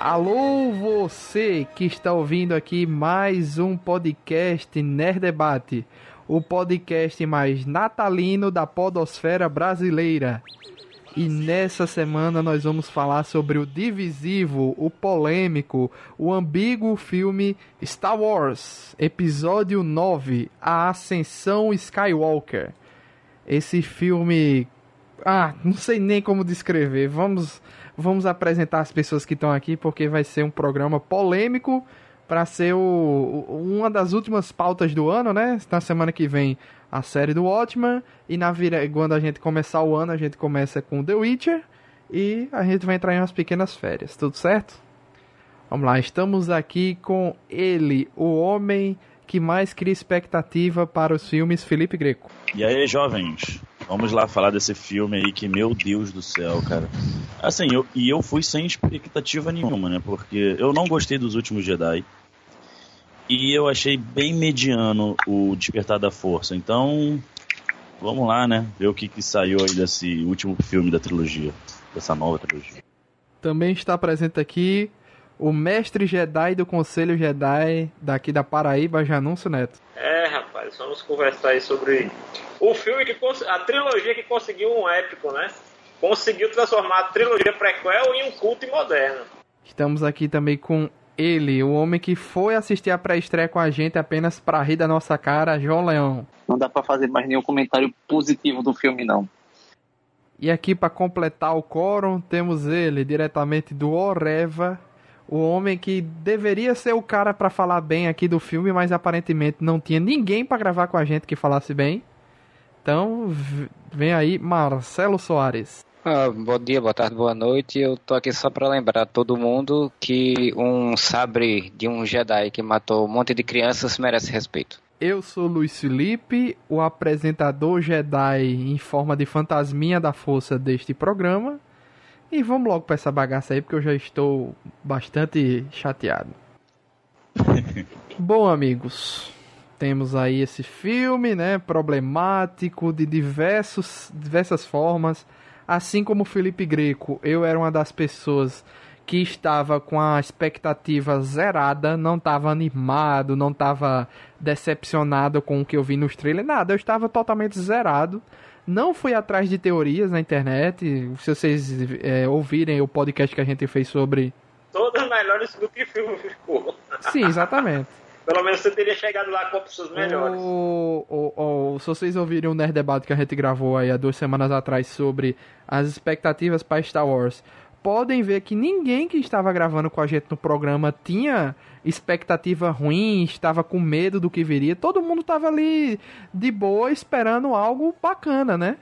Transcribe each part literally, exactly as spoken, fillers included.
Alô, você que está ouvindo aqui mais um podcast Nerd Debate, o podcast mais natalino da podosfera brasileira. E nessa semana nós vamos falar sobre o divisivo, o polêmico, o ambíguo filme Star Wars, episódio nove, A Ascensão Skywalker. Esse filme... Ah, não sei nem como descrever. Vamos, vamos apresentar as pessoas que estão aqui, porque vai ser um programa polêmico para ser o, uma das últimas pautas do ano, né? Na semana que vem a série do Watchmen, e na vira, quando a gente começar o ano, a gente começa com The Witcher, e a gente vai entrar em umas pequenas férias, tudo certo? Vamos lá, estamos aqui com ele, o homem que mais cria expectativa para os filmes, Felipe Greco. E aí, jovens? Vamos lá falar desse filme aí que, meu Deus do céu, cara. Assim, eu, e eu fui sem expectativa nenhuma, né? Porque eu não gostei dos Últimos Jedi. E eu achei bem mediano o Despertar da Força. Então, vamos lá, né? Ver o que, que saiu aí desse último filme da trilogia. Dessa nova trilogia. Também está presente aqui o mestre Jedi do Conselho Jedi daqui da Paraíba, Janúncio Neto. É, rapaz, vamos conversar aí sobre o filme que a trilogia que conseguiu um épico, né? Conseguiu transformar a trilogia prequel em um culto moderno. Estamos aqui também com ele, o homem que foi assistir a pré-estreia com a gente apenas pra rir da nossa cara, João Leão. Não dá pra fazer mais nenhum comentário positivo do filme, não. E aqui pra completar o quórum, temos ele, diretamente do Oreva, o homem que deveria ser o cara pra falar bem aqui do filme, mas aparentemente não tinha ninguém pra gravar com a gente que falasse bem. Então, vem aí Marcelo Soares. Ah, bom dia, boa tarde, boa noite. Eu tô aqui só pra lembrar todo mundo que um sabre de um Jedi que matou um monte de crianças merece respeito. Eu sou Luiz Felipe, o apresentador Jedi em forma de fantasminha da força deste programa. E vamos logo pra essa bagaça aí, porque eu já estou bastante chateado. Bom, amigos, temos aí esse filme, né, problemático, de diversos, diversas formas. Assim como o Felipe Greco, eu era uma das pessoas que estava com a expectativa zerada, não estava animado, não estava decepcionado com o que eu vi nos trailers, nada, eu estava totalmente zerado. Não fui atrás de teorias na internet. Se vocês é, ouvirem o podcast que a gente fez sobre... Todas melhores do que o filme ficou. Sim, exatamente. Pelo menos você teria chegado lá com opções melhores. O, o, o, se vocês ouvirem o Nerd Debate que a gente gravou aí há duas semanas atrás sobre as expectativas para Star Wars, podem ver que ninguém que estava gravando com a gente no programa tinha expectativa ruim, estava com medo do que viria. Todo mundo estava ali de boa, esperando algo bacana, né?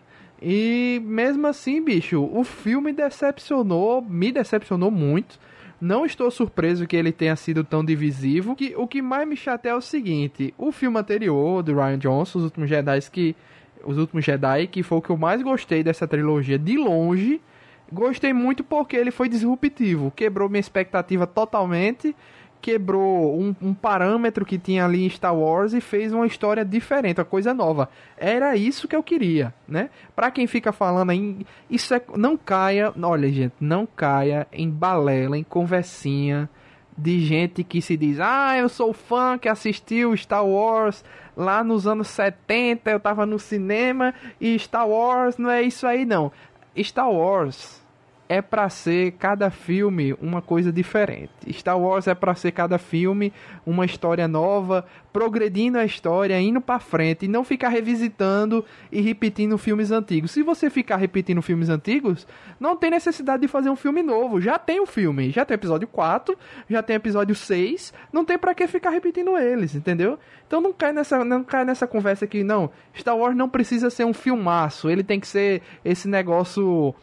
E mesmo assim, bicho, o filme decepcionou, me decepcionou muito. Não estou surpreso que ele tenha sido tão divisivo. Que, o que mais me chateia é o seguinte: o filme anterior, do Rian Johnson, Os Últimos Jedi, que, Os Últimos Jedi, que foi o que eu mais gostei dessa trilogia de longe. Gostei muito porque ele foi disruptivo, quebrou minha expectativa totalmente, quebrou um, um parâmetro que tinha ali em Star Wars e fez uma história diferente, uma coisa nova. Era isso que eu queria, né? Pra quem fica falando aí, isso é, não caia, olha gente, não caia em balela, em conversinha de gente que se diz: ah, eu sou fã que assistiu Star Wars lá nos anos setenta, eu tava no cinema e Star Wars não é isso aí não. Star Wars é pra ser cada filme uma coisa diferente. Star Wars é pra ser cada filme uma história nova, progredindo a história, indo pra frente, e não ficar revisitando e repetindo filmes antigos. Se você ficar repetindo filmes antigos, não tem necessidade de fazer um filme novo. Já tem o filme, já tem episódio quatro, já tem episódio seis, não tem pra que ficar repetindo eles, entendeu? Então não cai nessa, não cai nessa conversa que, não, Star Wars não precisa ser um filmaço, ele tem que ser esse negócio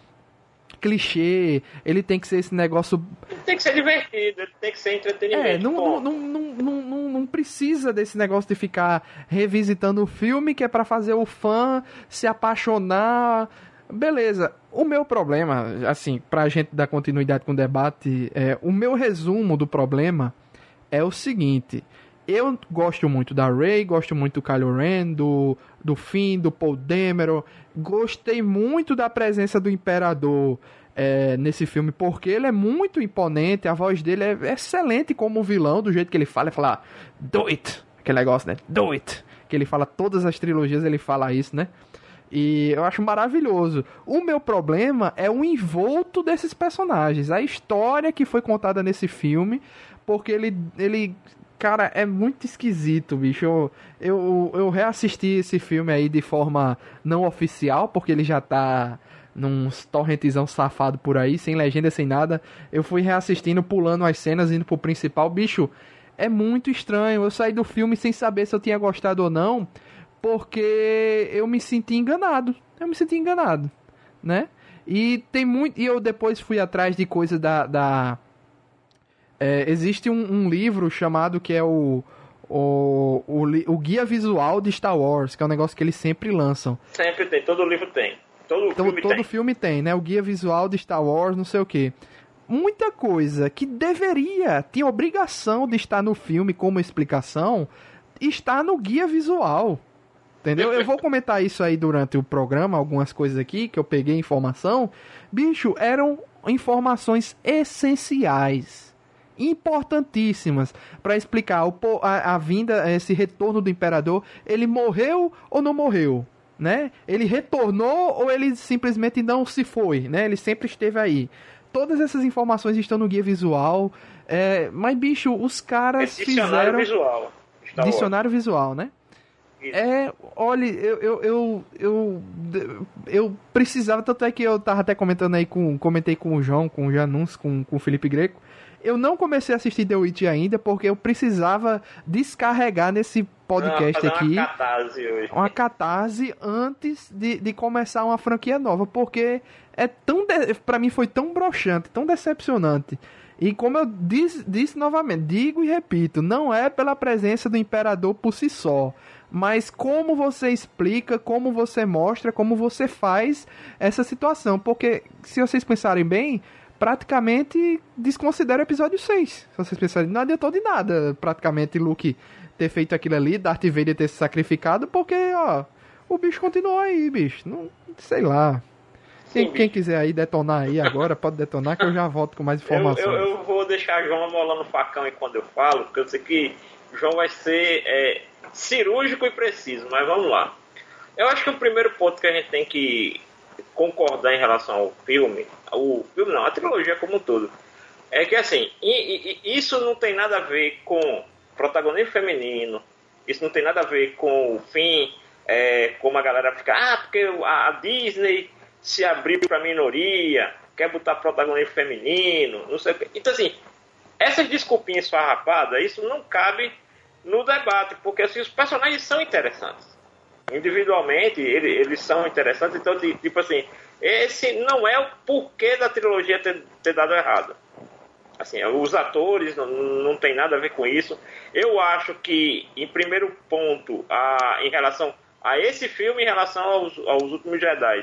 clichê, ele tem que ser esse negócio... Ele tem que ser divertido, ele tem que ser entretenimento. É, não, não, não, não, não, não precisa desse negócio de ficar revisitando o filme, que é pra fazer o fã se apaixonar. Beleza, o meu problema, assim, pra gente dar continuidade com o debate, é, o meu resumo do problema é o seguinte: Eu gosto muito da Rey, gosto muito do Kylo Ren, do, do Finn, do Paul Dameron. Gostei muito da presença do Imperador é, nesse filme, porque ele é muito imponente, a voz dele é excelente como vilão, do jeito que ele fala, ele fala, do it, aquele negócio, né, do it, que ele fala, todas as trilogias ele fala isso, né, e eu acho maravilhoso. O meu problema é o envolto desses personagens, a história que foi contada nesse filme, porque ele... ele cara, é muito esquisito, bicho. Eu, eu, eu reassisti esse filme aí de forma não oficial, porque ele já tá num torrentzão safado por aí, sem legenda, sem nada. Eu fui reassistindo, pulando as cenas, indo pro principal. Bicho, é muito estranho. Eu saí do filme sem saber se eu tinha gostado ou não, porque eu me senti enganado. Eu me senti enganado, né? E tem muito... E eu depois fui atrás de coisa da... da É, existe um, um livro chamado que é o, o, o, o Guia Visual de Star Wars, que é um negócio que eles sempre lançam. Sempre tem, todo livro tem. Todo então, filme todo tem. filme tem, né? O Guia Visual de Star Wars, não sei o quê. Muita coisa que deveria, tinha obrigação de estar no filme como explicação, está no Guia Visual. Entendeu? Eu vou comentar isso aí durante o programa, algumas coisas aqui que eu peguei informação. Bicho, eram informações essenciais, importantíssimas para explicar o, a, a vinda, esse retorno do Imperador. Ele morreu ou não morreu, né? Ele retornou ou ele simplesmente não se foi, né? Ele sempre esteve aí. Todas essas informações estão no Guia Visual. É, mas, bicho, os caras é dicionário fizeram... Visual. Dicionário visual, né? Isso. É, olha, eu, eu, eu, eu, eu precisava, tanto é que eu tava até comentando aí com, comentei com o João, com o Janus, com, com o Felipe Greco. Eu não comecei a assistir The Witch ainda porque eu precisava descarregar nesse podcast não, aqui uma catarse hoje. uma catarse antes de, de começar uma franquia nova, porque é tão de, pra mim foi tão broxante, tão decepcionante. E como eu disse, disse novamente, digo e repito, não é pela presença do Imperador por si só, mas como você explica, como você mostra, como você faz essa situação. Porque, se vocês pensarem bem, praticamente desconsidera o episódio seis. Se vocês pensarem, não adiantou de nada, praticamente, Luke ter feito aquilo ali, Darth Vader ter se sacrificado, porque, ó, o bicho continuou aí, bicho. Não, sei lá. Quem, Sim, quem quiser aí detonar aí agora, pode detonar que eu já volto com mais informações. Eu, eu, eu vou deixar João amolando o facão aí quando eu falo, porque eu sei que João vai ser é, cirúrgico e preciso, mas vamos lá. Eu acho que o primeiro ponto que a gente tem que concordar em relação ao filme, o filme não, a trilogia como um todo, é que assim, e, e, isso não tem nada a ver com protagonismo feminino, isso não tem nada a ver com o fim, é, como a galera fica, ah, porque a, a Disney se abriu para minoria, quer botar protagonismo feminino, não sei o que. Então, assim, essas desculpinhas farrapadas, isso não cabe no debate, porque assim, os personagens são interessantes. Individualmente, ele, eles são interessantes, então, tipo assim, esse não é o porquê da trilogia ter, ter dado errado. Assim, os atores não, não tem nada a ver com isso. Eu acho que, em primeiro ponto, a, em relação a esse filme, em relação aos, aos últimos Jedi,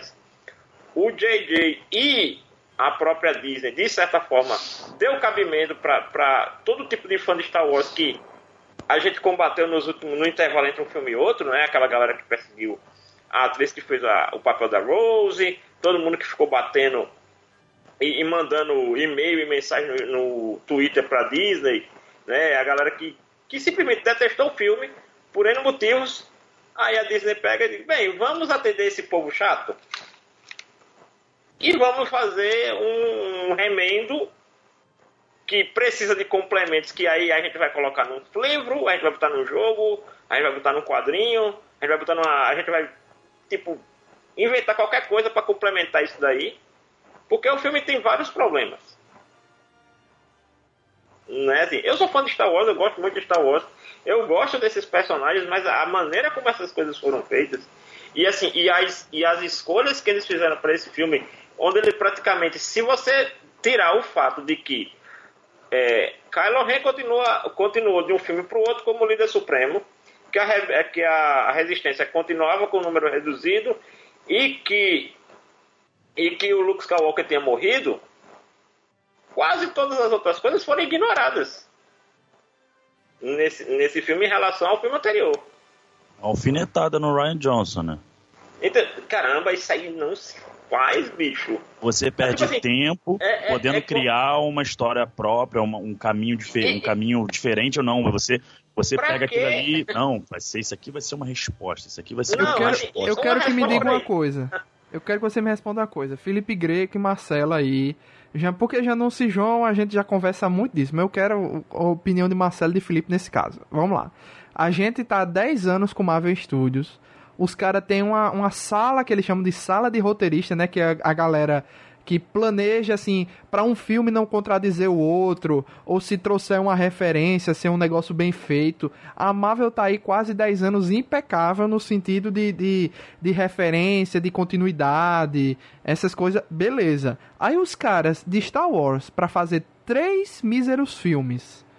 o J J e a própria Disney, de certa forma, deu cabimento para todo tipo de fã de Star Wars que a gente combateu nos últimos, no intervalo entre um filme e outro, né? Aquela galera que perseguiu a atriz que fez a, o papel da Rose, todo mundo que ficou batendo e, e mandando e-mail e mensagem no, no Twitter para Disney, né? A galera que, que simplesmente detestou o filme por N motivos. Aí a Disney pega e diz, bem, vamos atender esse povo chato e vamos fazer um remendo que precisa de complementos, que aí a gente vai colocar num livro, a gente vai botar num jogo, a gente vai botar num quadrinho, a gente vai botar numa... A gente vai, tipo, inventar qualquer coisa para complementar isso daí, porque o filme tem vários problemas. Né? Assim, eu sou fã de Star Wars, eu gosto muito de Star Wars, eu gosto desses personagens, mas a maneira como essas coisas foram feitas, e, assim, e, as, e as escolhas que eles fizeram para esse filme, onde ele praticamente, se você tirar o fato de que é, Kylo Ren continua, continuou de um filme para o outro como líder supremo, que, a, que a, a resistência continuava com um número reduzido e que, e que o Luke Skywalker tinha morrido, quase todas as outras coisas foram ignoradas. nesse, nesse filme em relação ao filme anterior. Alfinetada no Rian Johnson, né? Então, caramba, isso aí não se faz, bicho. Você perde assim, tempo é, é, podendo é, criar uma história própria, uma, um, caminho difer- um caminho diferente ou não. Você, você pega quê? aquilo ali. Não, vai ser, isso aqui vai ser uma resposta. Isso aqui vai ser Não, uma Eu quero, resposta. eu quero que me resposta diga uma aí. coisa. Eu quero que você me responda uma coisa. Felipe Greco e Marcelo aí. Já, porque já não se João, a gente já conversa muito disso. Mas eu quero a opinião de Marcelo e de Felipe nesse caso. Vamos lá. A gente tá há dez anos com Marvel Studios. Os caras têm uma, uma sala que eles chamam de sala de roteirista, né? Que é a, a galera que planeja, assim, pra um filme não contradizer o outro, ou se trouxer uma referência, ser um negócio bem feito. A Marvel tá aí quase dez anos impecável no sentido de, de, de referência, de continuidade, essas coisas, beleza. Aí os caras de Star Wars, pra fazer três míseros filmes,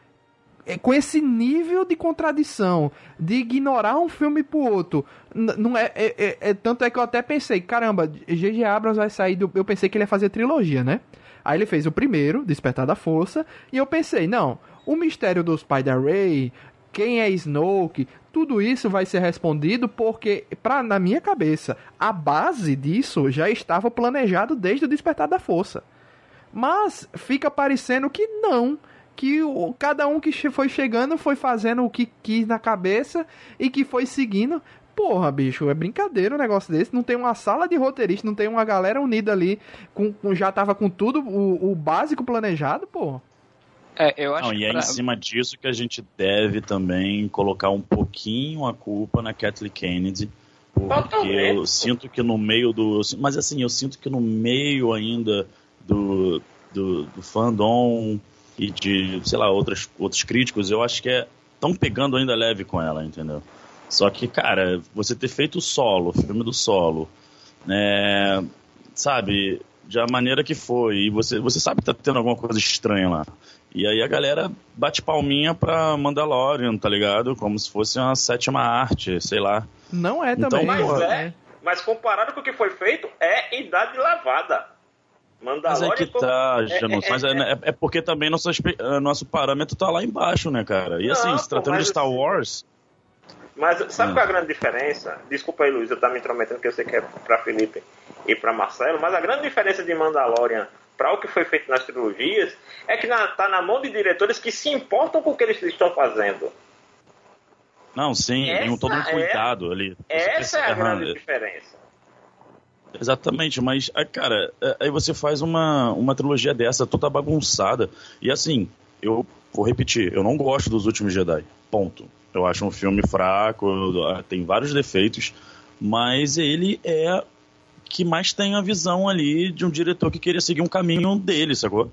com esse nível de contradição, de ignorar um filme pro outro, n- não é, é, é, é tanto é que eu até pensei, caramba, J J Abrams vai sair do, eu pensei que ele ia fazer trilogia, né? Aí ele fez o primeiro, Despertar da Força, e eu pensei, não, o mistério dos pais da Rey, quem é Snoke, tudo isso vai ser respondido porque, pra, na minha cabeça, a base disso já estava planejado desde o Despertar da Força. Mas fica parecendo que não, que o, cada um que che- foi chegando foi fazendo o que quis na cabeça e que foi seguindo. Porra, bicho, é brincadeira um negócio desse. Não tem uma sala de roteirista, não tem uma galera unida ali, com, com- já tava com tudo, o, o básico planejado, porra. É, eu acho Não, e que é pra- em cima disso que a gente deve também colocar um pouquinho a culpa na Kathleen Kennedy, porque Totalmente. eu sinto que no meio do... Mas assim, eu sinto que no meio ainda do, do, do fandom e de, sei lá, outras, outros críticos, eu acho que é tão pegando ainda leve com ela, entendeu? Só que, cara, você ter feito o Solo, o filme do Solo, né, sabe, de a maneira que foi, e você, você sabe que tá tendo alguma coisa estranha lá. E aí a galera bate palminha pra Mandalorian, tá ligado? Como se fosse uma sétima arte, sei lá. Não é Então, também. Mas porra, é, mas comparado com o que foi feito, é idade lavada. Mas Mandalorian... é que tá, é- Janus, é- mas é, é, é porque também nosso, espe- eh, nosso parâmetro tá lá embaixo, né, cara? E assim, Não, se tratando pô, de mas Star assim- Wars... Mas sabe Hum. qual é a grande diferença? Desculpa aí, Luiz, eu tava me intrometendo, que eu sei que é pra Felipe e pra Marcelo, mas a grande diferença de Mandalorian para o que foi feito nas trilogias é que na, tá na mão de diretores que se importam com o que eles estão fazendo. Não, sim, Essa tem um, todo um é- cuidado ali. Você Essa é a percebe- grande Aham, diferença. exatamente, mas, ah, cara, é, aí você faz uma, uma trilogia dessa toda bagunçada. E assim, eu vou repetir, eu não gosto dos Últimos Jedi. Ponto. Eu acho um filme fraco, eu- tem vários defeitos, mas ele é que mais tem a visão ali de um diretor que queria seguir um caminho dele, sacou?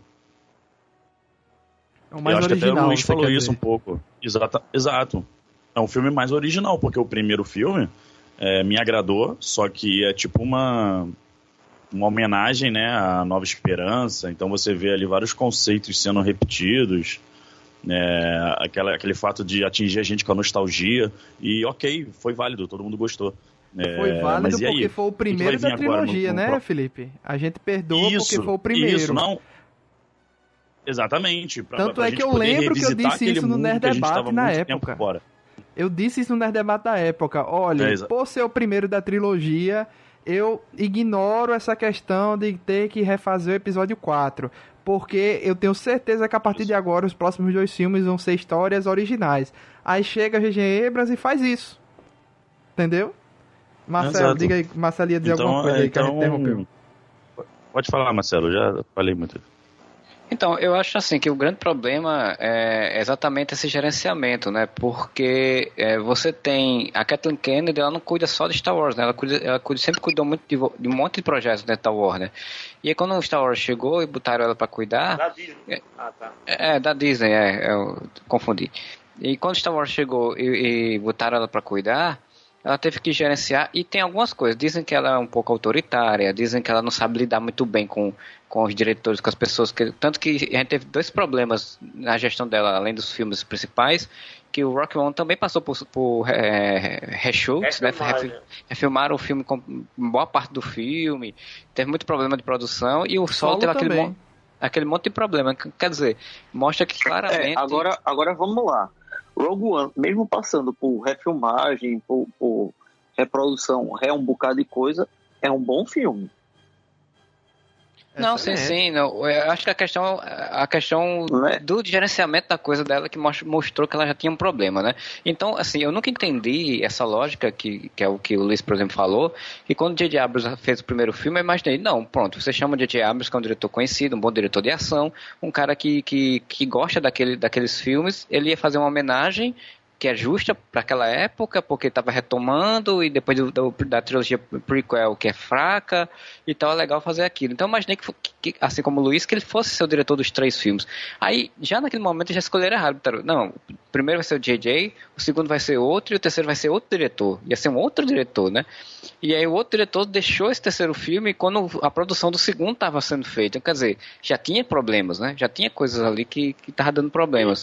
É o Eu mais acho que até original, o Luiz você falou quer isso um dizer. pouco. Exata, exato. É um filme mais original, porque o primeiro filme é, me agradou, só que é tipo uma, uma homenagem, né, à Nova Esperança. Então você vê ali vários conceitos sendo repetidos, né, aquela, aquele fato de atingir a gente com a nostalgia. E ok, foi válido, todo mundo gostou. É, Foi válido mas e aí? porque foi o O que primeiro vai da vir agora no- trilogia, no né, pro- Felipe? A gente perdoa porque Isso, foi o primeiro. Isso, não... Exatamente. Pra, Tanto pra é gente que eu poder lembro que eu revisitar disse aquele isso no mundo Nerd que a gente Debate tava na muito época. tempo fora. Eu disse isso no Nerd Debate da época. Olha, É, exa- por ser o primeiro da trilogia, eu ignoro essa questão de ter que refazer o episódio quatro. Porque eu tenho certeza que a partir de agora os próximos dois filmes vão ser histórias originais. Aí chega J J Abrams e faz isso. Entendeu? Marcelo, Exato. diga aí. Marcelo ia dizer Então, alguma coisa aí que a gente então- interrompeu. Pode falar, Marcelo, já falei muito. Então, eu acho assim que o grande problema é exatamente esse gerenciamento, né? Porque é, você tem a Kathleen Kennedy, ela não cuida só de Star Wars, né? Ela, cuida, ela cuida, sempre cuidou muito de, vo- de um monte de projetos dentro da Warner. E aí quando o Star Wars chegou e botaram ela pra cuidar, Da Disney. Ah, tá. é, da Disney, é, eu confundi. E quando Star Wars chegou e, e botaram ela pra cuidar, ela teve que gerenciar, e tem algumas coisas. Dizem que ela é um pouco autoritária, dizem que ela não sabe lidar muito bem com, com os diretores, com as pessoas. Que, tanto que a gente teve dois problemas na gestão dela, além dos filmes principais, que o Rock One também passou por, por é, reshoots, né? Refilmagem. Refilmaram o filme com boa parte do filme, teve muito problema de produção, e o Solo Solo teve aquele, também. mon, aquele monte de problema. Quer dizer, mostra que claramente... É, agora, agora vamos lá. Rogue One, mesmo passando por refilmagem, por, por reprodução, é um bocado de coisa, é um bom filme. Não, sim, sim. Não. Eu acho que a questão, a questão é? do gerenciamento da coisa dela que mostrou que ela já tinha um problema, né? Então, assim, eu nunca entendi essa lógica, que, que é o que o Luiz, por exemplo, falou, que quando o J J. Abrams fez o primeiro filme, eu imaginei, não, pronto, você chama o J J. Abrams, que é um diretor conhecido, um bom diretor de ação, um cara que, que, que gosta daquele, daqueles filmes, ele ia fazer uma homenagem que é justa para aquela época, porque estava retomando, e depois do, do, da trilogia prequel, que é fraca, então é legal fazer aquilo. Então eu imaginei que, que, assim como o Luiz, que ele fosse ser o diretor dos três filmes. Aí, já naquele momento, já escolheram errado. Não, o primeiro vai ser o J J, o segundo vai ser outro, e o terceiro vai ser outro diretor. Ia ser um outro diretor, né? E aí o outro diretor deixou esse terceiro filme quando a produção do segundo estava sendo feita. Então, quer dizer, já tinha problemas, né? Já tinha coisas ali que estavam dando problemas.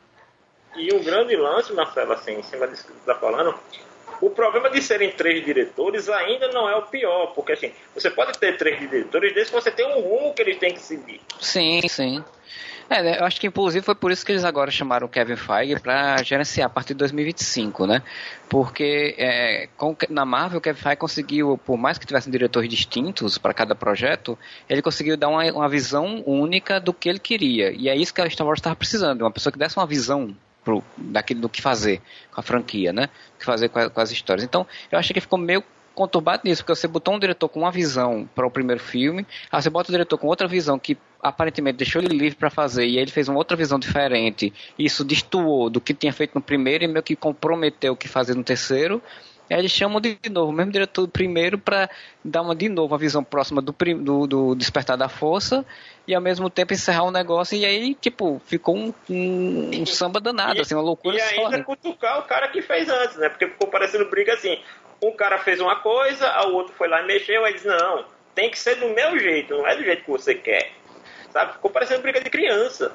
E um grande lance, Marcelo, assim, em cima disso que você está falando, o problema de serem três diretores ainda não é o pior, porque assim, você pode ter três diretores desde que você tem um rumo que eles têm que seguir. Sim, sim. É, eu acho que inclusive foi por isso que eles agora chamaram o Kevin Feige para gerenciar a partir de dois mil e vinte e cinco, né? Porque é, com, na Marvel o Kevin Feige conseguiu, por mais que tivessem diretores distintos para cada projeto, ele conseguiu dar uma, uma visão única do que ele queria. E é isso que a Star Wars estava precisando, uma pessoa que desse uma visão Pro, daquilo do que fazer com a franquia, né? O que fazer com, a, com as histórias. Então, eu achei que ficou meio conturbado nisso, porque você botou um diretor com uma visão para o primeiro filme, aí você bota o diretor com outra visão que aparentemente deixou ele livre para fazer, e aí ele fez uma outra visão diferente, e isso destoou do que tinha feito no primeiro e meio que comprometeu o que fazer no terceiro. Aí eles chamam de novo o mesmo diretor do primeiro para dar uma, de novo uma visão próxima do, do, do Despertar da Força e ao mesmo tempo encerrar o negócio, e aí tipo ficou um, um, um samba danado, e, assim, uma loucura e só. E ainda né? Cutucar o cara que fez antes, né? Porque ficou parecendo briga assim, um cara fez uma coisa, o outro foi lá e mexeu, aí diz, não, tem que ser do meu jeito, não é do jeito que você quer, sabe? Ficou parecendo briga de criança.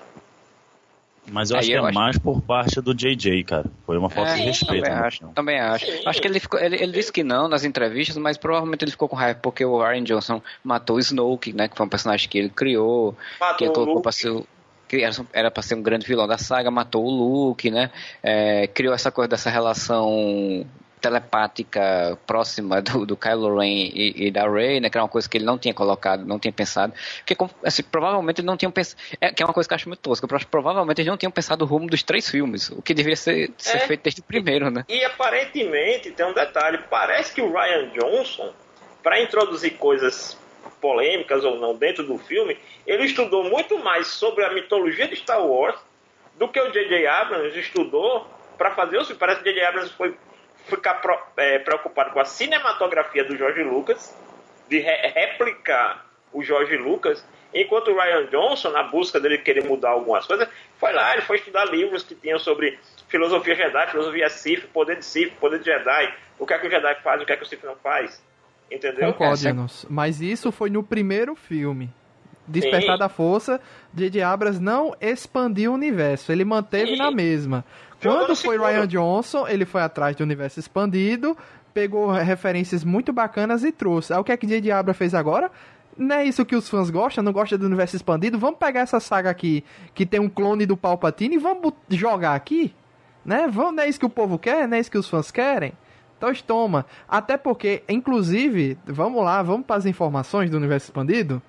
Mas eu Aí acho que eu é acho... mais por parte do J J, cara. Foi uma falta é, de respeito. Também acho, também acho. Acho que ele, ficou, ele, ele disse que não nas entrevistas, mas provavelmente ele ficou com raiva porque o Rian Johnson matou o Snoke, né? Que foi um personagem que ele criou, matou que ele colocou pra ser, que era pra ser um grande vilão da saga, matou o Luke, né? É, criou essa coisa dessa relação telepática próxima do, do Kylo Ren e, e da Rey, né, que era uma coisa que ele não tinha colocado, não tinha pensado, porque assim, provavelmente eles não tinham pensado, é, que é uma coisa que eu acho muito tosca, provavelmente eles não tinham pensado o rumo dos três filmes, o que deveria ser, ser é, feito desde o primeiro, né. E, e aparentemente, tem um detalhe, parece que o Rian Johnson, para introduzir coisas polêmicas ou não dentro do filme, ele estudou muito mais sobre a mitologia de Star Wars do que o J J. Abrams estudou para fazer o filme. Parece que o J J. Abrams foi ficar pro, é, preocupado com a cinematografia do George Lucas, de re- replicar o George Lucas, enquanto o Rian Johnson, na busca dele querer mudar algumas coisas, foi lá, ele foi estudar livros que tinham sobre filosofia Jedi, filosofia Sith, poder de Sith, poder de Jedi, o que é que o Jedi faz, o que é que o Sith não faz, entendeu? Concordo, mas isso foi no primeiro filme. Despertar Sim. da Força, J J. Abrams não expandiu o universo, ele manteve Sim. na mesma. Quando foi Rian Johnson, ele foi atrás do universo expandido, pegou referências muito bacanas e trouxe. Aí o que é que J J. Abrams fez agora? Não é isso que os fãs gostam, não gostam do universo expandido? Vamos pegar essa saga aqui, que tem um clone do Palpatine, e vamos jogar aqui? Né? Vamos, não é isso que o povo quer? Não é isso que os fãs querem? Então toma. Até porque, inclusive, vamos lá, vamos para as informações do universo expandido?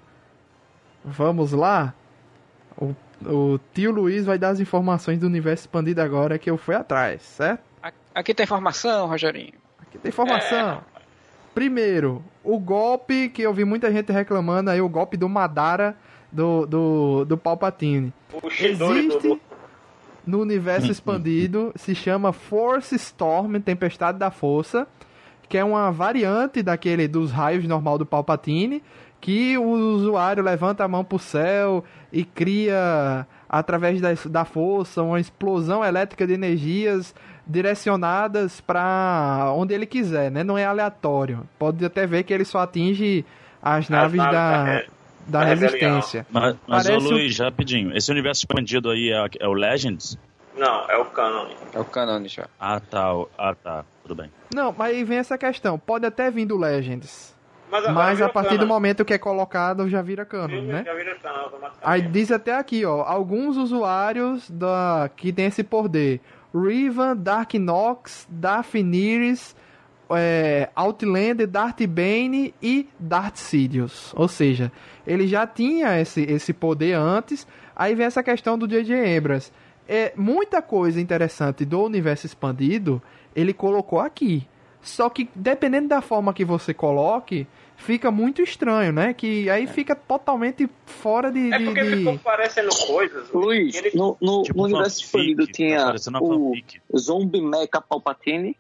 Vamos lá? O O tio Luiz vai dar as informações do universo expandido agora que eu fui atrás, certo? Aqui tem informação, Rogerinho. Aqui tem informação. É. Primeiro, o golpe que eu vi muita gente reclamando aí, o golpe do Madara do, do, do Palpatine. Existe no universo expandido, se chama Force Storm, Tempestade da Força, que é uma variante daquele dos raios normal do Palpatine, que o usuário levanta a mão pro céu e cria, através da, da força, uma explosão elétrica de energias direcionadas para onde ele quiser, né? Não é aleatório. Pode até ver que ele só atinge as, as naves, naves da, da, da resistência. Mas, mas ô, Luiz, um... rapidinho, esse universo expandido aí é, é o Legends? Não, é o Canon. É o Canon, já. Ah, tá. Ah, tá. Tudo bem. Não, mas aí vem essa questão. Pode até vir do Legends. Mas, mas a partir do momento que é colocado, já vira canon, Sim, né? Já vira canon, aí diz até aqui, ó, alguns usuários da, que tem esse poder. Revan, Dark Nox, Daenerys, é, Outlander, Darth Bane e Darth Sidious. Ou seja, ele já tinha esse, esse poder antes. Aí vem essa questão do J J Abrams. É, muita coisa interessante do universo expandido ele colocou aqui. Só que dependendo da forma que você coloque, fica muito estranho, né? Que aí fica totalmente fora de... É porque de, ficou parecendo coisas... Luiz, ele... no, no, tipo no universo expandido tinha o Zombie Mecha Palpatine.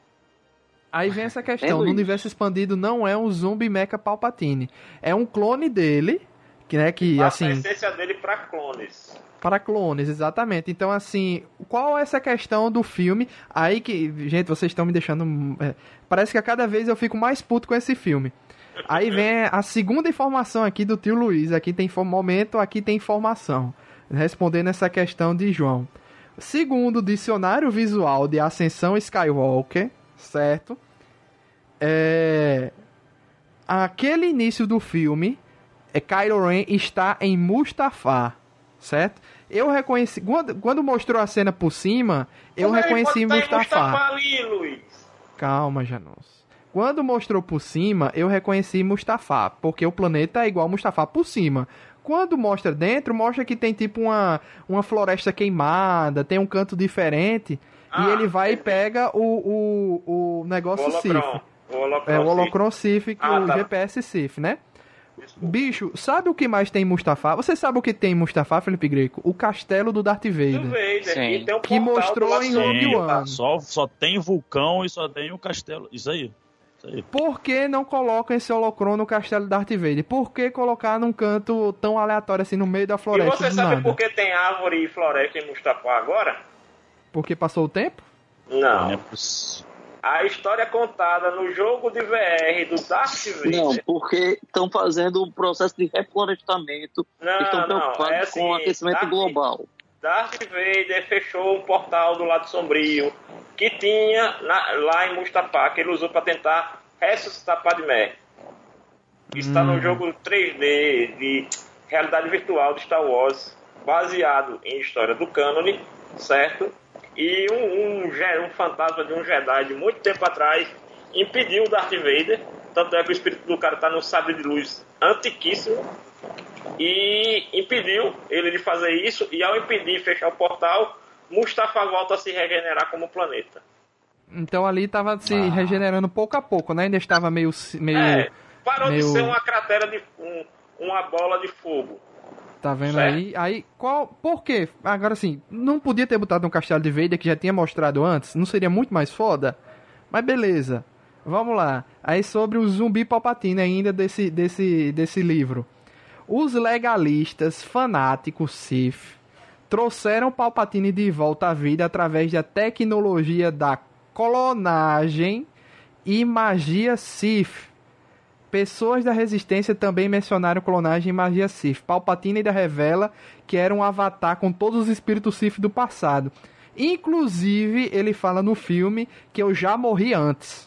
Aí vem essa questão, É, no Luiz? universo expandido não é um Zombie Mecha Palpatine. É um clone dele, que, né, que Passa a assim... essência dele pra clones. Para clones, exatamente. Então, assim, qual é essa questão do filme? Aí que, gente, vocês estão me deixando... É, parece que a cada vez eu fico mais puto com esse filme. Aí vem a segunda informação aqui do tio Luiz. Aqui tem momento, aqui tem informação. Respondendo essa questão de João. Segundo o dicionário visual de Ascensão Skywalker, certo? É... Aquele início do filme, é, Kylo Ren está em Mustafar, certo? Eu reconheci... Quando, quando mostrou a cena por cima, eu Como reconheci ele pode estar em Mustafar. Mustafar ali, Luiz? Calma, Janus. Quando mostrou por cima, eu reconheci Mustafar, porque o planeta é igual Mustafar por cima. Quando mostra dentro, mostra que tem tipo uma, uma floresta queimada, tem um canto diferente, Ah, e ele vai e entendi. pega o, o, o negócio O Sith. holocron. O holocron. É o Sith. Holocron Sith, Ah, o tá. G P S Sith, né? Desculpa. Bicho, sabe o que mais tem em Mustafar? Você sabe o que tem em Mustafar, Felipe Greco? O castelo do Darth Do Vader. Vader. Sim. E tem um Que portal mostrou do lado em sombrio, Rogue tá? One. Só, só tem vulcão e só tem o castelo. Isso aí. Isso aí. Por que não colocam esse holocron no castelo do Darth Vader? Por que colocar num canto tão aleatório assim, no meio da E floresta você do sabe nada? por que tem árvore e floresta em Mustafar agora? Porque passou o tempo? Não Não. é possível. A história é contada no jogo de V R do Darth Vader. Não, porque estão fazendo um processo de reflorestamento. Não, estão não, preocupados é assim, com o aquecimento Darth- global. Darth Vader fechou um portal do lado sombrio que tinha na- lá em Mustafar, que ele usou para tentar ressuscitar Padmé. Está no jogo três D de realidade virtual de Star Wars, baseado em história do cânone, certo? E um, um, je- um fantasma de um Jedi de muito tempo atrás impediu o Darth Vader, tanto é que o espírito do cara está no sabre de luz antiquíssimo, e impediu ele de fazer isso, e ao impedir e fechar o portal, Mustafar volta a se regenerar como planeta. Então ali tava se Ah. regenerando pouco a pouco, né? Ainda estava meio... meio É, parou meio- de ser uma cratera de um, uma bola de fogo. Tá vendo Certo. aí? Aí, qual... Por quê? Agora assim, não podia ter botado um castelo de Vader que já tinha mostrado antes? Não seria muito mais foda? Mas beleza. Vamos lá. Aí sobre o zumbi Palpatine ainda desse, desse, desse livro. Os legalistas fanáticos Sith trouxeram Palpatine de volta à vida através da tecnologia da clonagem e magia Sith. Pessoas da Resistência também mencionaram clonagem e magia Sith. Palpatine ainda revela que era um avatar com todos os espíritos Sith do passado. Inclusive, ele fala no filme que eu já morri antes.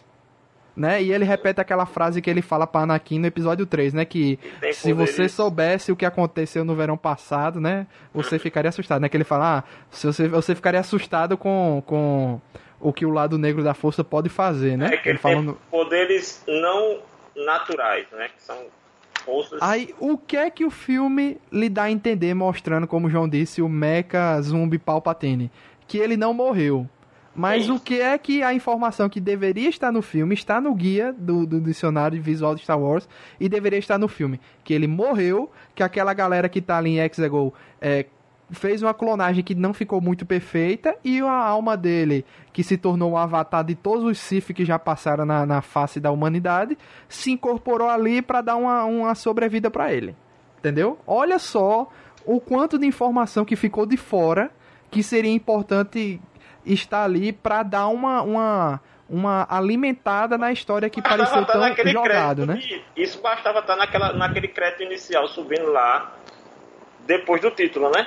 Né? E ele repete aquela frase que ele fala para Anakin no episódio três, né? Que tem se você poderes. soubesse o que aconteceu no verão passado, né? Você ficaria assustado, né? Que ele fala, ah, se você, você ficaria assustado com, com o que o lado negro da força pode fazer, né? É que Ele ele fala tem no... poderes não naturais, né? Que são forças... Aí, o que é que o filme lhe dá a entender, mostrando, como o João disse, o Mecha Zumbi Palpatine? Que ele não morreu. Mas Sim. o que é que a informação que deveria estar no filme está no guia do, do dicionário visual de Star Wars e deveria estar no filme? Que ele morreu, que aquela galera que tá ali em Exegol é, fez uma clonagem que não ficou muito perfeita e a alma dele, que se tornou um avatar de todos os Sith que já passaram na, na face da humanidade, se incorporou ali para dar uma, uma sobrevida para ele. Entendeu? Olha só o quanto de informação que ficou de fora que seria importante estar ali para dar uma, uma, uma alimentada na história que Bastava pareceu estar tão naquele jogado, né? crédito de- Isso bastava estar naquela, naquele crédito inicial subindo lá depois do título, né?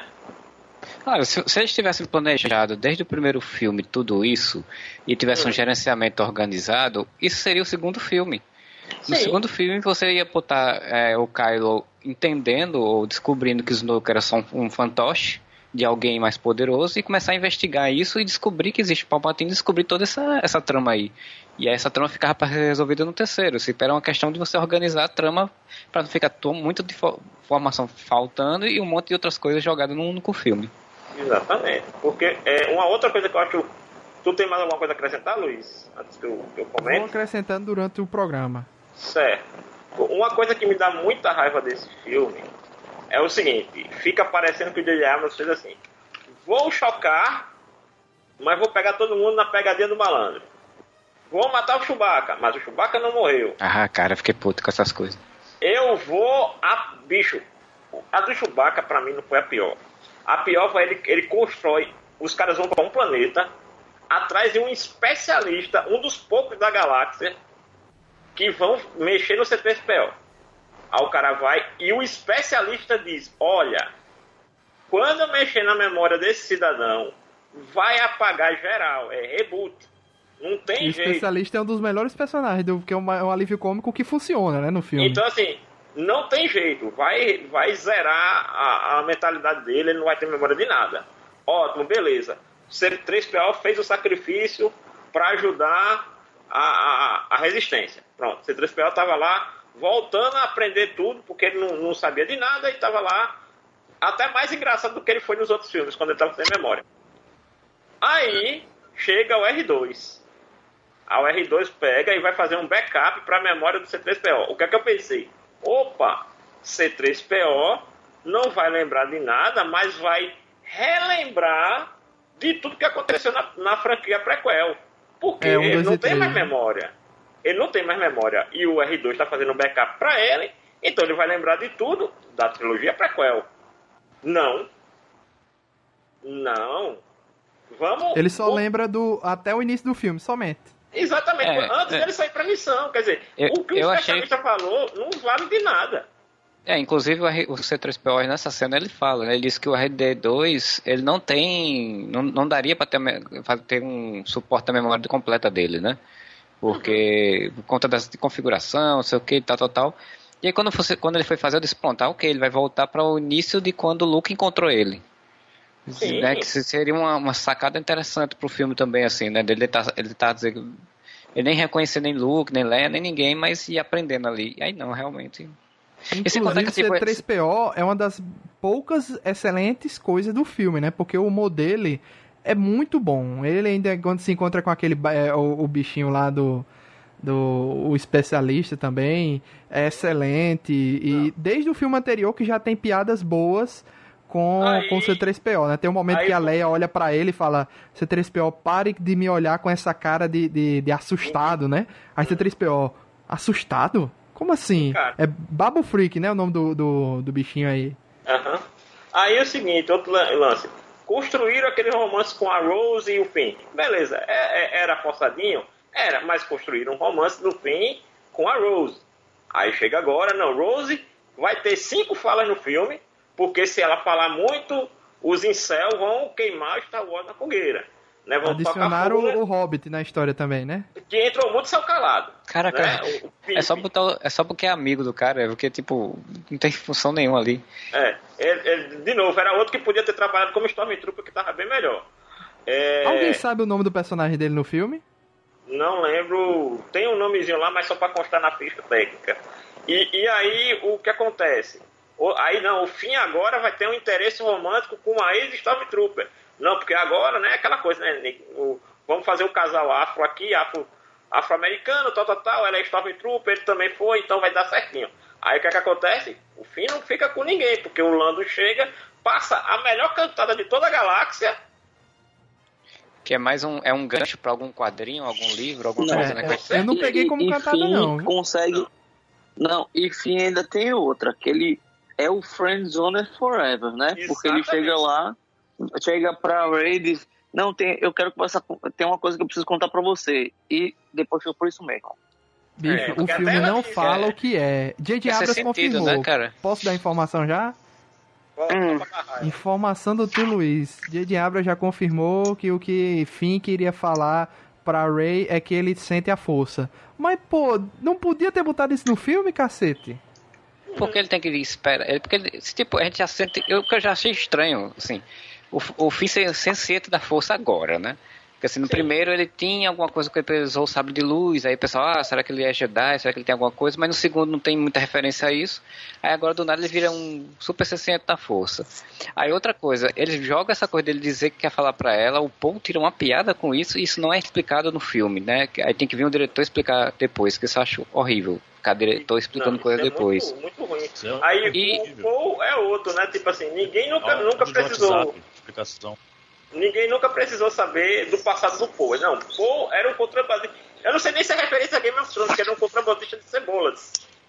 Claro, se, se eles tivessem planejado desde o primeiro filme tudo isso e tivesse um gerenciamento organizado, isso seria o segundo filme. No Sim. segundo filme você ia botar é, o Kylo entendendo ou descobrindo que o Snoke era só um, um fantoche de alguém mais poderoso e começar a investigar isso e descobrir que existe Palpatine, descobrir toda essa, essa trama aí. E aí essa trama ficava para ser resolvida no terceiro. Se era uma questão de você organizar a trama para não ficar tão, muita informação faltando e um monte de outras coisas jogadas num único filme. Exatamente. Porque é, uma outra coisa que eu acho... Tu tem mais alguma coisa a acrescentar, Luiz? Antes que eu, que eu comente? Vou acrescentando durante o programa. Certo. Uma coisa que me dá muita raiva desse filme é o seguinte, fica parecendo que o J J Abrams fez assim, vou chocar, mas vou pegar todo mundo na pegadinha do malandro. Vou matar o Chewbacca, mas o Chewbacca não morreu. Ah, cara, fiquei puto com essas coisas. Eu vou... A, bicho, a do Chewbacca pra mim não foi a pior. A pior foi ele, ele constrói, os caras vão pra um planeta, atrás de um especialista, um dos poucos da galáxia, que vão mexer no C três P O. Aí o cara vai e o especialista diz, olha, quando eu mexer na memória desse cidadão, vai apagar geral, é reboot. Não tem o jeito. O especialista é um dos melhores personagens, do, que é um, um alívio cômico que funciona, né, no filme. Então, assim, não tem jeito. Vai, vai zerar a, a mentalidade dele, ele não vai ter memória de nada. Ótimo, beleza. O C três P O fez o sacrifício para ajudar a, a, a resistência. Pronto, o C três P O estava lá, voltando a aprender tudo, porque ele não, não sabia de nada e estava lá, até mais engraçado do que ele foi nos outros filmes, quando ele estava sem memória. Aí, chega o R dois. A o R dois pega e vai fazer um backup para a memória do C três P O. O que é que eu pensei? Opa, C três P O não vai lembrar de nada, mas vai relembrar de tudo que aconteceu na, na franquia prequel. Porque é, um, ele não tem três, mais né? memória. Ele não tem mais memória. E o R dois está fazendo um backup para ele, então ele vai lembrar de tudo da trilogia prequel. Não. Não. Vamos... Ele só vamos... lembra do até o início do filme, somente. Exatamente, é, antes é. dele sair pra missão. Quer dizer, eu, o que o especialista achei... falou não vale de nada. É, inclusive o C três P O nessa cena ele fala, né? Ele diz que o R D dois ele não tem, não, não daria para ter, ter um suporte da memória completa dele, né? Porque uhum. por conta da configuração, não sei o que, tal, tal, tal. E aí quando, você, quando ele foi fazer, eu disse, pronto, tá, ok, ele vai voltar para o início de quando o Luke encontrou ele. Sim. Né? Que seria uma, uma sacada interessante pro filme também, assim, né? Ele tá, ele tá dizendo, ele nem reconhecer nem Luke, nem Leia, nem ninguém, mas ia aprendendo ali. E aí não, realmente... Inclusive, o C três P O é uma das poucas excelentes coisas do filme, né? Porque o humor dele é muito bom. Ele ainda, quando se encontra com aquele é, o, o bichinho lá do, do o especialista também, é excelente. E desde o filme anterior que já tem piadas boas com, aí, com o C três P O, né? Tem um momento aí, que a Leia olha pra ele e fala, C três P O, pare de me olhar com essa cara de, de, de assustado, né? Aí C três P O, assustado? Como assim? Cara. É Babu Freak, né? O nome do, do, do bichinho aí. Uhum. Aí é o seguinte, outro lance. Construíram aquele romance com a Rose e o Finn. Beleza, é, é, era forçadinho? Era, mas construíram um romance no Finn com a Rose. Aí chega agora, não, Rose vai ter cinco falas no filme, porque se ela falar muito, os incel vão queimar Star Wars na fogueira. Né? Vão adicionaram o, o Hobbit na história também, né? Que entrou muito seu calado. Caraca, né? o, o é, só botar, é só porque é amigo do cara, é porque, tipo, não tem função nenhuma ali. É, ele, ele, de novo, era outro que podia ter trabalhado como Stormtrooper, que tava bem melhor. É... Alguém sabe o nome do personagem dele no filme? Não lembro, tem um nomezinho lá, mas só pra constar na ficha técnica. E, e aí, o que acontece? O, aí não, o Finn agora vai ter um interesse romântico com a ex-Stormtrooper. Não, porque agora, né, aquela coisa, né, o, vamos fazer um casal afro aqui, afro, afro-americano, tal, tal, tal, ela é Stormtrooper, ele também foi, então vai dar certinho. Aí o que é que acontece? O Finn não fica com ninguém, porque o Lando chega, passa a melhor cantada de toda a galáxia. Que é mais um, é um gancho pra algum quadrinho, algum livro, alguma não, coisa, né? É, eu não peguei como e, cantada, Finn não. Consegue... Não. não, e Finn ainda tem outra, que ele é o Friendzone Forever, né? Exatamente. Porque ele chega lá, chega pra Rey e diz, não, tem, eu quero que você, tem uma coisa que eu preciso contar pra você. E depois foi por isso mesmo. Bicho, É, o porque filme até ela não fica- fala é. o que é. J J Faz Abrams sentido, confirmou. né, cara? Posso dar informação já? Hum. Informação do tio Luiz. J J Abrams já confirmou que o que Finn queria falar pra Rey é que ele sente a força. Mas, pô, não podia ter botado isso no filme, cacete? Porque ele tem que esperar. Ele, porque ele, se, tipo, a gente já sente. Eu que eu já achei estranho, assim. o, o Finn ser ciente da força agora, né? Porque assim, no Sim. primeiro ele tinha alguma coisa que ele usou o sabre de luz, aí o pessoal, ah, será que ele é Jedi, será que ele tem alguma coisa? Mas no segundo não tem muita referência a isso. Aí agora do nada ele vira um super ciente da força. Aí outra coisa, ele joga essa coisa dele dizer que quer falar pra ela, o Paul tira uma piada com isso, e isso não é explicado no filme, né? Aí tem que vir um diretor explicar depois, que isso eu acho horrível. Ficar diretor explicando não, coisa é depois. Muito, muito ruim. Aí e... o Paul é outro, né? Tipo assim, ninguém nunca, ah, nunca precisou... WhatsApp, explicação. Ninguém nunca precisou saber do passado do Paul. Não, Paul era um contrabandista. Eu não sei nem se é referência a Game of Thrones, que era um contrabandista de cebolas.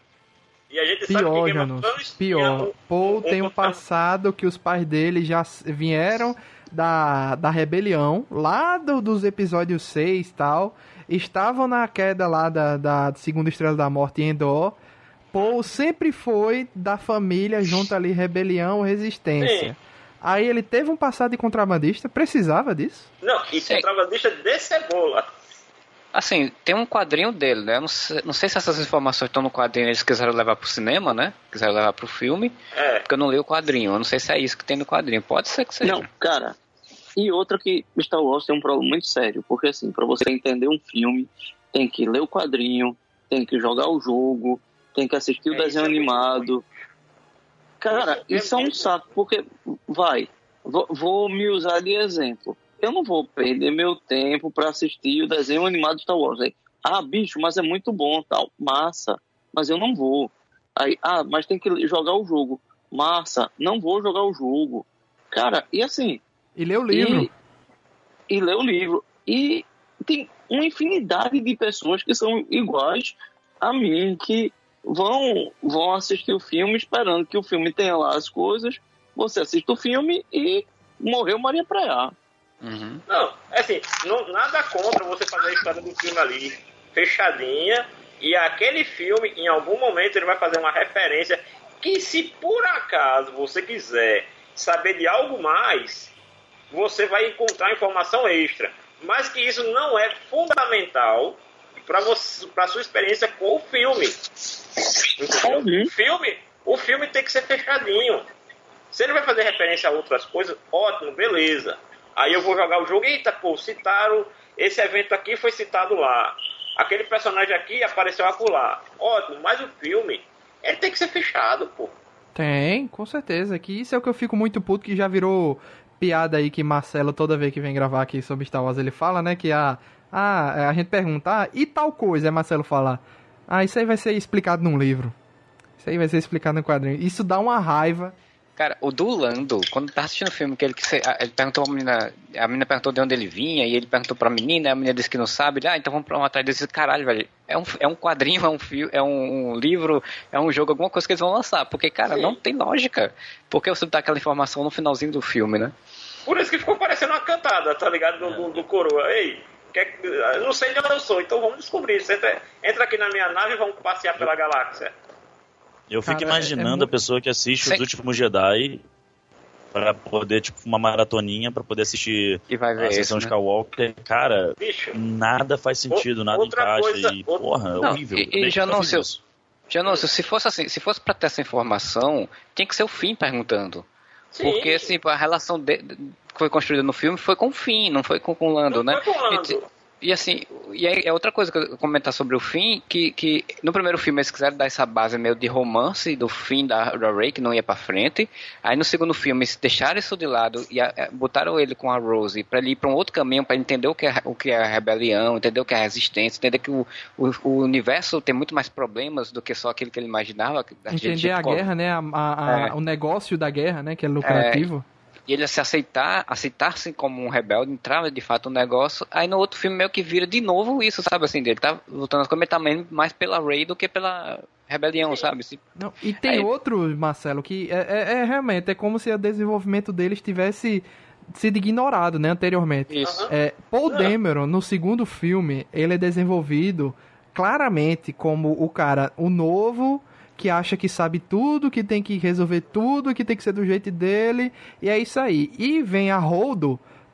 E a gente pior, sabe que Game Janus, of Thrones pior. Um, Paul um, tem um passado que os pais dele já vieram da, da rebelião, lá do, dos episódios seis e tal. Estavam na queda lá da, da segunda estrela da morte em Endor. Paul sempre foi da família junto ali, rebelião, resistência. Sim. Aí ele teve um passado de contrabandista, precisava disso? Não, e Sim. contrabandista de cebola. Assim, tem um quadrinho dele, né? Não sei, não sei se essas informações estão no quadrinho, eles quiseram levar pro cinema, né? Quiseram levar pro filme. É. Porque eu não li o quadrinho, eu não sei se é isso que tem no quadrinho. Pode ser que seja. Não, cara. E outra que Star Wars tem um problema muito sério, porque assim, pra você entender um filme, tem que ler o quadrinho, tem que jogar o jogo, tem que assistir o é, desenho animado. Cara, isso é um saco, porque, vai, vou, vou me usar de exemplo. Eu não vou perder meu tempo pra assistir o desenho animado de Star Wars. Aí, ah, bicho, mas é muito bom, tal, massa, mas eu não vou. Aí, ah, mas tem que jogar o jogo. Massa, não vou jogar o jogo. Cara, e assim... E ler o livro. E, e ler o livro. E tem uma infinidade de pessoas que são iguais a mim, que... Vão, vão assistir o filme esperando que o filme tenha lá as coisas. Você assiste o filme e morreu Maria Preá. Uhum. Não, é assim, não, nada contra você fazer a história do filme ali fechadinha. E aquele filme, em algum momento, ele vai fazer uma referência que, se por acaso você quiser saber de algo mais, você vai encontrar informação extra. Mas que isso não é fundamental para você, para sua experiência com o filme. Uhum. O filme, o filme tem que ser fechadinho. Se ele vai fazer referência a outras coisas, ótimo, beleza. Aí eu vou jogar o jogo, eita, pô, citaram, esse evento aqui foi citado lá. Aquele personagem aqui apareceu acolá. Ótimo, mas o filme, ele tem que ser fechado, pô. Tem, com certeza. Que isso é o que eu fico muito puto, que já virou piada aí que Marcelo, toda vez que vem gravar aqui sobre Star Wars, ele fala, né, que a... Ah, a gente pergunta, ah, e tal coisa? É Marcelo falar, ah, isso aí vai ser explicado num livro. Isso aí vai ser explicado no quadrinho. Isso dá uma raiva. Cara, o do Lando, quando tá assistindo o filme, que ele, que ele perguntou a menina, a menina perguntou de onde ele vinha, e ele perguntou pra menina, a menina disse que não sabe, ele, ah, então vamos pra uma atrás desse caralho, velho. É um, é um quadrinho, é um fio, é um, um livro, é um jogo, alguma coisa que eles vão lançar. Porque, cara, Sim. não tem lógica. Porque você dá aquela informação no finalzinho do filme, né? Por isso que ficou parecendo uma cantada, tá ligado? Do, do, do coroa. Ei, quer, eu não sei de onde eu sou, então vamos descobrir isso. Entra, entra aqui na minha nave e vamos passear pela galáxia. Eu fico Cara, imaginando é, é muito... a pessoa que assiste Sim. Os Últimos Jedi pra poder, tipo, uma maratoninha pra poder assistir e vai ver a sessão esse, né? Skywalker. Cara, Bicho, nada faz sentido, nada outra encaixa coisa, e, outra... porra, é não, horrível. E, e já não, se, já não, se fosse assim, se fosse pra ter essa informação, tinha que ser o Finn perguntando. Sim. Porque, assim, a relação de, de, que foi construída no filme foi com o Finn, não foi com, com o Lando, não né? Foi com o Lando. E, e assim, e é outra coisa que eu vou comentar sobre o Finn, que, que no primeiro filme eles quiseram dar essa base meio de romance do Finn da, da Rey, que não ia pra frente. Aí no segundo filme eles deixaram isso de lado e a, a, botaram ele com a Rose pra ele ir pra um outro caminho, pra entender o que, é, o que é a rebelião, entender o que é a resistência, entender que o, o, o universo tem muito mais problemas do que só aquilo que ele imaginava. A entender gente, a como... guerra, né? A, a, a, é. O negócio da guerra, né? Que é lucrativo. É. E ele se aceitar, aceitar-se como um rebelde, entrar de fato no negócio, aí no outro filme meio que vira de novo isso, sabe, assim, ele tá lutando como ele tá mais pela Rey do que pela rebelião, sabe? Se... Não, e tem aí... outro, Marcelo, que é, é, é realmente, é como se o desenvolvimento deles tivesse sido ignorado, né, anteriormente. Isso. É, Paul Dameron, no segundo filme, ele é desenvolvido claramente como o cara, o novo... que acha que sabe tudo, que tem que resolver tudo, que tem que ser do jeito dele, e é isso aí. E vem a Holdo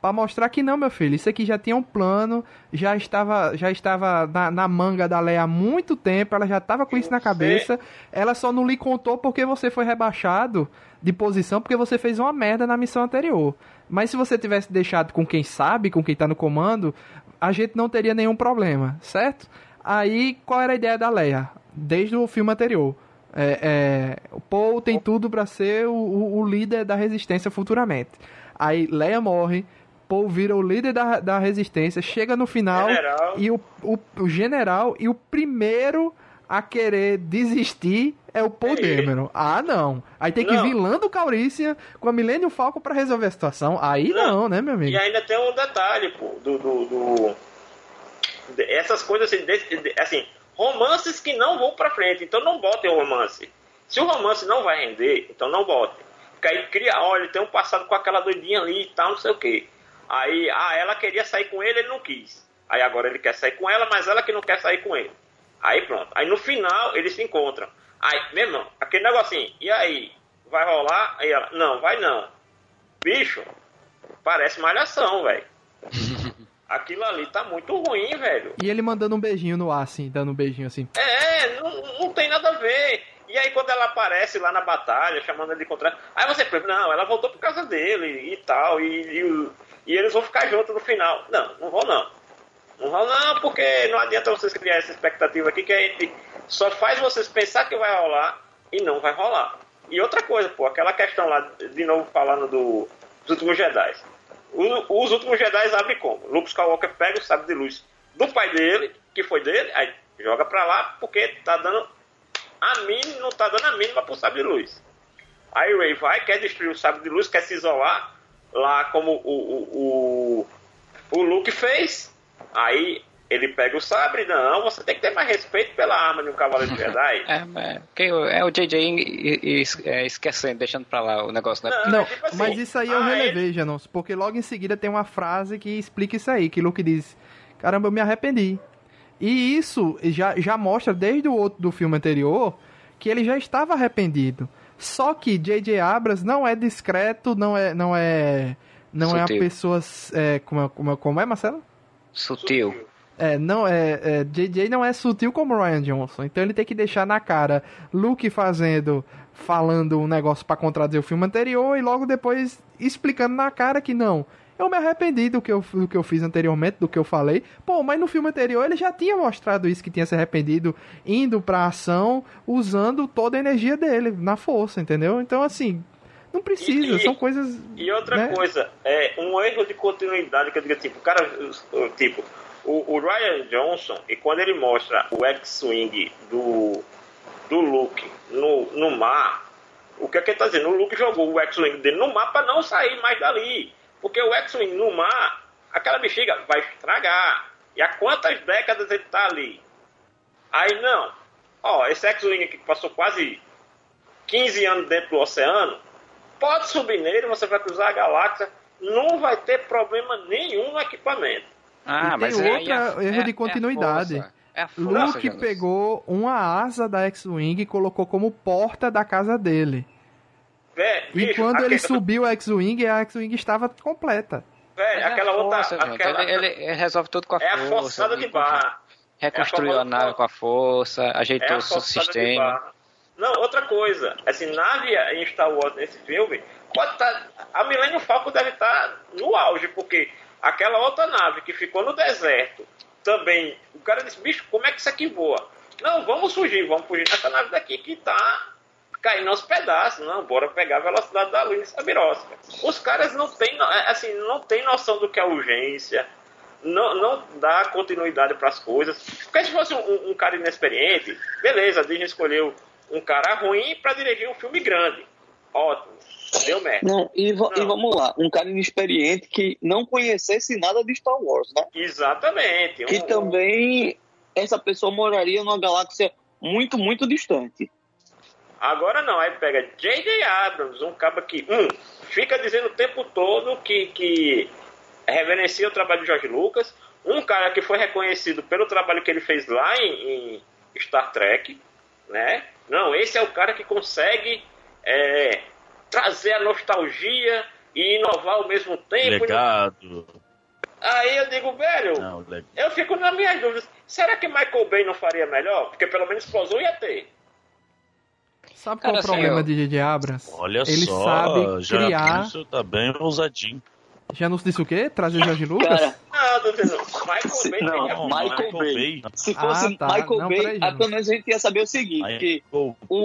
Pra mostrar que não, meu filho, isso aqui já tinha um plano, já estava, já estava na, na manga da Leia há muito tempo, ela já estava com isso na cabeça, ela só não lhe contou porque você foi rebaixado de posição, porque você fez uma merda na missão anterior. Mas se você tivesse deixado com quem sabe, com quem tá no comando, a gente não teria nenhum problema, certo? Aí, qual era a ideia da Leia? Desde o filme anterior. É, é, o Paul tem tudo pra ser o, o, o líder da resistência futuramente. Aí Leia morre, Paul vira o líder da, da resistência, chega no final General. e o, o, o general e o primeiro a querer desistir é o Paul É ele. Dameron. Ah, não. Aí tem que Não. vir Lando Calrissian com a Millennium Falcon pra resolver a situação. Aí não, Não. né, meu amigo? E ainda tem um detalhe, pô, do... do, do- de- essas coisas, assim, de- de- assim, romances que não vão pra frente, então não botem romance. Se o romance não vai render, então não botem. Porque aí cria, olha, tem um passado com aquela doidinha ali e tal, não sei o quê. Aí, ah, ela queria sair com ele, ele não quis. Aí agora ele quer sair com ela, mas ela que não quer sair com ele. Aí pronto. Aí no final eles se encontram. Aí, meu irmão, aquele negocinho, e aí? Vai rolar? Aí ela, não, vai não. Bicho, parece malhação, velho. Aquilo ali tá muito ruim, velho. E ele mandando um beijinho no ar, assim, dando um beijinho assim. É, não, não tem nada a ver. E aí quando ela aparece lá na batalha, chamando ele de contrário, aí você pensa, não, ela voltou por causa dele e tal, e, e, e eles vão ficar juntos no final. Não, não vão não. Não vão não, porque não adianta vocês criar essa expectativa aqui que a gente só faz vocês pensar que vai rolar e não vai rolar. E outra coisa, pô, aquela questão lá, de novo falando do, dos últimos Jedi. O, os últimos Jedi abrem como? Luke Skywalker pega o sabre de luz do pai dele, que foi dele, aí joga pra lá porque tá dando a mínima, não tá dando a mínima pro sabre de luz. Aí o Rey vai, quer destruir o sabre de luz, quer se isolar, lá como o, o, o, o Luke fez. Aí ele pega o sabre, não, você tem que ter mais respeito pela arma de um cavaleiro de Jedi. É, é, que é o J J e- e- e- é, esquecendo, deixando pra lá o negócio, né? Não, Não, tipo assim, mas isso aí eu ah, relevei, Janons, porque logo em seguida tem uma frase que explica isso aí, que Luke diz, caramba, eu me arrependi. E isso já, já mostra desde o outro do filme anterior que ele já estava arrependido. Só que J J Abrams não é discreto, não é não é não é uma Sutil. pessoa é, como, é- como, é- como é, Marcelo? Sutil. É, não é, é J J não é sutil como Ryan Johnson, então ele tem que deixar na cara Luke fazendo, falando um negócio pra contradizer o filme anterior e logo depois explicando na cara que não, eu me arrependi do que eu, do que eu fiz anteriormente, do que eu falei. Pô, mas no filme anterior ele já tinha mostrado isso, que tinha se arrependido, indo pra ação, usando toda a energia dele, na força, entendeu? Então assim, não precisa, E- e- são coisas... E outra né? coisa, é um erro de continuidade que eu digo, tipo, o cara, tipo, o, o Ryan Johnson, e quando ele mostra o X-Wing do, do Luke no, no mar, o que é que ele tá dizendo? O Luke jogou o X-Wing dele no mar pra não sair mais dali. Porque o X-Wing no mar, aquela bexiga vai estragar. E há quantas décadas ele tá ali? Aí não. Ó, esse X-Wing aqui que passou quase quinze anos dentro do oceano, pode subir nele, você vai cruzar a galáxia, não vai ter problema nenhum no equipamento. Ah, E tem mas é, aí outro a- erro é- de continuidade. É a força, é a força, Luke Jonas. pegou uma asa da X-Wing e colocou como porta da casa dele. Vé, E bicho, quando ele aquele- subiu a X-Wing, a X-Wing estava completa. Véi, Mas é a aquela outra. força, Jonas. Aquela, Ele, ele resolve tudo com a é a força. forçada de ele barra. Reconstruiu É a a nave famosa- com a força, É ajeitou a o seu forçada de sistema. barra. Não, outra coisa. Assim, nave em Star Wars nesse filme, pode tá, a Millennium Falcon deve estar no auge, porque aquela outra nave que ficou no deserto, também, o cara disse, bicho, como é que isso aqui voa? Não, vamos fugir, vamos fugir nessa nave daqui que tá caindo aos pedaços. Não, bora pegar a velocidade da luz nessa birosca. Os caras não têm, assim, não tem noção do que é urgência, não, não dá continuidade para as coisas. Porque se fosse um, um cara inexperiente, beleza, a Disney escolheu um cara ruim para dirigir um filme grande. Ótimo, deu merda. Não, e, va- Não. e vamos lá, um cara inexperiente que não conhecesse nada de Star Wars, né? Exatamente. Que Um- também essa pessoa moraria numa galáxia muito, muito distante. Agora não, aí pega J J Abrams, um cara que, um, fica dizendo o tempo todo que, que reverencia o trabalho de George Lucas, um cara que foi reconhecido pelo trabalho que ele fez lá em, em Star Trek, né? Não, esse é o cara que consegue é, trazer a nostalgia e inovar ao mesmo tempo. Legado. Aí eu digo, velho, Não, leg... eu fico nas minhas dúvidas. Será que Michael Bay não faria melhor? Porque pelo menos explosão ia ter. Sabe qual é o problema eu... de J J Abrams? Olha Ele só, sabe já criar... isso tá bem ousadinho. Já não disse o quê? Trazer Jorge Lucas? Cara, não, tô dizendo, Michael se, Bay... Não, não, Michael, Michael Bay. Bay. Se fosse ah, tá. Michael não, Bay, aí, pelo menos a gente ia saber o seguinte, Michael que o, o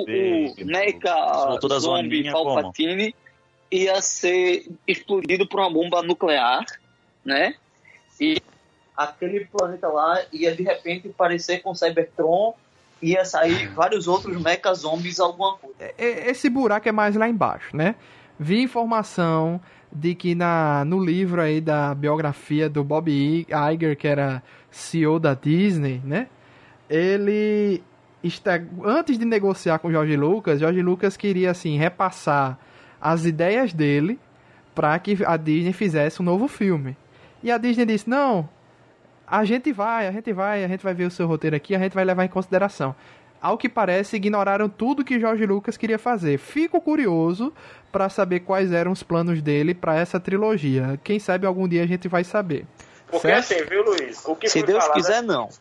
Mecha Zombie Palpatine ia ser explodido por uma bomba nuclear, né? E aquele planeta lá ia de repente parecer com Cybertron, ia sair vários outros mecha zombies, alguma coisa. Esse buraco é mais lá embaixo, né? Vi informação de que na, no livro aí da biografia do Bob Iger, que era C E O da Disney, né? Ele, está, antes de negociar com o George Lucas, George Lucas queria, assim, repassar as ideias dele para que a Disney fizesse um novo filme. E a Disney disse, não, a gente vai, a gente vai, a gente vai ver o seu roteiro aqui, a gente vai levar em consideração. Ao que parece, ignoraram tudo que George Lucas queria fazer. Fico curioso para saber quais eram os planos dele para essa trilogia. Quem sabe algum dia a gente vai saber. Porque certo? assim, viu, Luiz? O que Se Deus falar, quiser, né? não.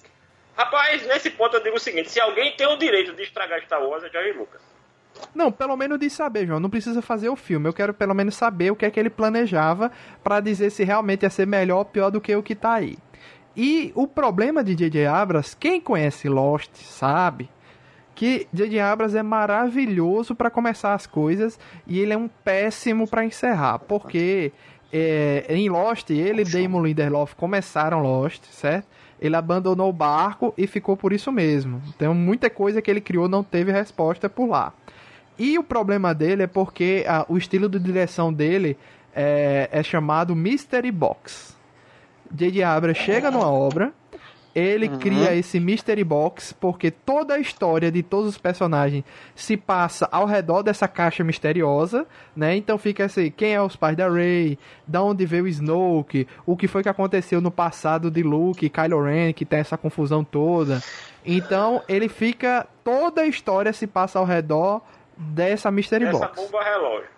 Rapaz, nesse ponto eu digo o seguinte, se alguém tem o direito de estragar Star Wars, é George Lucas. Não, pelo menos de saber, João. Não precisa fazer o filme. Eu quero pelo menos saber o que é que ele planejava para dizer se realmente ia ser melhor ou pior do que o que tá aí. E o problema de J J Abrams, quem conhece Lost sabe que J J Abrams é maravilhoso para começar as coisas e ele é um péssimo para encerrar. Porque é, em Lost, ele e Damon Lindelof começaram Lost, certo? Ele abandonou o barco e ficou por isso mesmo. Então muita coisa que ele criou não teve resposta por lá. E o problema dele é porque ah, o estilo de direção dele é, é chamado Mystery Box. J J Abrams chega numa obra, ele uhum. cria esse Mystery Box, porque toda a história de todos os personagens se passa ao redor dessa caixa misteriosa, né? Então fica assim, quem é os pais da Rey, da onde veio o Snoke, o que foi que aconteceu no passado de Luke e Kylo Ren, que tem essa confusão toda. Então ele fica, toda a história se passa ao redor dessa Mystery Essa Box. Essa bomba relógio.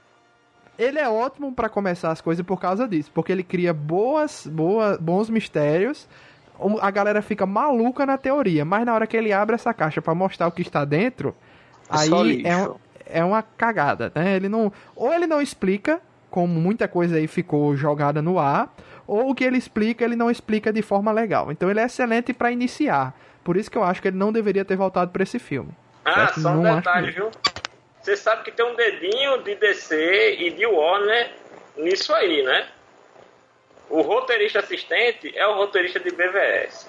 Ele é ótimo para começar as coisas por causa disso, porque ele cria boas, boas, bons mistérios, a galera fica maluca na teoria, mas na hora que ele abre essa caixa para mostrar o que está dentro, é aí é, um, é uma cagada, né? Ele não, ou ele não explica, como muita coisa aí ficou jogada no ar, ou o que ele explica, ele não explica de forma legal. Então ele é excelente para iniciar, por isso que eu acho que ele não deveria ter voltado para esse filme. Ah, certo? Só um não detalhe, viu? Você sabe que tem um dedinho de D C e de Warner nisso aí, né? O roteirista assistente é o roteirista de B V S.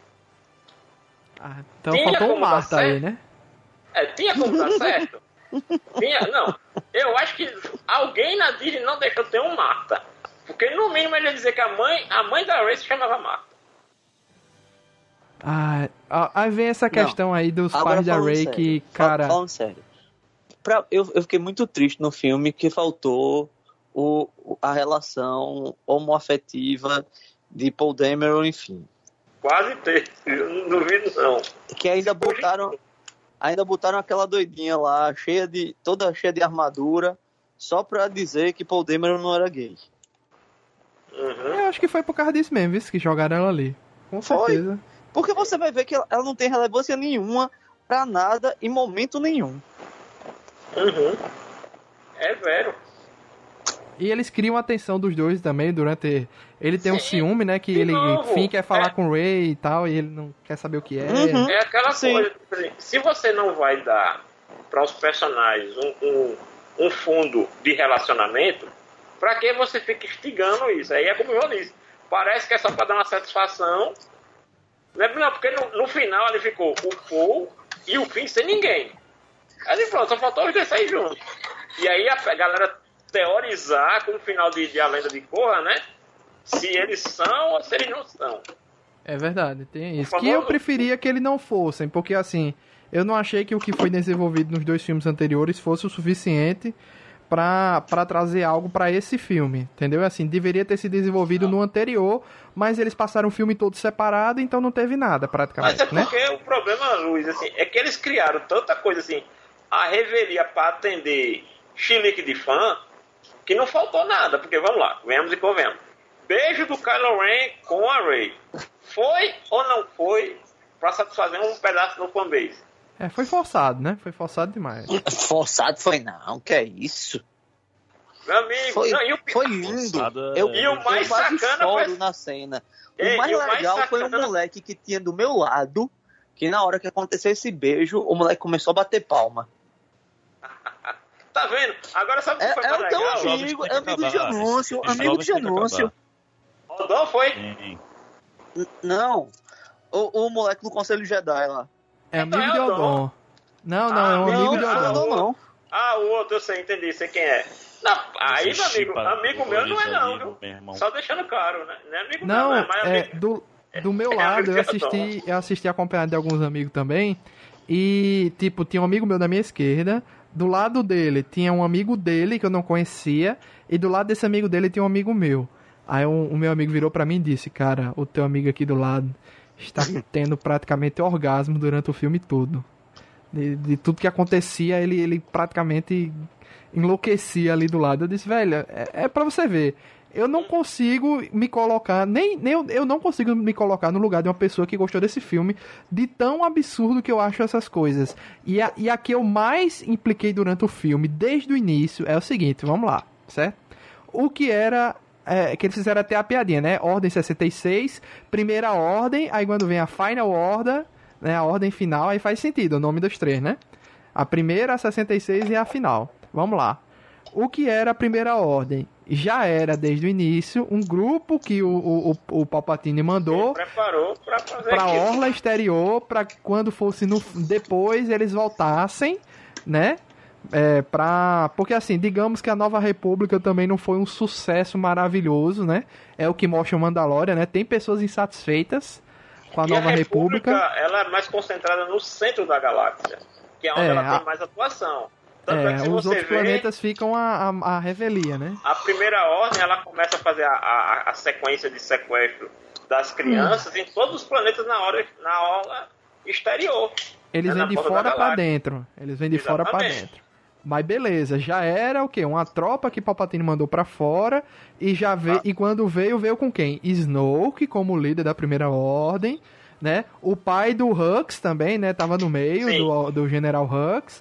Ah, então tinha faltou o Marta aí, né? É, tinha como dar certo? Tinha, não. Eu acho que alguém na Disney não deixou ter um Marta. Porque no mínimo ele ia dizer que a mãe, a mãe da Ray se chamava Marta. Ah, aí vem essa questão não. aí dos Agora, pais da Ray sério, que, cara... Falando sério. Pra, eu, eu fiquei muito triste no filme que faltou o, a relação homoafetiva de Paul Dameron, enfim. Quase teve, eu não duvido não. Que ainda botaram, ainda botaram aquela doidinha lá, cheia de, toda cheia de armadura, só pra dizer que Paul Dameron não era gay. Uhum. Eu acho que foi por causa disso mesmo, viu, que jogaram ela ali. Com foi. certeza. Porque você vai ver que ela, ela não tem relevância nenhuma pra nada em momento nenhum. Uhum. É vero. E eles criam a atenção dos dois também durante... Ele tem Sim. um ciúme, né? Que De ele, novo, enfim, quer falar é... com o Ray e tal, e ele não quer saber o que é. Uhum. É aquela Sim. coisa, se você não vai dar para os personagens um, um, um fundo de relacionamento, pra que você fica instigando isso? Aí é como eu disse, parece que é só pra dar uma satisfação. Não, porque no, no final ele ficou o Paul e o Finn sem ninguém. Aí pronto, só faltou os dois sair juntos. E aí a galera teorizar com o final de, de A Lenda de Korra, né? Se eles são ou se eles não são. É verdade, tem isso. famoso... Que eu preferia que eles não fossem, porque assim, eu não achei que o que foi desenvolvido nos dois filmes anteriores fosse o suficiente pra, pra trazer algo pra esse filme, entendeu? Assim, deveria ter sido desenvolvido no anterior, mas eles passaram o filme todo separado, então não teve nada praticamente, Mas é porque né? o problema, Luiz, assim, é que eles criaram tanta coisa assim, a revelia pra atender chilique de fã, que não faltou nada, porque vamos lá, venhamos e convenhamos. Beijo do Kylo Ren com a Rey. Foi ou não foi pra satisfazer um pedaço do fanbase? É, foi forçado, né? Foi forçado demais. Forçado foi não, que é isso? Meu amigo, Foi, não, e o, foi lindo. Forçado é- Eu, E o mais eu quase sacana choro foi- na cena. É, o mais e o mais legal foi um sacana- moleque que tinha do meu lado, que na hora que aconteceu esse beijo, o moleque começou a bater palma. Tá vendo? Agora sabe o É, que foi é mais o teu legal? jovens amigo, têm que é amigo de acabar. anúncio, Esses amigo jovens de têm que anúncio. acabar. Rodou, foi? Sim. N- Não, o, o moleque do Conselho Jedi lá. É Então amigo é de o Odon. Odon. Não, não, Ah, é um não, amigo de ah, Odon. Não, não. Ah, o outro, eu sei, entendi, sei quem é. Não, aí, Esse meu amigo, chipa amigo meu não é ali, não, viu? meu irmão. Só deixando claro, né? Não é amigo Não, meu, é mais é, amigo. do, do meu é lado, amigo eu de assisti, eu assisti acompanhado de alguns amigos também. E, tipo, tinha um amigo meu da minha esquerda. Do lado dele tinha um amigo dele que eu não conhecia. E do lado desse amigo dele tinha um amigo meu. Aí um, o meu amigo virou pra mim e disse: Cara, o teu amigo aqui do lado está tendo praticamente orgasmo durante o filme todo. De, de tudo que acontecia, ele, ele praticamente enlouquecia ali do lado. Eu disse: Velho, é, é pra você ver. Eu não consigo me colocar, nem, nem eu, eu não consigo me colocar no lugar de uma pessoa que gostou desse filme, de tão absurdo que eu acho essas coisas. E a, e a que eu mais impliquei durante o filme, desde o início, é o seguinte, vamos lá, certo? O que era, é, que eles fizeram até a piadinha, né? Ordem sessenta e seis, primeira ordem, aí quando vem a Final Order, né? A ordem final, aí faz sentido o nome dos três, né? A primeira, a sessenta e seis e a final. Vamos lá. O que era a primeira ordem? Já era, desde o início, um grupo que o, o, o, o Palpatine mandou Ele preparou pra fazer pra aquilo. orla exterior, pra quando fosse no, depois eles voltassem, né? É, pra, porque assim, digamos que a Nova República também não foi um sucesso maravilhoso, né? É o que mostra o Mandalorian, né? Tem pessoas insatisfeitas com a E Nova a República. República, ela é mais concentrada no centro da galáxia, que é onde É, ela a- tem mais atuação. Tanto é, É, que se os você outros vê, planetas ficam a, a, a revelia, né? a primeira ordem, ela começa a fazer a, a, a sequência de sequestro das crianças Hum. em todos os planetas na hora, na orla exterior. Eles É vêm na de porta da fora pra galáxia. dentro. Eles vêm de fora pra Exatamente. dentro. Mas beleza, já era o quê? Uma tropa que Palpatine mandou pra fora e já veio, Ah. e quando veio, veio com quem? Snoke como líder da primeira ordem, né? O pai do Hux também, né? Tava no meio Sim. do, do General Hux.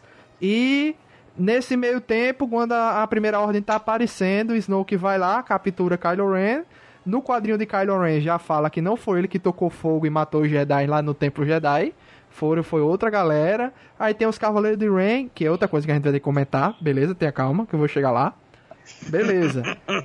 E nesse meio tempo, quando a, a primeira ordem tá aparecendo, Snoke vai lá, captura Kylo Ren. No quadrinho de Kylo Ren já fala que não foi ele que tocou fogo e matou os Jedi lá no Templo Jedi. Foram, foi outra galera. Aí tem os Cavaleiros de Ren, que é outra coisa que a gente vai ter que comentar. Beleza, tenha calma, que eu vou chegar lá. Beleza.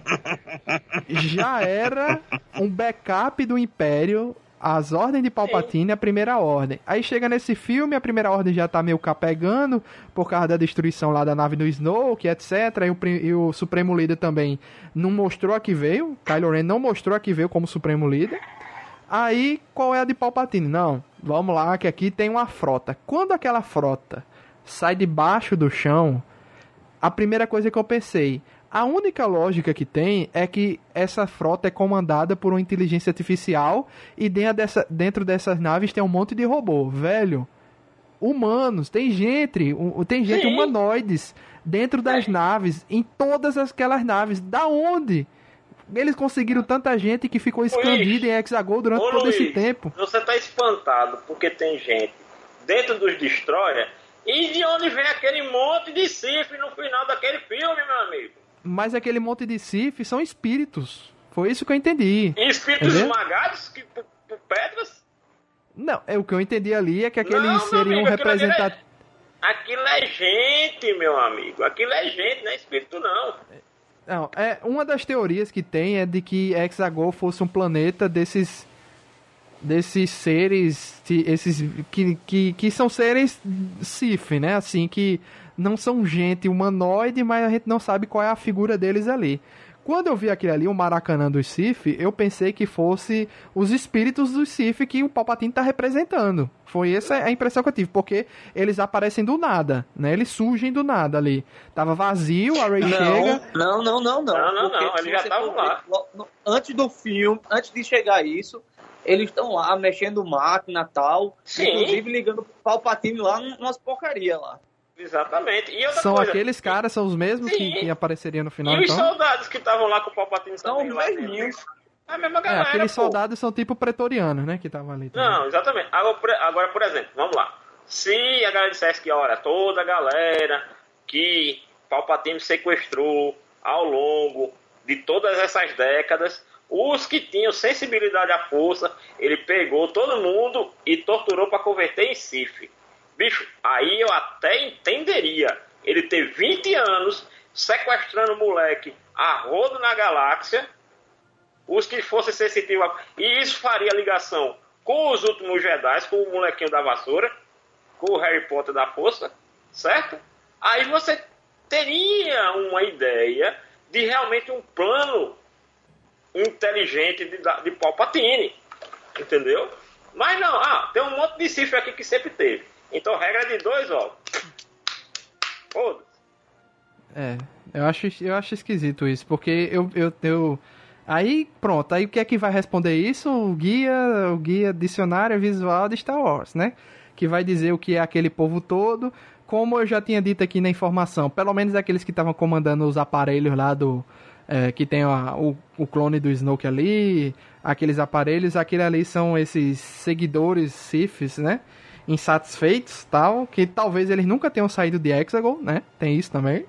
Já era um backup do Império, as ordens de Palpatine, a primeira ordem. Aí chega nesse filme, a primeira ordem já tá meio capegando, por causa da destruição lá da nave do Snoke, etcétera. E o, pri- e o Supremo Líder também não mostrou a que veio. Kylo Ren não mostrou a que veio como Supremo Líder. Aí, qual é a de Palpatine? Não, vamos lá, que aqui tem uma frota. Quando aquela frota sai debaixo do chão, a primeira coisa que eu pensei, a única lógica que tem é que essa frota é comandada por uma inteligência artificial e dentro, dessa, dentro dessas naves tem um monte de robô. Velho, humanos, tem gente, um, tem gente Sim. humanoides dentro das É. naves, em todas aquelas naves. Da onde? Eles conseguiram tanta gente que ficou escondida em Hexagol durante Ô, todo Luiz, esse tempo. Você tá espantado porque tem gente dentro dos Destroyer. E de onde vem aquele monte de Sith no final daquele filme, meu amigo? Mas aquele monte de Sith são espíritos. Foi isso que eu entendi. E espíritos Entendeu? esmagados que, por, por pedras? Não, é o que eu entendi ali é que aqueles Não, meu seriam amigo, aquilo ali representativos. Aquilo é gente, meu amigo. Aquilo é gente, não é espírito, não. Não, é, uma das teorias que tem é de que Hexagol fosse um planeta desses desses seres que- esses que, que, que são seres Sith, né? Assim, que não são gente humanoide, mas a gente não sabe qual é a figura deles ali. Quando eu vi aquele ali, o Maracanã dos Sith, eu pensei que fosse os espíritos dos Sith que o Palpatine tá representando. Foi essa a impressão que eu tive, porque eles aparecem do nada, né? Eles surgem do nada ali. Tava vazio, a Rey chega... Não, não, não, não, não. Não, não, Porque não, se eles já você estavam for lá. ver, lo- no- Antes do filme, antes de chegar isso, eles estão lá mexendo máquina e tal, Sim. inclusive ligando pro Palpatine lá numas porcaria lá. Exatamente. E outra São coisa, aqueles caras, são os mesmos que, sim. que apareceriam no final, E os então? soldados que estavam lá com o Palpatine São também os lá dentro. mesminhos. A mesma É, galera, aqueles pô. soldados são tipo pretorianos, né, que estavam ali. também. Não, exatamente. Agora, por- agora, por exemplo, vamos lá. Se a galera dissesse que, olha, toda a galera que Palpatine sequestrou ao longo de todas essas décadas, os que tinham sensibilidade à força, ele pegou todo mundo e torturou para converter em Sith. Bicho, aí eu até entenderia ele ter vinte anos sequestrando o moleque a rodo na galáxia, os que fossem sensitivos a... E isso faria ligação com os últimos Jedi, com o molequinho da vassoura, com o Harry Potter da força, certo? Aí você teria uma ideia de realmente um plano inteligente de, de Palpatine, entendeu? Mas não, ah, tem um monte de cifra aqui que sempre teve. Então, regra de dois, ó. Foda-se. É, eu acho, eu acho esquisito isso, porque eu, eu, eu... Aí, pronto, aí o que é que vai responder isso? O guia, o guia dicionário visual de Star Wars, né? Que vai dizer o que é aquele povo todo, como eu já tinha dito aqui na informação, pelo menos aqueles que estavam comandando os aparelhos lá do... É, que tem a, o, o clone do Snoke ali, aqueles aparelhos, aquele ali são esses seguidores Siths, né? Insatisfeitos, tal, que talvez eles nunca tenham saído de Hexagon, né? Tem isso também.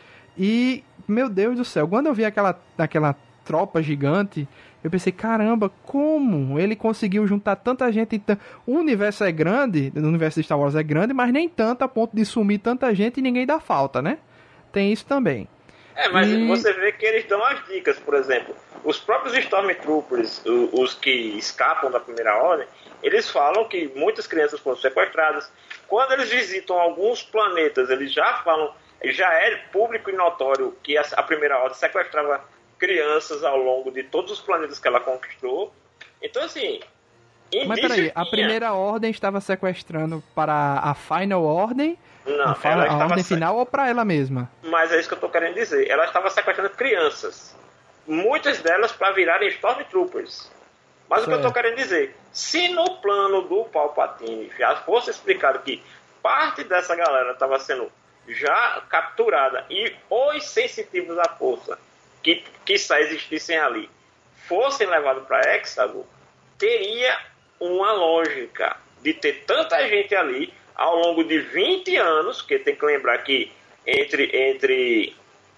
E, meu Deus do céu, quando eu vi aquela, aquela tropa gigante, eu pensei, caramba, como ele conseguiu juntar tanta gente? T... O universo é grande, o universo de Star Wars é grande, mas nem tanto a ponto de sumir tanta gente e ninguém dá falta, né? Tem isso também. É, mas E- você vê que eles dão as dicas, por exemplo, os próprios Stormtroopers, o- os que escapam da primeira ordem, eles falam que muitas crianças foram sequestradas. Quando eles visitam alguns planetas, eles já falam, já é público e notório que a, a primeira ordem sequestrava crianças ao longo de todos os planetas que ela conquistou. Então, assim, Mas indício peraí, a tinha. primeira ordem estava sequestrando para a Final Ordem, Não, a, fi- ela a estava ordem se- final ou para ela mesma? Mas é isso que eu tô querendo dizer. Ela estava sequestrando crianças. Muitas delas para virarem Stormtroopers. Mas o que eu tô Certo. querendo dizer, se no plano do Palpatine já fosse explicado que parte dessa galera estava sendo já capturada e os sensitivos à força que, que só existissem ali fossem levados para Hexagon, teria uma lógica de ter tanta gente ali ao longo de vinte anos, que tem que lembrar que entre, entre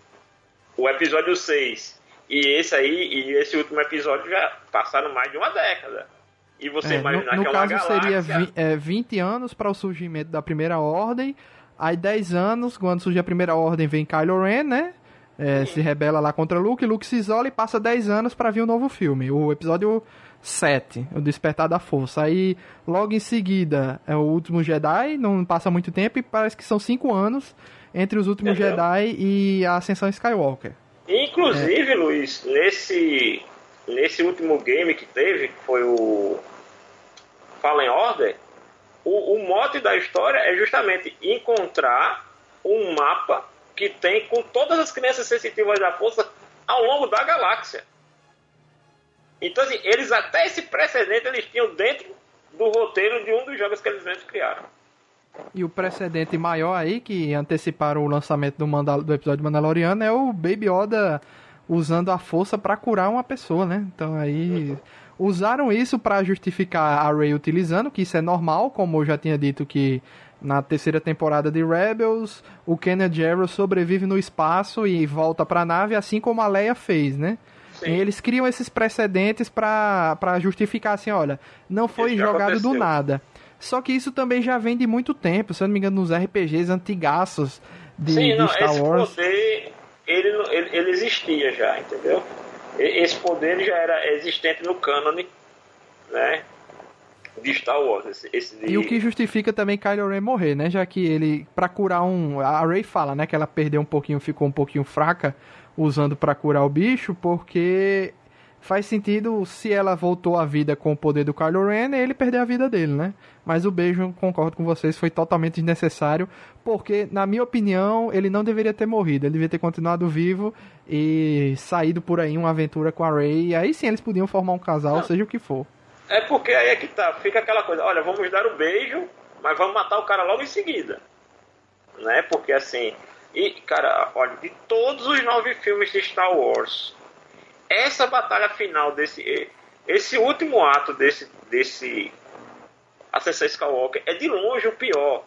o episódio seis e esse aí, e esse último episódio já passaram mais de uma década. E você É, no imaginar no que é uma caso galáxia... seria vi- é, vinte anos para o surgimento da primeira ordem, aí dez anos, quando surge a primeira ordem, vem Kylo Ren, né? É, se rebela lá contra Luke, Luke se isola e passa dez anos para vir o novo filme, o episódio sete, o Despertar da Força. Aí, logo em seguida, é o Último Jedi, não passa muito tempo, e parece que são cinco anos entre os Últimos Entendeu? Jedi e a Ascensão Skywalker. Inclusive, É. Luiz, nesse, nesse último game que teve, que foi o Fallen Order, o, o mote da história é justamente encontrar um mapa que tem com todas as crianças sensitivas da força ao longo da galáxia. Então, assim, eles até esse precedente eles tinham dentro do roteiro de um dos jogos que eles mesmos criaram. E o precedente maior aí, que anteciparam o lançamento do, Mandal- do episódio Mandaloriano, é o Baby Yoda usando a força pra curar uma pessoa, né? Então aí usaram isso pra justificar a Rey utilizando, que isso é normal, como eu já tinha dito que na terceira temporada de Rebels, o Kanan Jarrus sobrevive no espaço e volta pra nave, assim como a Leia fez, né? Sim. E eles criam esses precedentes pra, pra justificar assim, olha, não foi Isso já jogado do aconteceu. nada. Só que isso também já vem de muito tempo, se eu não me engano, nos R P Gs antigaços de, Sim, de não, Star esse Wars. poder ele, não- ele, ele existia já, entendeu? E- Esse poder ele já era existente no cânone, né, de Star Wars. Esse, esse de... E o que justifica também Kylo Ren morrer, né? Já que ele, pra curar um... A Rey fala, né? Que ela perdeu um pouquinho, ficou um pouquinho fraca usando pra curar o bicho, porque faz sentido se ela voltou à vida com o poder do Kylo Ren, ele perder a vida dele, né? Mas o beijo, concordo com vocês, foi totalmente desnecessário, porque, na minha opinião, ele não deveria ter morrido. Ele deveria ter continuado vivo e saído por aí uma aventura com a Rey. E aí sim eles podiam formar um casal, Não. seja o que for. É porque aí é que tá, fica aquela coisa, olha, vamos dar o beijo, mas vamos matar o cara logo em seguida. né? Porque assim, e cara, olha, de todos os nove filmes de Star Wars, essa batalha final desse, esse último ato desse, desse Ascensão Skywalker é de longe o pior.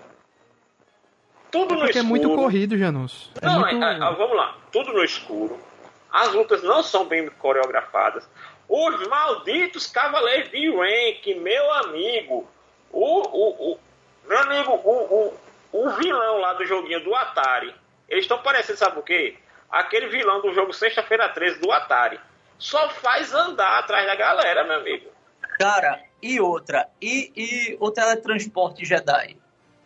Tudo é no porque escuro. é muito corrido, Janus. É não, muito... é, é, vamos lá, tudo no escuro. As lutas não são bem coreografadas. Os malditos Cavaleiros de Ren, que meu amigo, o, o, o meu amigo, o, o, o vilão lá do joguinho do Atari, eles estão parecendo, sabe o quê? Aquele vilão do jogo Sexta-feira treze do Atari. Só faz andar atrás da galera, meu amigo. Cara, e outra, e, e o teletransporte Jedi?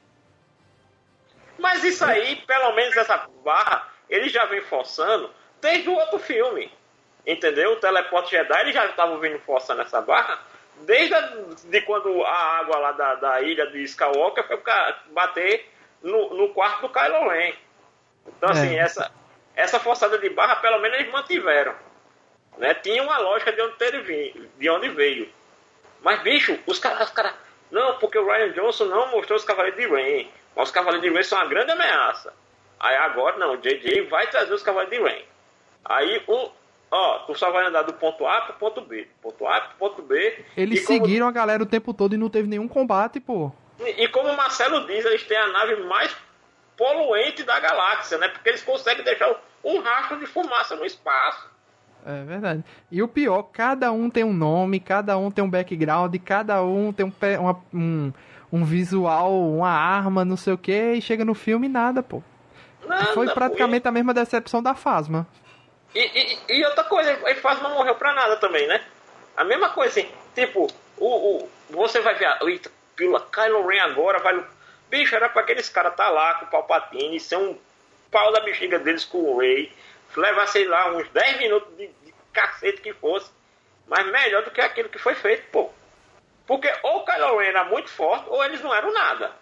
Mas isso aí, pelo menos essa barra, ele já vem forçando desde o outro filme. Entendeu? O teleporte Jedi, eles já estavam vindo forçando essa barra desde a, de quando a água lá da, da ilha de Skywalker foi bater no, no quarto do Kylo Ren. Então, é. assim, essa, essa forçada de barra, pelo menos eles mantiveram. Né? Tinha uma lógica de onde, teve, de onde veio. Mas, bicho, os caras... Os cara, não, porque o Rian Johnson não mostrou os Cavaleiros de Ren. Mas os Cavaleiros de Ren são uma grande ameaça. Aí agora, não, o J J vai trazer os Cavaleiros de Ren. Aí, o, ó, tu só vai andar do ponto A pro ponto B. Do ponto A pro ponto B. Eles como, seguiram a galera o tempo todo e não teve nenhum combate, pô. E, e como o Marcelo diz, eles têm a nave mais poluente da galáxia, né? Porque eles conseguem deixar um rastro de fumaça no espaço. É verdade. E o pior, cada um tem um nome, cada um tem um background, cada um tem um, uma, um, um visual, uma arma, não sei o que, e chega no filme e nada, pô. Nada, foi praticamente pô. a mesma decepção da Phasma. E, e, e outra coisa, a Phasma morreu pra nada também, né? A mesma coisa assim, tipo, o, o, você vai ver a Kylo Ren agora, vai... Bicho, era pra aqueles caras tá lá com o Palpatine, ser um pau da bexiga deles com o Rey, levar, sei lá, uns dez minutos de, de cacete que fosse, mas melhor do que aquilo que foi feito, pô. Porque ou o Kylo Ren era muito forte, ou eles não eram nada.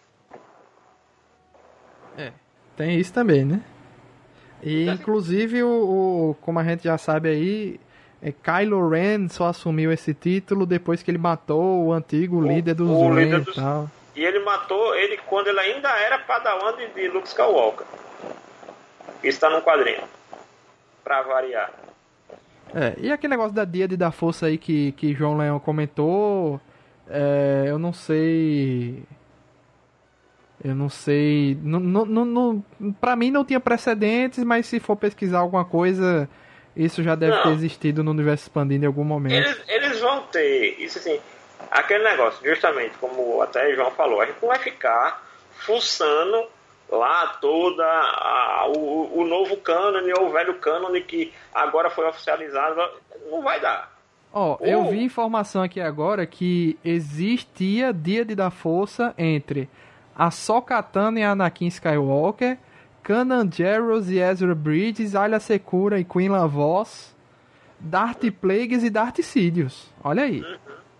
É, tem isso também, né? E inclusive, o, o como a gente já sabe aí, é, Kylo Ren só assumiu esse título depois que ele matou o antigo o, líder dos Ren e tal. E ele matou ele quando ele ainda era padawan de, de Luke Skywalker. Isso tá num quadrinho. Pra variar. É, e aquele negócio da Díade da Força aí que, que João Leão comentou, é, eu não sei... Eu não sei... Não, não, não, pra mim não tinha precedentes, mas se for pesquisar alguma coisa, isso já deve não. ter existido no universo expandido em algum momento. Eles, eles vão ter, isso assim, aquele negócio, justamente, como até o João falou, a gente não vai ficar fuçando lá toda a, o, o novo cânone ou o velho cânone que agora foi oficializado, não vai dar. Ó, oh, eu vi informação aqui agora que existia Díade da Força entre Ahsoka Tano e Anakin Skywalker, Kanan Jarrus e Ezra Bridges, Alia Secura e Queen Lavos, Darth Plagueis e Darth Sidious. Olha aí. Uhum.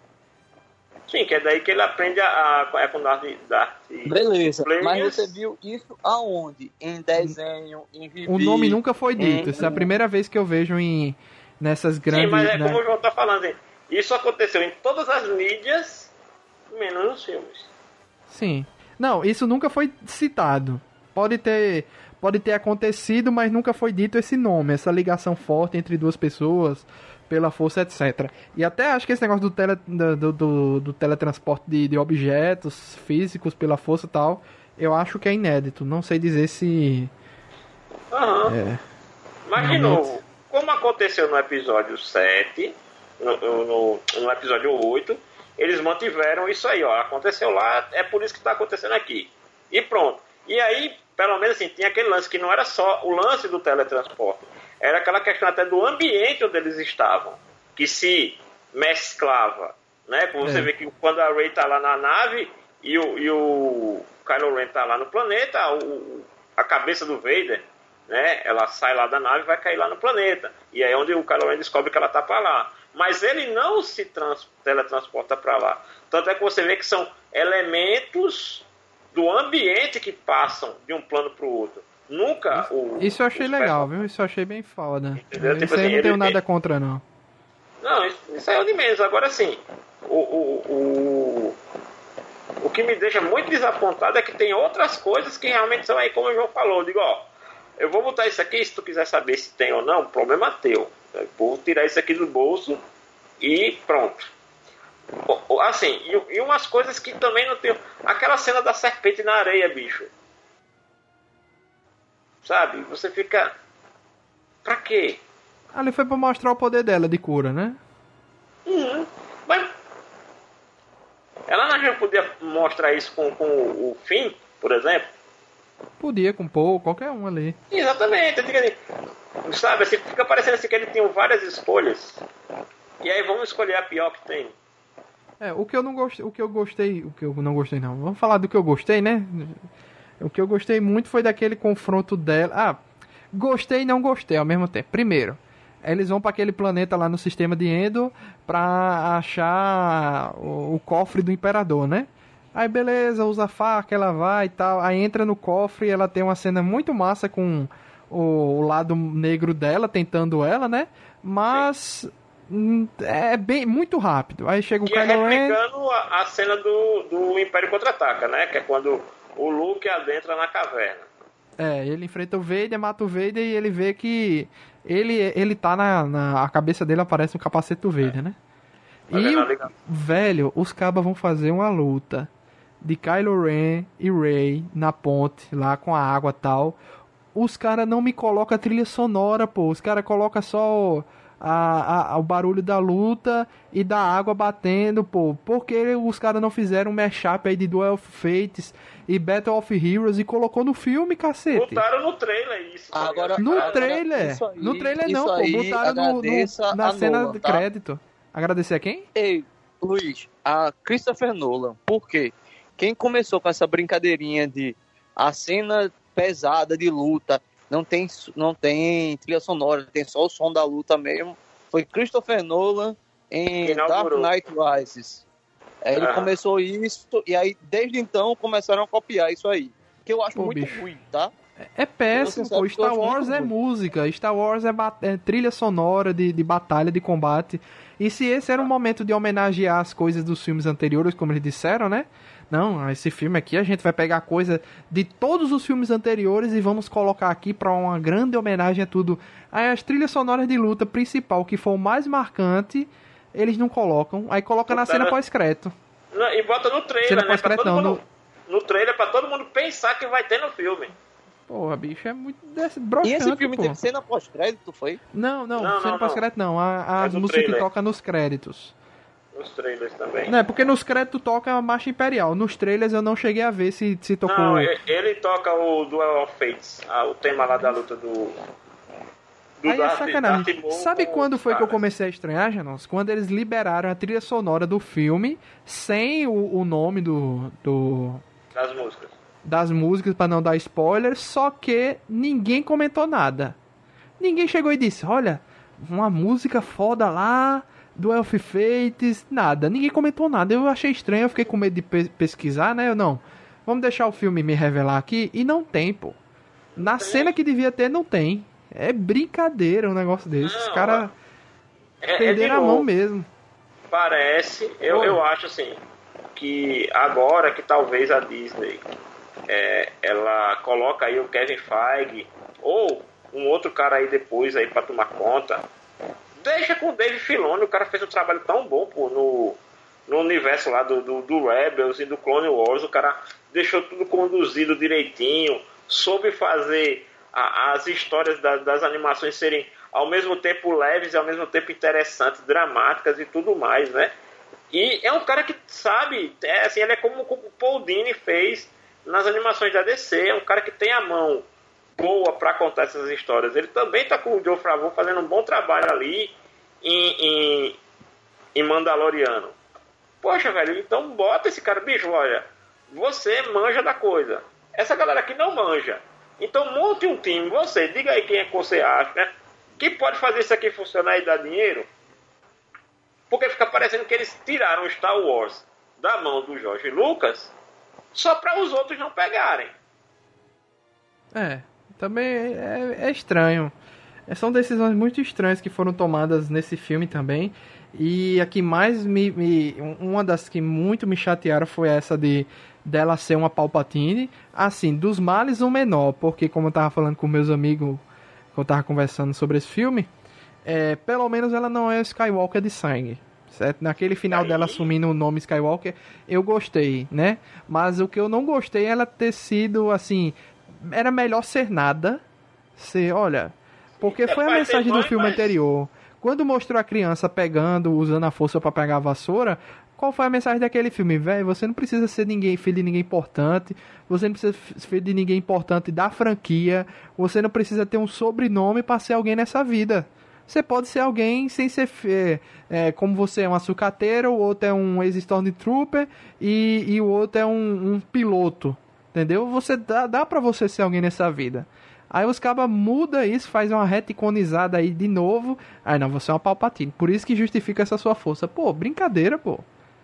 Sim, que é daí que ele aprende a, a, a com Darth, Darth Beleza, Plagueis. Mas você viu isso aonde? Em desenho, em review? O nome nunca foi dito. Em... Essa é a primeira vez que eu vejo em nessas grandes... Sim, mas é né? como o João tá falando, assim, isso aconteceu em todas as mídias, menos nos filmes. Sim. Não, isso nunca foi citado. Pode ter, pode ter acontecido, mas nunca foi dito esse nome, essa ligação forte entre duas pessoas, pela força, etcétera. E até acho que esse negócio do, tele, do, do, do teletransporte de, de objetos físicos pela força e tal, eu acho que é inédito. Não sei dizer se... Aham. É, mas, de novo, como aconteceu no episódio sete, no, no, no episódio oito... eles mantiveram isso aí, ó. Aconteceu lá, é por isso que está acontecendo aqui. E pronto. E aí, pelo menos assim, tinha aquele lance que não era só o lance do teletransporte. Era aquela questão até do ambiente onde eles estavam. Que se mesclava. Né? Como você é. vê que quando a Rey tá lá na nave e o, e o Kylo Ren tá lá no planeta, o, a cabeça do Vader, né? Ela sai lá da nave e vai cair lá no planeta. E aí é onde o Kylo Ren descobre que ela tá pra lá. Mas ele não se trans, teletransporta para lá. Tanto é que você vê que são elementos do ambiente que passam de um plano para o outro. Nunca isso, o... Isso eu achei legal, viu? Isso eu achei bem foda. Entendeu? Isso tipo aí assim, não tenho ele, nada contra, não. Não, isso, isso aí é o de menos. Agora sim, o, o, o, O que me deixa muito desapontado é que tem outras coisas que realmente são aí, como o João falou. Eu digo, ó, eu vou botar isso aqui, se tu quiser saber se tem ou não, problema teu. Eu vou tirar isso aqui do bolso e pronto. Assim, e, e umas coisas que também não tem. Aquela cena da serpente na areia, bicho. Sabe? Você fica... Pra quê? Ali foi pra mostrar o poder dela de cura, né? Uhum. Mas ela não podia mostrar isso com, com o Finn, por exemplo? Podia, com Paul, qualquer um ali. Exatamente. Eu digo assim, sabe, assim, fica parecendo assim que ele tinha várias escolhas. E aí vamos escolher a pior que tem. É, o que eu não gostei, o que eu gostei, o que eu não gostei não. Vamos falar do que eu gostei, né? O que eu gostei muito foi daquele confronto dela. Ah, gostei e não gostei ao mesmo tempo. Primeiro, eles vão para aquele planeta lá no sistema de Endor pra achar o, o cofre do Imperador, né? Aí beleza, usa a faca, ela vai e tal. Aí entra no cofre e ela tem uma cena muito massa com o, o lado negro dela tentando ela, né? Mas hum, é bem muito rápido. Aí chega o Que é Kylo Ren. replicando a, a cena do, do Império Contra-Ataca, né? Que é quando o Luke adentra na caverna. É, ele enfrenta o Vader, mata o Vader e ele vê que ele, ele tá na, na... A cabeça dele aparece no capacete do Vader, né? Tá E, legal, o- legal. velho, os cabas vão fazer uma luta de Kylo Ren e Rey na ponte, lá com a água e tal. Os caras não me colocam a trilha sonora, pô. Os caras colocam só a, a- o barulho da luta e da água batendo, pô. Por que os caras não fizeram um mashup aí de Duel of Fates e Battle of Heroes e colocou no filme, cacete? Botaram no trailer isso. tá Agora- ligado? No Agora, trailer. isso aí- no trailer isso não, pô. aí Botaram no, no- agradeça na a cena Nolan, de tá? crédito. Agradecer a quem? Ei, Luiz, a Christopher Nolan, por quê? Quem começou com essa brincadeirinha de a cena pesada de luta, não tem, não tem trilha sonora, tem só o som da luta mesmo, foi Christopher Nolan em Inaugurou. Dark Knight Rises. Aí ele Ah. começou isso, e aí desde então começaram a copiar isso aí. Que eu acho Pô, muito bicho. ruim, tá? É péssimo, Você pô. sabe que eu Star acho Wars muito é ruim. música. Star Wars é, ba- é trilha sonora de, de batalha, de combate. E se esse era um momento de homenagear as coisas dos filmes anteriores, como eles disseram, né? Não, esse filme aqui a gente vai pegar coisa de todos os filmes anteriores e vamos colocar aqui pra uma grande homenagem a tudo. Aí as trilhas sonoras de luta principal, que for o mais marcante, eles não colocam. Aí coloca na Botaram- cena pós-crédito. Não, e bota no Cena trailer, né? Pra pós-crédito todo não, mundo, no trailer pra todo mundo pensar que vai ter no filme. Porra, bicho, é muito desse- E broxante, esse filme pô. teve cena pós-crédito, foi? Não, não, Não, cena não, pós-crédito não. A- As É do músicas que trailer. toca nos créditos. Nos trailers também. Não, é porque nos créditos toca a Marcha Imperial. Nos trailers eu não cheguei a ver se, se tocou. Não, e- ele toca o Duel of Fates, ah, o tema lá da luta do. do Aí é Darth- sacanagem. Darth Maul Sabe com quando os foi que eu caras. comecei a estranhar, Janos? Quando eles liberaram a trilha sonora do filme sem o, o nome do, do Das músicas. das músicas pra não dar spoiler, só que ninguém comentou nada. Ninguém chegou e disse, olha, uma música foda lá, do Elf Fates, nada. Ninguém comentou nada. Eu achei estranho, eu fiquei com medo de pe- pesquisar, né? Eu não. Vamos deixar o filme me revelar aqui e não tem, pô. Na cena que devia ter, não tem. É brincadeira um negócio desse. Os Não, caras É, é de perderam a novo. mão mesmo. Parece, eu, Oi. eu acho assim, que agora que talvez a Disney é, ela coloca aí o Kevin Feige ou um outro cara aí depois aí pra tomar conta, deixa com o Dave Filoni, o cara fez um trabalho tão bom pô, no, no universo lá do, do, do Rebels e do Clone Wars, o cara deixou tudo conduzido direitinho, soube fazer a, as histórias da, das animações serem ao mesmo tempo leves e ao mesmo tempo interessantes, dramáticas e tudo mais, né? E é um cara que sabe, é, assim, ele é como o Paul Dini fez nas animações da D C, é um cara que tem a mão boa para contar essas histórias. Ele também está com o Joe Favreau fazendo um bom trabalho ali em, em, em Mandaloriano. Poxa, velho, então bota esse cara, bicho, olha, você manja da coisa. Essa galera aqui não manja. Então monte um time, você, diga aí quem é que você acha, né? Que pode fazer isso aqui funcionar e dar dinheiro. Porque fica parecendo que eles tiraram Star Wars da mão do George Lucas só para os outros não pegarem. É, também é, é estranho. É, São decisões muito estranhas que foram tomadas nesse filme também. E a que mais me, me... Uma das que muito me chatearam foi essa de dela ser uma Palpatine. Assim, dos males o menor, porque como eu tava falando com meus amigos, que eu tava conversando sobre esse filme, é, pelo menos ela não é Skywalker de sangue. Certo? Naquele final Aí. dela assumindo o nome Skywalker, eu gostei, né? Mas o que eu não gostei é ela ter sido, assim... Era melhor ser nada. Ser, olha... Porque foi a mensagem do filme anterior. Quando mostrou a criança pegando, usando a força pra pegar a vassoura, qual foi a mensagem daquele filme? Velho, você não precisa ser ninguém, filho de ninguém importante. Você não precisa ser filho de ninguém importante da franquia. Você não precisa ter um sobrenome pra ser alguém nessa vida. Você pode ser alguém sem ser... É, é, como você é uma sucateira, o outro é um ex-Stormtrooper e, e o outro é um, um piloto. Entendeu? Você dá, dá pra você ser alguém nessa vida. Aí os cabas muda isso, faz uma reticonizada aí de novo. Aí não, você é uma Palpatine. Por isso que justifica essa sua força. Pô, brincadeira, pô.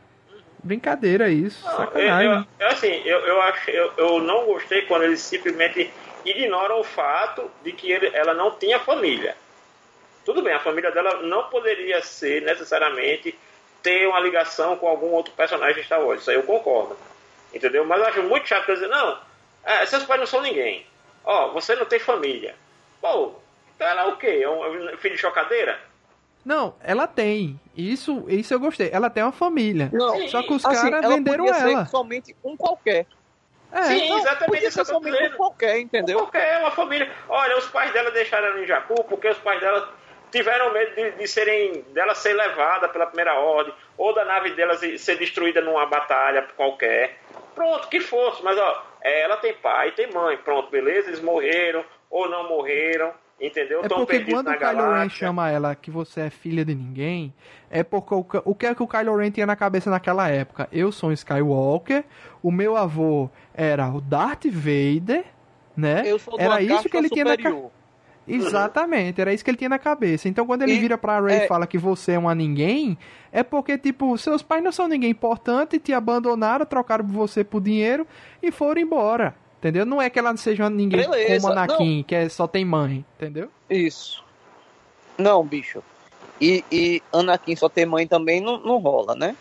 Brincadeira isso, não, sacanagem. Eu, eu, assim, eu, eu, acho, eu, eu não gostei quando eles simplesmente ignoram o fato de que ele, ela não tinha família. Tudo bem, a família dela não poderia ser necessariamente ter uma ligação com algum outro personagem de Star Wars. Isso aí eu concordo. Entendeu? Mas eu acho muito chato dizer, não, é, seus pais não são ninguém. Ó, oh, você não tem família. Pô, então ela é o quê? É um filho de chocadeira? Não, ela tem. Isso, isso eu gostei. Ela tem uma família. Não, só que os assim, caras venderam ela. ela. Ser somente um qualquer. É, Sim, não, exatamente isso. Somente um qualquer, entendeu? Um qualquer, uma família. Olha, os pais dela deixaram ela em Jakku porque os pais dela tiveram medo de, de serem, dela ser levada pela primeira ordem, ou da nave dela ser destruída numa batalha qualquer. Pronto, que fosse, mas ó, ela tem pai e tem mãe, pronto, beleza, eles morreram ou não morreram, entendeu? É Tão porque perdidos quando na o Kylo galáxia. Ren chama ela que você é filha de ninguém, é porque o, o que é que o Kylo Ren tinha na cabeça naquela época? Eu sou um Skywalker, o meu avô era o Darth Vader, né? Eu sou era isso que ele superior. tinha na cabeça. Exatamente, era isso que ele tinha na cabeça. Então quando ele e, vira pra Rey é... e fala que você é uma ninguém, é porque, tipo, seus pais não são ninguém importante, te abandonaram, trocaram você por dinheiro e foram embora. Entendeu? Não é que ela seja ninguém Beleza, como Anakin, não. que é, só tem mãe, entendeu? Isso. Não, bicho. E, e Anakin só tem mãe também não, não rola, né?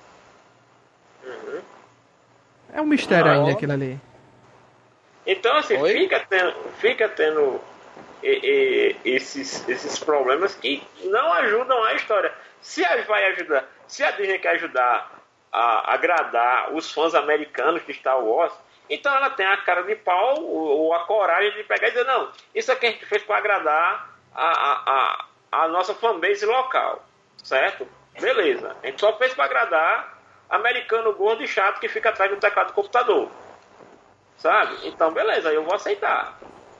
Uhum. É um mistério Não. ainda aquilo ali. Então, assim, Oi? fica tendo, fica tendo e, e, esses, esses problemas que não ajudam a história. Se a, vai ajudar, se a Disney quer ajudar a agradar os fãs americanos de Star Wars, então ela tem a cara de pau ou a coragem de pegar e dizer, não, isso aqui a gente fez para agradar a, a, a, a nossa fanbase local, certo? Beleza, a gente só fez para agradar americano gordo e chato que fica atrás do teclado do computador. Sabe? Então, beleza, eu vou aceitar.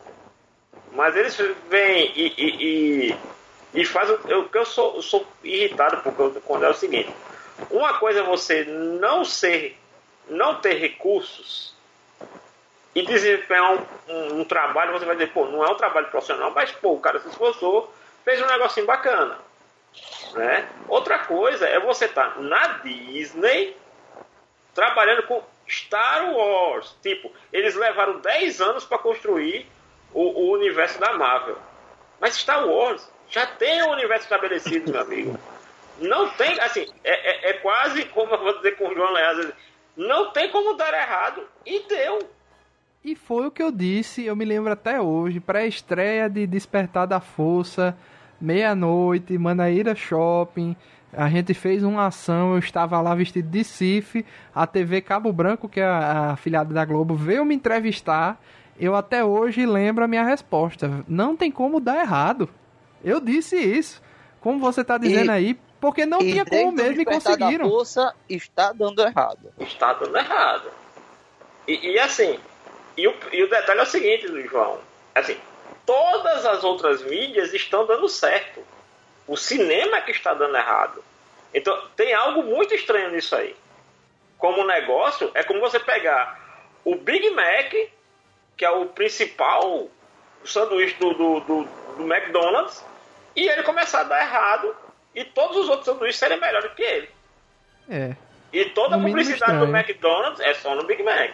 Mas eles vêm e, e, e, e fazem... Eu, eu, sou, eu sou irritado porque, quando é o seguinte. Uma coisa é você não ser... Não ter recursos e desempenhar um, um, um trabalho, você vai dizer, pô, não é um trabalho profissional, mas, pô, o cara se esforçou, fez um negocinho bacana. Né? Outra coisa é você estar na Disney trabalhando com Star Wars. Tipo, eles levaram dez anos para construir o, o universo da Marvel. Mas Star Wars já tem um universo estabelecido, meu amigo. Não tem, assim, é, é, é quase como eu vou dizer com o João Leandro, não tem como dar errado e deu. E foi o que eu disse, eu me lembro até hoje, pré-estreia de Despertar da Força, meia-noite, Manaíra Shopping. A gente fez uma ação, eu estava lá vestido de Sif, a T V Cabo Branco, que é a, a afiliada da Globo, veio me entrevistar. Eu até hoje lembro a minha resposta. Não tem como dar errado. Eu disse isso. Como você está dizendo E- aí, porque não tinha como mesmo e conseguiram. A força está dando errado. Está dando errado. E, e assim, e o, e o detalhe é o seguinte, João. Assim, todas as outras mídias estão dando certo. O cinema é que está dando errado. Então, tem algo muito estranho nisso aí. Como negócio, é como você pegar o Big Mac, que é o principal sanduíche do, do, do, do McDonald's, e ele começar a dar errado, e todos os outros sanduíches serem melhores que ele. É. E toda a No mínimo publicidade do estranho. McDonald's é só no Big Mac.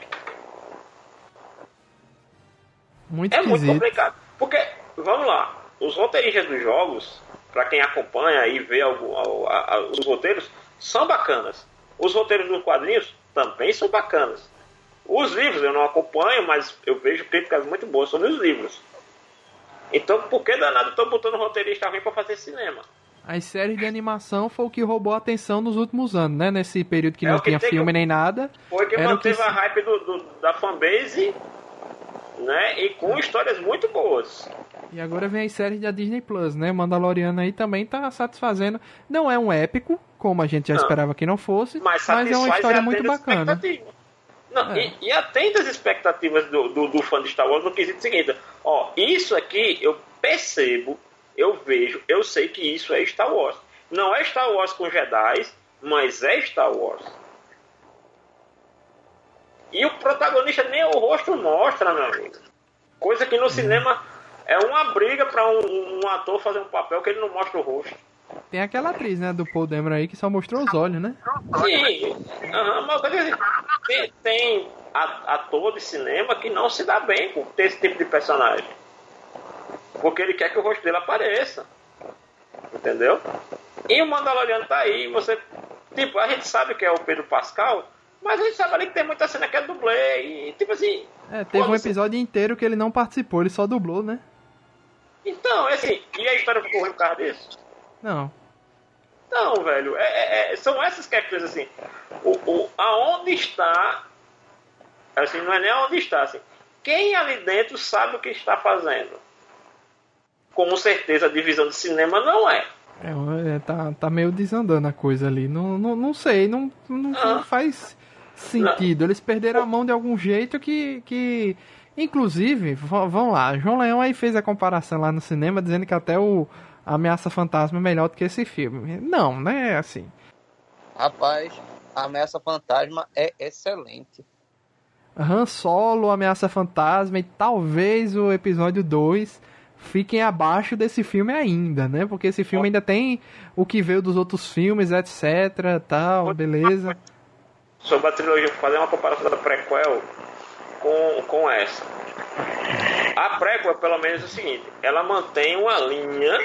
Muito É muito esquisito. complicado. Porque, vamos lá, os roteiristas dos jogos, para quem acompanha e vê algum, a, a, os roteiros, são bacanas. Os roteiros dos quadrinhos também são bacanas. Os livros eu não acompanho, mas eu vejo críticas muito boas sobre os livros. Então, por que danado estão botando roteirista ruim para fazer cinema? As séries de animação foi o que roubou a atenção nos últimos anos, né? Nesse período que é não que tinha filme que, nem nada. Foi que era manteve o que... a hype do, do, da fanbase, né? E com histórias muito boas. E agora vem as séries da Disney Plus, né? Mandaloriano aí também tá satisfazendo. Não é um épico, como a gente já não. esperava que não fosse, mas, mas é uma história muito bacana. Não, é. e, e atende as expectativas do, do, do fã de Star Wars no quesito seguinte: ó, isso aqui eu percebo, eu vejo, eu sei que isso é Star Wars. Não é Star Wars com Jedi, mas é Star Wars. E o protagonista nem o rosto mostra, meu amigo. Coisa que no hum. cinema é uma briga para um, um ator fazer um papel que ele não mostra o rosto. Tem aquela atriz, né, do Paul Dameron aí, que só mostrou os olhos, né? Sim, uhum, mas tem, tem ator de cinema que não se dá bem com ter esse tipo de personagem. Porque ele quer que o rosto dele apareça. Entendeu? E o Mandaloriano tá aí, você... Tipo, a gente sabe que é o Pedro Pascal, mas a gente sabe ali que tem muita cena que é dublê e, tipo assim... É, teve um episódio assim... inteiro que ele não participou, ele só dublou, né? Então, é assim, e a história ficou ruim por causa disso? Não. Não, velho, é, é, é, são essas questões, assim, o, o, aonde está, assim, não é nem aonde está, assim, quem ali dentro sabe o que está fazendo? Com certeza a divisão de cinema não é. É, tá, tá meio desandando a coisa ali, não, não, não sei, não, não, ah, não faz sentido, não. Eles perderam a mão de algum jeito que... que... Inclusive, vamos lá, João Leão aí fez a comparação lá no cinema, dizendo que até o Ameaça Fantasma é melhor do que esse filme. Não, né, assim. Rapaz, a Ameaça Fantasma é excelente. Han Solo, Ameaça Fantasma e talvez o episódio dois fiquem abaixo desse filme ainda, né? Porque esse filme ainda tem o que veio dos outros filmes, etc, tal, beleza. Sobre a trilogia, vou fazer uma comparação da prequel com, com essa. A prequel, pelo menos, é o seguinte: ela mantém uma linha,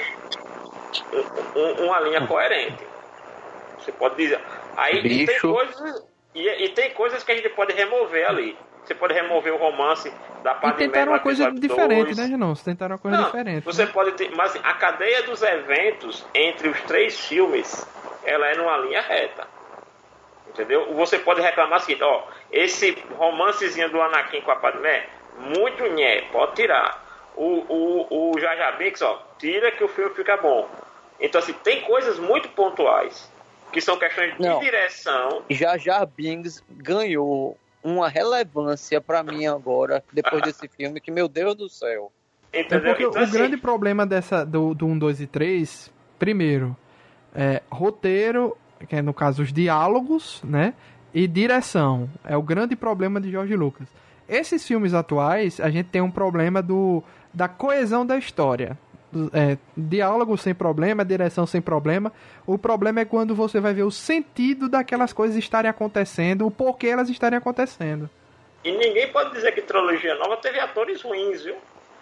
um, uma linha coerente. Você pode dizer. Aí e tem coisas e, e tem coisas que a gente pode remover ali. Você pode remover o romance da parte. E tentaram uma coisa diferente, dois. Né, Genão? Você tentaram uma coisa Não, diferente. Você né? pode ter, mas a cadeia dos eventos entre os três filmes, ela é numa linha reta. Entendeu? Você pode reclamar o seguinte: ó, esse romancezinho do Anakin com a Padmé, muito nhé, pode tirar. O, o, o Jar Jar Binks, ó, tira que o filme fica bom. Então, assim, tem coisas muito pontuais, que são questões de Não. direção. Jar Jar Binks ganhou uma relevância pra mim agora, depois desse filme, que, meu Deus do céu. Entendeu? É porque então, o assim... grande problema dessa, do, do um, dois e três, primeiro, é roteiro, que é no caso os diálogos, né? E direção. É o grande problema de George Lucas. Esses filmes atuais, a gente tem um problema do, da coesão da história. É, diálogo sem problema, direção sem problema. O problema é quando você vai ver o sentido daquelas coisas estarem acontecendo, o porquê elas estarem acontecendo. E ninguém pode dizer que trilogia nova teve atores ruins, viu?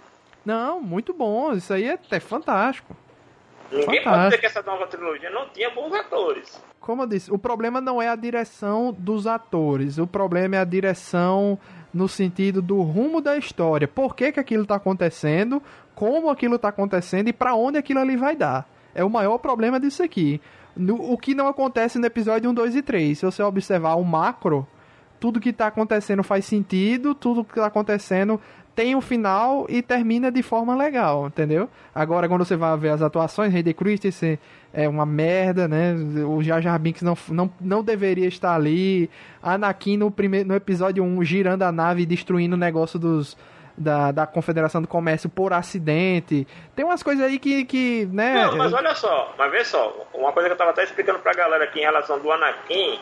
Não, muito bom. Isso aí é, é fantástico. Ninguém fantástico. pode dizer que essa nova trilogia não tinha bons atores. Como eu disse, o problema não é a direção dos atores. O problema é a direção no sentido do rumo da história. Por que que aquilo está acontecendo, como aquilo está acontecendo e para onde aquilo ali vai dar. É o maior problema disso aqui. No, o que não acontece no episódio um, dois e três. Se você observar o macro, tudo que está acontecendo faz sentido, tudo que está acontecendo tem um final e termina de forma legal, entendeu? Agora, quando você vai ver as atuações, Hayden Christensen é uma merda, né? O Jar Jar Binks não, não, não deveria estar ali. Anakin no, primeiro, no episódio um girando a nave e destruindo o negócio dos, da, da Confederação do Comércio por acidente. Tem umas coisas aí que, que né? Não, mas olha só, mas vê só, uma coisa que eu tava até explicando pra galera aqui em relação do Anakin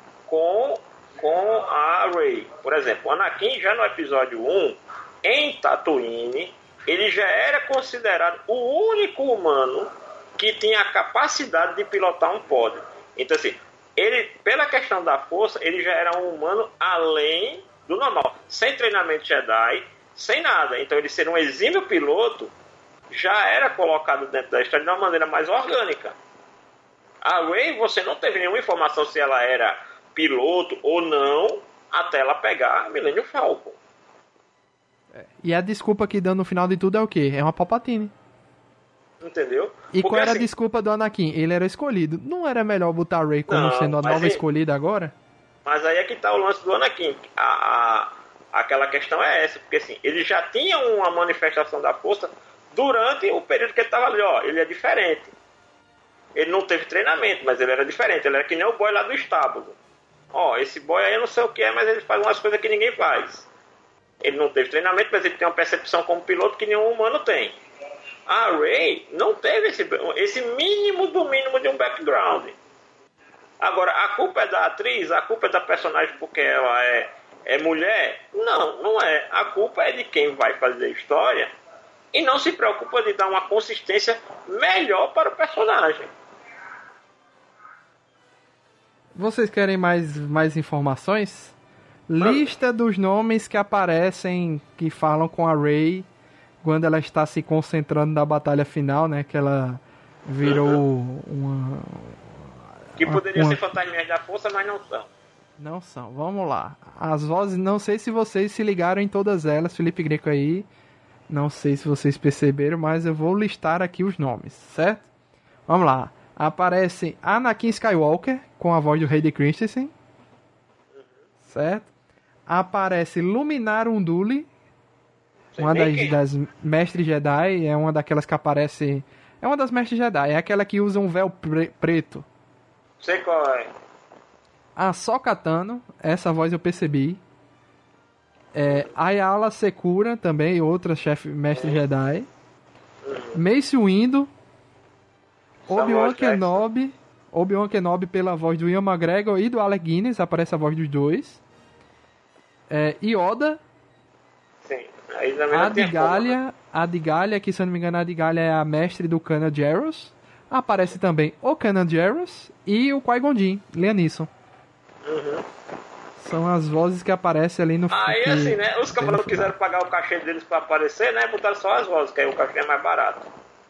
com, com a Rey. Por exemplo, o Anakin já no episódio um, em Tatooine, ele já era considerado o único humano que tinha a capacidade de pilotar um pod. Então, assim, ele, pela questão da força, ele já era um humano além do normal, sem treinamento Jedi, sem nada. Então, ele ser um exímio piloto já era colocado dentro da história de uma maneira mais orgânica. A Rey, você não teve nenhuma informação se ela era piloto ou não, até ela pegar Millennium Falcon. E a desculpa que dão no final de tudo é o quê? É uma Palpatine. Entendeu? E Porque, qual era assim, a desculpa do Anakin? Ele era escolhido. Não era melhor botar a Rey como Não, sendo a mas nova aí- escolhida agora? Mas aí é que tá o lance do Anakin. A, a, aquela questão é essa, porque assim, ele já tinha uma manifestação da força durante o período que ele tava ali, ó, ele é diferente. Ele não teve treinamento, mas ele era diferente, ele era que nem o boy lá do estábulo. Ó, esse boy aí eu não sei o que é, mas ele faz umas coisas que ninguém faz. Ele não teve treinamento, mas ele tem uma percepção como piloto que nenhum humano tem. A Rey não teve esse, esse mínimo do mínimo de um background. Agora, a culpa é da atriz? A culpa é da personagem porque ela é, é mulher? Não, não é. A culpa é de quem vai fazer a história e não se preocupa de dar uma consistência melhor para o personagem. Vocês querem mais, mais informações? Lista dos nomes que aparecem, que falam com a Rey quando ela está se concentrando na batalha final, né? Que ela virou Uhum. uma... Que poderiam uma- ser fantasminhas da força, mas não são. Não são, vamos lá. As vozes, não sei se vocês se ligaram em todas elas, Felipe Greco aí. Não sei se vocês perceberam, mas eu vou listar aqui os nomes, certo? Vamos lá. Aparece Anakin Skywalker, com a voz do Hayden Christensen. Certo? Aparece Luminar Unduli, Sei uma nem das, quem é. das mestres Jedi. É uma daquelas que aparece... É uma das mestres Jedi, é aquela que usa um véu pre- preto. Sei qual é. A Ahsoka Tano, essa voz eu percebi. É, Ayala Secura, também, outra chefe mestre Jedi. Mace Windu. Samuel Obi-Wan Jackson. Kenobi. Obi-Wan Kenobi pela voz do Ian McGregor e do Alec Guinness, aparece a voz dos dois. É, Yoda. Sim. Aí também não tem como, né? Adigalha. Adigalha, que se eu não me engano, a Adigalha é a mestre do Kanan Jarrus. Aparece também o Kanan Jarrus e o Qui-Gon Jinn, Liam Neeson. Uhum. São as vozes que aparecem ali no Aí que- assim, né? Os no camaradas final. quiseram pagar o cachê deles pra aparecer, né? Botaram só as vozes, que aí o cachê é mais barato.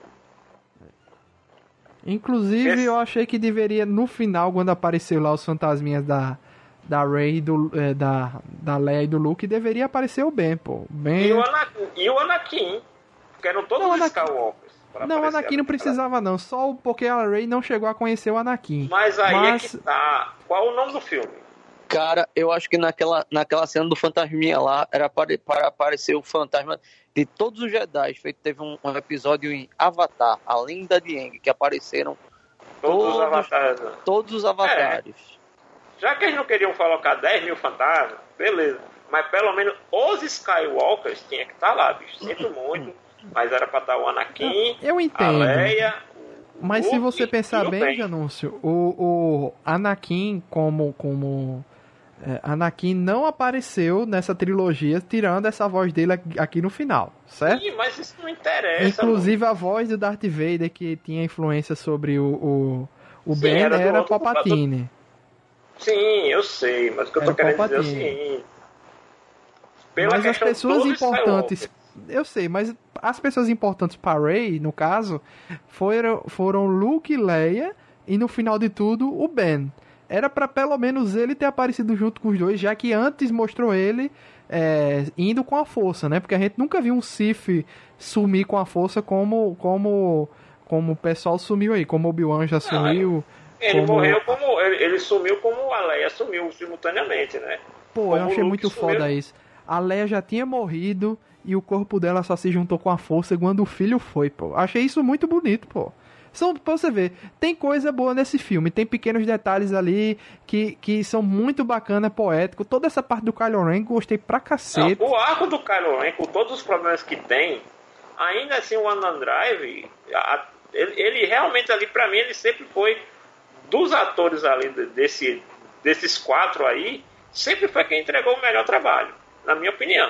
Inclusive, Esse- eu achei que deveria, no final, quando apareceu lá os fantasminhas da, da Rey, do, eh, da, da Leia e do Luke, deveria aparecer o Ben, pô. Ben... E o Anakin, e o Anakin que eram todos Não, os Anakin- Skywalkers. pra Não, o aparecer Anakin não ali. precisava não, só o- porque a Rey não chegou a conhecer o Anakin. Mas aí Mas- é que tá. Qual o nome do filme? Cara, eu acho que naquela, naquela cena do fantasminha lá era para, para aparecer o fantasma de todos os Jedi. Feito, teve um, um episódio em Avatar, a Lenda de Aang, que apareceram Todos, os Todos- avatares. né? todos os avatares. Já que eles não queriam colocar dez mil fantasmas, beleza. Mas pelo menos os Skywalkers tinha que estar lá, bicho. Sinto muito. Mas era pra estar o Anakin, Eu a entendo. Leia. o Mas se Luke você pensar e o bem, Ben. Janúncio, o, o Anakin como, como é, Anakin não apareceu nessa trilogia, tirando essa voz dele aqui, aqui no final, certo? Sim, mas isso não interessa. Inclusive a voz do Darth Vader, que tinha influência sobre o, o, o Sim, Ben, era era, do outro Palpatine. mano. Sim, eu sei, mas o que eu Era tô querendo Palpatine. dizer é o seguinte. Pela Mas as questão pessoas dos importantes... Skywalkers. Eu sei, mas as pessoas importantes para Rey, no caso, foram, foram Luke e Leia, e no final de tudo, o Ben. Era pra pelo menos ele ter aparecido junto com os dois, já que antes mostrou ele é, indo com a força, né? Porque a gente nunca viu um Sith sumir com a força como, como, como o pessoal sumiu aí, como o Obi-Wan já sumiu. Ele como... morreu como. Ele, ele sumiu como a Leia sumiu simultaneamente, né? Pô, Como eu achei o Luke muito sumiu. foda isso. A Leia já tinha morrido e o corpo dela só se juntou com a força quando o filho foi, pô. Achei isso muito bonito, pô. São, pra você ver, tem coisa boa nesse filme, tem pequenos detalhes ali que, que são muito bacana, poético. Toda essa parte do Kylo Ren gostei pra cacete. Não, o arco do Kylo Ren, com todos os problemas que tem, ainda assim o One Drive, a- ele, ele realmente ali, pra mim, ele sempre foi, dos atores ali, desse, desses quatro aí, sempre foi quem entregou o melhor trabalho, na minha opinião.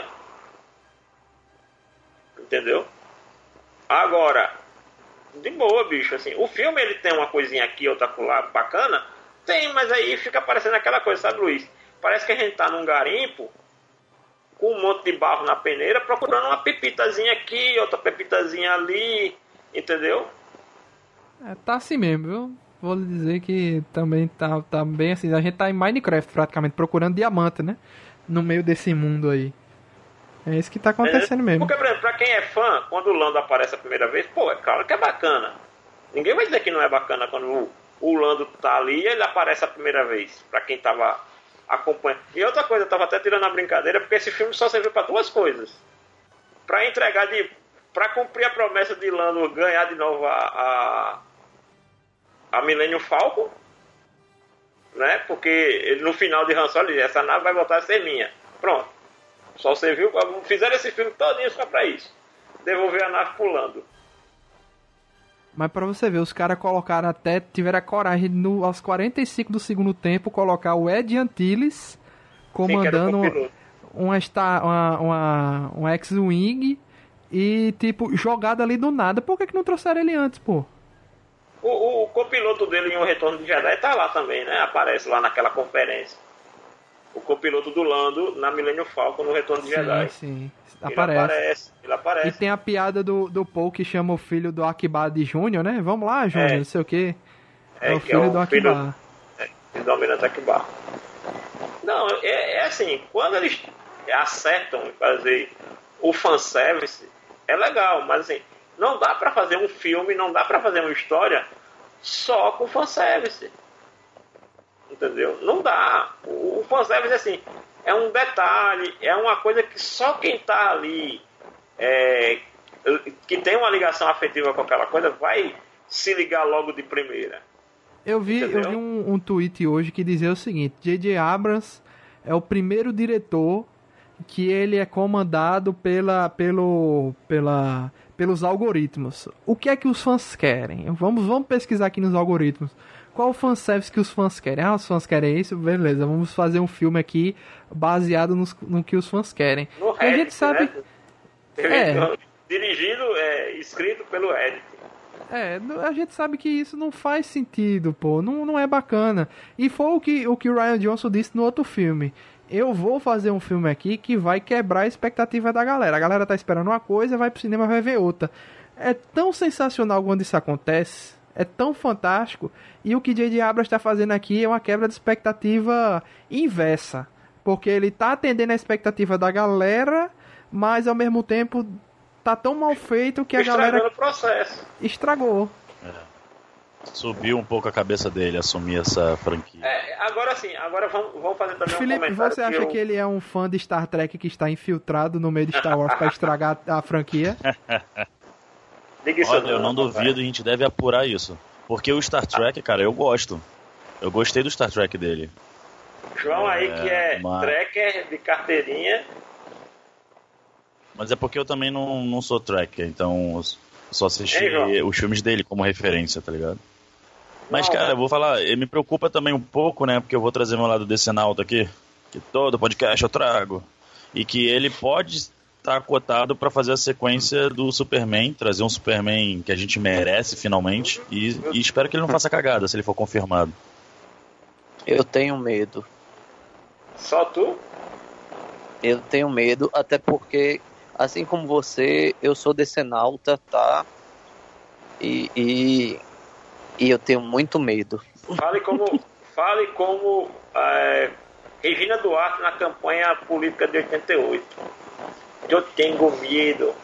Entendeu? Agora, de boa, bicho, assim, o filme ele tem uma coisinha aqui, outra lá, bacana, tem, mas aí fica parecendo aquela coisa, sabe, Luiz? Parece que a gente tá num garimpo, com um monte de barro na peneira, procurando uma pepitazinha aqui, outra pepitazinha ali, entendeu? É, tá assim mesmo, viu? Vou lhe dizer que também tá, tá bem assim. A gente tá em Minecraft praticamente, procurando diamante, né? No meio desse mundo aí. É isso que tá acontecendo é, mesmo. Porque, por exemplo, pra quem é fã, quando o Lando aparece a primeira vez, pô, é claro que é bacana. Ninguém vai dizer que não é bacana quando o, o Lando tá ali e ele aparece a primeira vez, pra quem tava acompanhando. E outra coisa, eu tava até tirando a brincadeira, porque esse filme só serviu pra duas coisas. Pra entregar de... Pra cumprir a promessa de Lando ganhar de novo a... a a Millennium Falcon, né? Porque ele, no final de Han Solo, ele disse, essa nave vai voltar a ser minha. Pronto. Só serviu, fizeram esse filme todinho só pra isso. Devolver a nave pulando. Mas pra você ver, os caras colocaram até, tiveram a coragem no, aos quarenta e cinco do segundo tempo, colocar o Ed Antilles comandando Sim, uma, Star, uma, uma, uma X-Wing e, tipo, jogado ali do nada. Por que que não trouxeram ele antes, pô? O, o, o copiloto dele em O Retorno de Jedi tá lá também, né? Aparece lá naquela conferência. O copiloto do Lando na Millennium Falcon no Retorno de sim, Jedi. Sim, ele aparece. aparece. Ele aparece. E tem a piada do, do Paul que chama o filho do Akiba de Júnior, né? Vamos lá, Júnior, É. não sei o quê. É, É, o que filho é o do Akiba. filho- É, filho do Almirante Akbar. Não, é, é assim, quando eles acertam em fazer o fanservice, é legal, mas assim, não dá pra fazer um filme, não dá pra fazer uma história só com fanservice. Entendeu? Não dá. O, o fanservice, assim, é um detalhe, é uma coisa que só quem tá ali, é, que tem uma ligação afetiva com aquela coisa, vai se ligar logo de primeira. Eu vi, eu Entendeu? vi um, um tweet hoje que dizia o seguinte: J J Abrams é o primeiro diretor que ele é comandado pela, pelo, pela, pelos algoritmos. O que é que os fãs querem? Vamos, vamos pesquisar aqui nos algoritmos. Qual o fanservice que os fãs querem? Ah, os fãs querem isso? Beleza, vamos fazer um filme aqui baseado nos, no que os fãs querem. No E a gente Reddit, sabe... né? É. Dirigido, é, escrito pelo Reddit. É, a gente sabe que isso não faz sentido, pô, não, não é bacana. E foi o que o que o Rian Johnson disse no outro filme. Eu vou fazer um filme aqui que vai quebrar a expectativa da galera. A galera tá esperando uma coisa, vai pro cinema, vai ver outra. É tão sensacional quando isso acontece, é tão fantástico. E o que J J Abrams tá fazendo aqui é uma quebra de expectativa inversa. Porque ele tá atendendo a expectativa da galera, mas ao mesmo tempo tá tão mal feito que a Estragando galera o processo. estragou. Subiu um pouco a cabeça dele assumir essa franquia. É, agora sim, agora vamos, vamos fazer também um Felipe, comentário. você acha eu... que ele é um fã de Star Trek que está infiltrado no meio de Star Wars para estragar a franquia? Diga isso Olha, eu não duvido, a gente deve apurar isso. Porque o Star Trek, cara, eu gosto. Eu gostei do Star Trek dele. João aí que é mas- tracker de carteirinha. Mas é porque eu também não, não sou tracker, então eu só assisti Ei, João. os filmes dele como referência, tá ligado? Mas, Não, cara, eu vou falar, eh, me preocupa também um pouco, né? Porque eu vou trazer meu lado decenalto aqui, que todo podcast eu trago. E que ele pode estar cotado pra fazer a sequência do Superman, trazer um Superman que a gente merece finalmente. E, e espero que ele não faça cagada se ele for confirmado. Eu tenho medo. Só tu? Eu tenho medo, até porque, assim como você, eu sou decenalta, tá? E, e, e eu tenho muito medo. Fale como, fale como é, Regina Duarte na campanha política de oitenta e oito. Eu tenho medo.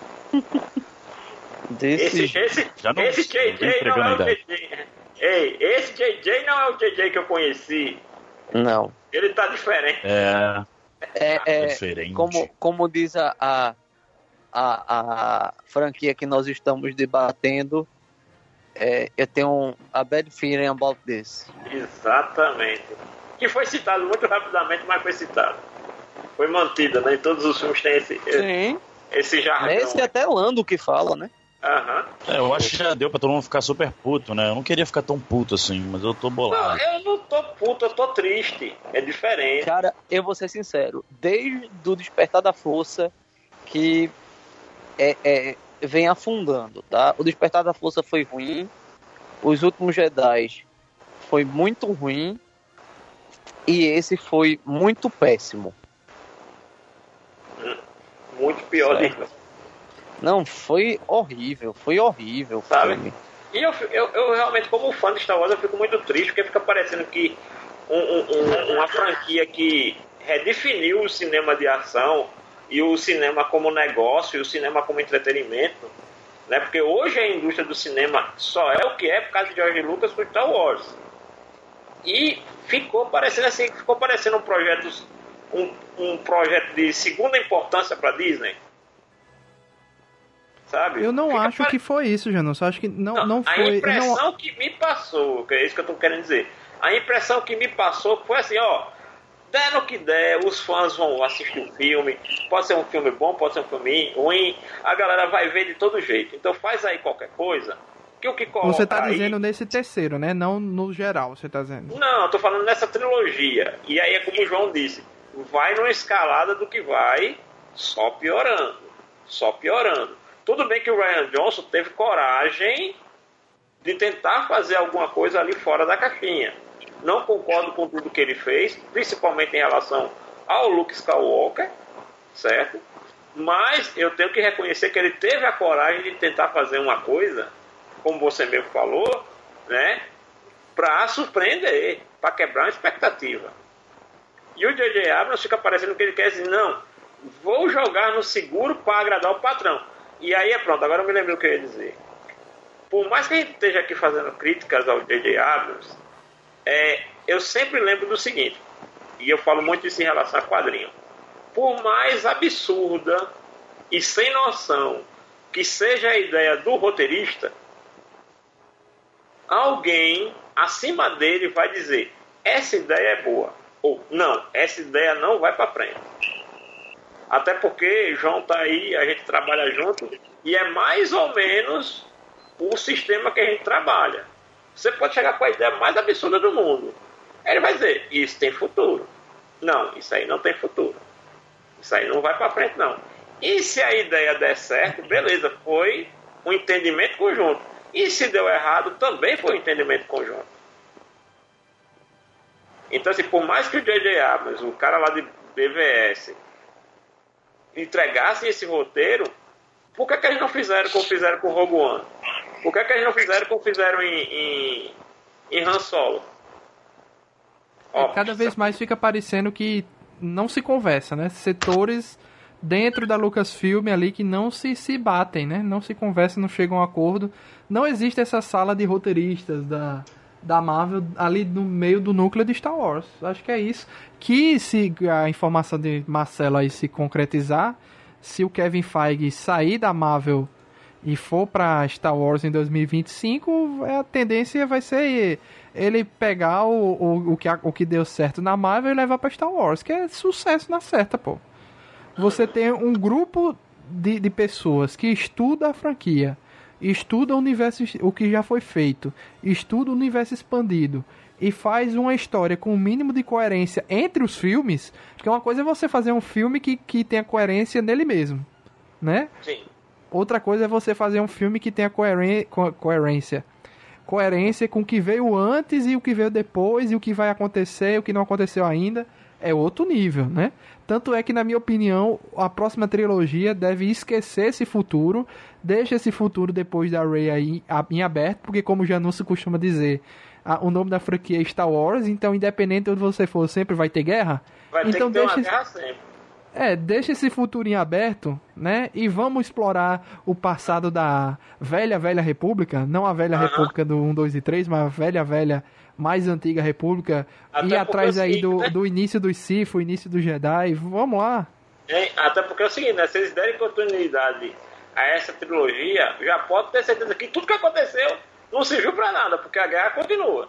Desse Esse, esse, Já não- esse J J entregando não é a o idade. J J. Ei, esse J J não é o J J que eu conheci. Não. Ele tá diferente. É, É, é diferente. como, como diz a, a, a, a franquia que nós estamos debatendo, é, eu tenho a bad feeling about this. Exatamente. Que foi citado muito rapidamente, mas foi citado. Foi mantida, né? Em todos os filmes tem esse, Sim. esse jargão. Esse é até Lando que fala, né? Aham. É, eu acho que já deu pra todo mundo ficar super puto, né? Eu não queria ficar tão puto assim, mas eu tô Não, bolado. eu não tô puto, eu tô triste. É diferente. Cara, eu vou ser sincero, desde o Despertar da Força que é, é, vem afundando, tá? O Despertar da Força foi ruim, Os Últimos Jedi foi muito ruim e esse foi muito péssimo. o pior Certo. de... Não, foi horrível, foi horrível o Sabe? filme. E eu, eu, eu realmente, como fã de Star Wars, eu fico muito triste, porque fica parecendo que um, um, um, uma franquia que redefiniu o cinema de ação e o cinema como negócio e o cinema como entretenimento, né? Porque hoje a indústria do cinema só é o que é por causa de George Lucas com Star Wars. E ficou parecendo assim, ficou parecendo um projeto, um, um projeto de segunda importância para Disney. Sabe? Eu não Fica acho pare... que foi isso, Janus. Eu acho que não, não, não foi. A impressão não... que me passou, que é isso que eu tô querendo dizer. A impressão que me passou foi assim, ó, der no que der, os fãs vão assistir o filme, pode ser um filme bom, pode ser um filme ruim, a galera vai ver de todo jeito. Então faz aí qualquer coisa, que o que coloca Você tá aí... dizendo nesse terceiro, né? Não no geral, você tá dizendo. Não, eu tô falando nessa trilogia. E aí é como o João disse, vai numa escalada do que vai só piorando, só piorando. Tudo bem que o Rian Johnson teve coragem de tentar fazer alguma coisa ali fora da caixinha. Não concordo com tudo que ele fez, principalmente em relação ao Luke Skywalker, certo? Mas eu tenho que reconhecer que ele teve a coragem de tentar fazer uma coisa, como você mesmo falou, né? Para surpreender, para quebrar uma expectativa. E o J J Abrams fica parecendo que ele quer dizer, não, vou jogar no seguro para agradar o patrão. E aí é pronto, agora eu me lembrei o que eu ia dizer. Por mais que a gente esteja aqui fazendo críticas ao J J Abrams, é, eu sempre lembro do seguinte, e eu falo muito isso em relação a quadrinho. Por mais absurda e sem noção que seja a ideia do roteirista, alguém acima dele vai dizer, essa ideia é boa, ou não, essa ideia não vai para frente. Até porque João tá aí, a gente trabalha junto, e é mais ou menos o sistema que a gente trabalha. Você pode chegar com a ideia mais absurda do mundo. Ele vai dizer, isso tem futuro. Não, isso aí não tem futuro. Isso aí não vai para frente, não. E se a ideia der certo, beleza, foi um entendimento conjunto. E se deu errado, também foi um entendimento conjunto. Então, assim, por mais que o J J Abrams, o cara lá de B V S, entregassem esse roteiro, por que, que eles não fizeram como fizeram com o Rogue One? Por que, que eles não fizeram como fizeram em, em, em Han Solo? É, cada vez mais fica parecendo que não se conversa, né? Setores dentro da Lucasfilm ali que não se, se batem, né? Não se conversam, não chegam a um acordo. Não existe essa sala de roteiristas da, da Marvel ali no meio do núcleo de Star Wars. Acho que é isso. Que se a informação de Marcelo aí se concretizar, se o Kevin Feige sair da Marvel e for para Star Wars em dois mil e vinte e cinco, a tendência vai ser ele pegar o, o, o, que, o que deu certo na Marvel e levar para Star Wars, que é sucesso na certa, pô. Você tem um grupo de, de pessoas que estuda a franquia, estuda o universo, o que já foi feito, estuda o universo expandido e faz uma história com o mínimo de coerência entre os filmes, porque uma coisa é você fazer um filme que, que tenha coerência nele mesmo, né? Sim. Outra coisa é você fazer um filme que tenha coeren- co- coerência. Coerência com o que veio antes e o que veio depois, e o que vai acontecer e o que não aconteceu ainda. É outro nível, né? Tanto é que, na minha opinião, a próxima trilogia deve esquecer esse futuro, deixa esse futuro depois da Rey aí em aberto, porque, como o Janúncio costuma dizer, a, o nome da franquia é Star Wars, então, independente de onde você for, sempre vai ter guerra. Vai ter então, que ter deixa uma esse... guerra sempre. É, deixa esse futuro em aberto, né? E vamos explorar o passado da velha, velha república. Não a velha Aham. república do um, dois e três, mas a velha, velha, mais antiga república. Até Ir porque atrás é o aí seguinte, do, né? do início dos Sith, o início do Jedi. Vamos lá. Hein? Até porque é o seguinte, né? Se eles derem continuidade a essa trilogia, já pode ter certeza que tudo que aconteceu não serviu pra nada, porque a guerra continua.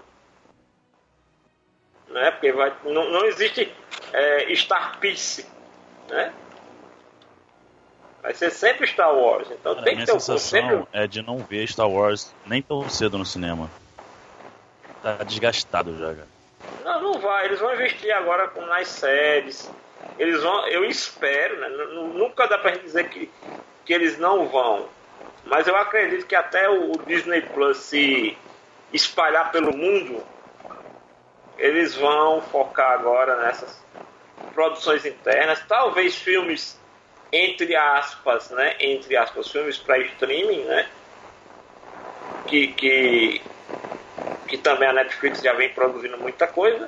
Né? Porque vai, não, não existe é, Star Peace, né? Vai ser sempre Star Wars. Então Cara, tem minha que ter um sensação sempre... é de não ver Star Wars nem tão cedo no cinema. Tá desgastado já, cara. Não, não vai. Eles vão investir agora com nas séries. Eles vão, eu espero, né? N- Nunca dá pra gente dizer que, que eles não vão. Mas eu acredito que até o Disney Plus se espalhar pelo mundo, eles vão focar agora nessas produções internas. Talvez filmes entre aspas, né? Entre aspas, filmes para streaming, né? Que, que, que também a Netflix já vem produzindo muita coisa.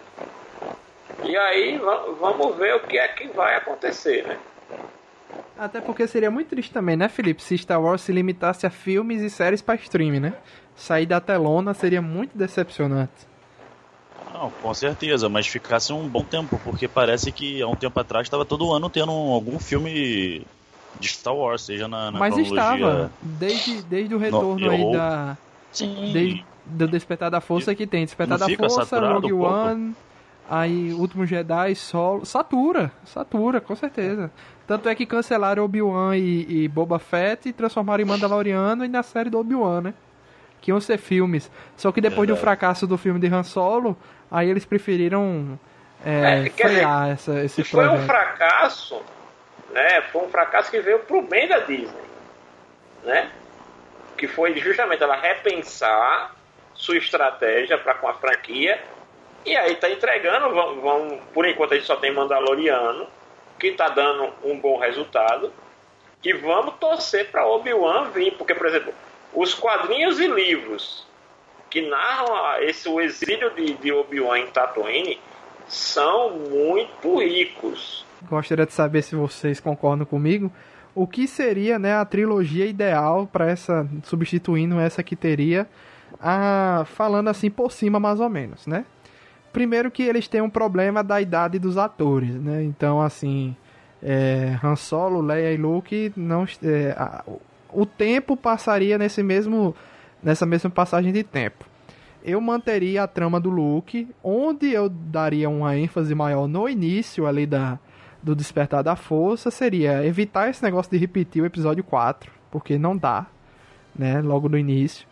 E aí vamos ver o que é que vai acontecer, né? Até porque seria muito triste também, né, Felipe? Se Star Wars se limitasse a filmes e séries para streaming, né? Sair da telona seria muito decepcionante. Não, com certeza, mas ficasse um bom tempo, porque parece que há um tempo atrás estava todo ano tendo algum filme de Star Wars, seja na, na mas cronologia... estava, desde, desde o retorno no, aí eu... da... Sim. Desde do Despertar da Força que tem Despertar da Força, Rogue um One, aí Último Jedi, Solo... Satura, satura, com certeza. Tanto é que cancelaram Obi-Wan e, e Boba Fett e transformaram em Mandaloriano e na série do Obi-Wan, né? Que iam ser filmes. Só que depois Verdade. do fracasso do filme de Han Solo, aí eles preferiram é, é, frear dizer, essa, esse foi projeto. Foi um fracasso, né? Foi um fracasso que veio pro bem da Disney, né? Que foi justamente ela repensar sua estratégia para com a franquia. E aí tá entregando, vão, vão, por enquanto a gente só tem Mandaloriano, que tá dando um bom resultado. E vamos torcer para Obi-Wan vir, porque, por exemplo, os quadrinhos e livros que narram esse, o exílio de, de Obi-Wan em Tatooine são muito ricos. Gostaria de saber se vocês concordam comigo. O que seria, né, a trilogia ideal para essa, substituindo essa que teria, a, falando assim por cima mais ou menos, né? Primeiro que eles têm um problema da idade dos atores, né? Então, assim, é, Han Solo, Leia e Luke, não, é, a, o tempo passaria nesse mesmo, nessa mesma passagem de tempo. Eu manteria a trama do Luke, onde eu daria uma ênfase maior no início ali da, do Despertar da Força, seria evitar esse negócio de repetir o episódio quatro, porque não dá, né? Logo no início.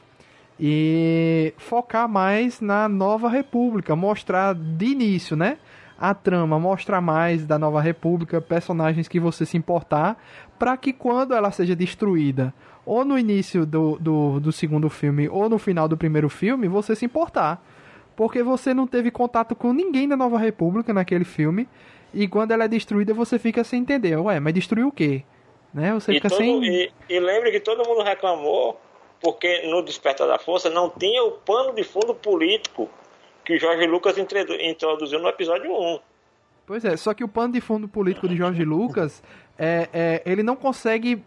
E focar mais na Nova República, mostrar de início, né, a trama, mostrar mais da Nova República, personagens que você se importar, para que quando ela seja destruída, ou no início do, do, do segundo filme, ou no final do primeiro filme, você se importar. Porque você não teve contato com ninguém da Nova República naquele filme, e quando ela é destruída, você fica sem entender. Ué, mas destruiu o quê? Né? Você e fica todo, sem... E, e lembre que todo mundo reclamou porque no Despertar da Força não tinha o pano de fundo político que o Jorge Lucas introduziu no episódio um. Pois é, só que o pano de fundo político de Jorge Lucas, é, é, ele não consegue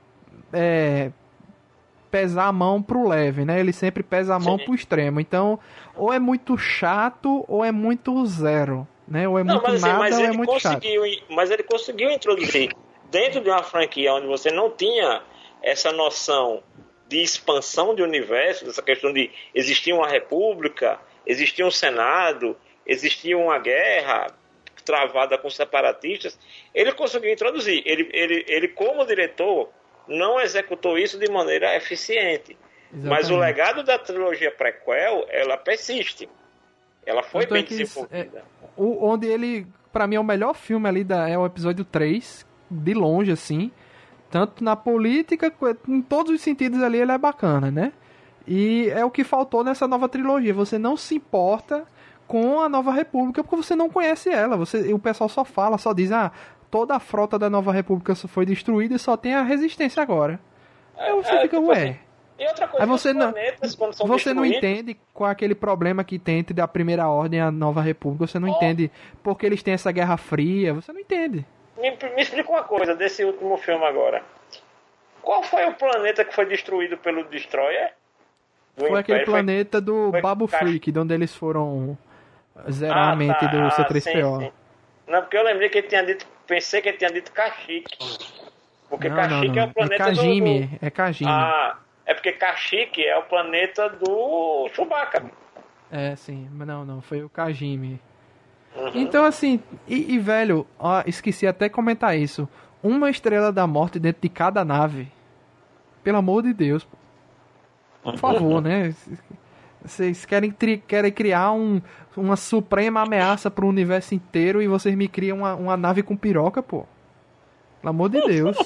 é, pesar a mão pro leve, né? Ele sempre pesa a mão Sim. pro extremo. Então, ou é muito chato, ou é muito zero, né? Ou é não, muito mas, nada, mas ou é muito chato. Mas ele conseguiu introduzir dentro de uma franquia onde você não tinha essa noção de expansão de universo, dessa questão de existir uma república, existia um senado, existia uma guerra travada com separatistas, ele conseguiu introduzir. Ele, ele, ele como diretor, não executou isso de maneira eficiente. Exatamente. Mas o legado da trilogia prequel, ela persiste. Ela foi bem desenvolvida. É, o, onde ele, pra mim, é o melhor filme ali, da, é o episódio três, de longe, assim. Tanto na política, em todos os sentidos ali ele é bacana, né? E é o que faltou nessa nova trilogia. Você não se importa com a Nova República porque você não conhece ela. Você, o pessoal só fala, só diz, ah, toda a frota da Nova República foi destruída e só tem a Resistência agora. Aí você é, fica, tipo ué... Assim, e outra coisa, aí você não, são você não entende com aquele problema que tem entre a Primeira Ordem e a Nova República. Você não oh. entende porque eles têm essa Guerra Fria. Você não entende. Me, me explica uma coisa desse último filme agora. Qual foi o planeta que foi destruído pelo Destroyer? Foi Império? Aquele planeta do foi Babu Freak, de onde eles foram zerar ah, a mente tá. do C três P O. Ah, sim, sim. Não, porque eu lembrei que ele tinha dito, pensei que ele tinha dito Kashyyyk. Porque não, Kashyyyk não, não. é o planeta é Kajimi, do... É Kajimi. Ah, é porque Kashyyyk é o planeta do Chewbacca. É, sim. Mas não, não. Foi o Kajimi. Uhum. Então, assim... E, e velho, ó, esqueci até de comentar isso. Uma Estrela da Morte dentro de cada nave. Pelo amor de Deus. Por favor, né? Vocês querem, tri- querem criar um, uma suprema ameaça pro universo inteiro e vocês me criam uma, uma nave com piroca, pô. Pelo amor de Deus.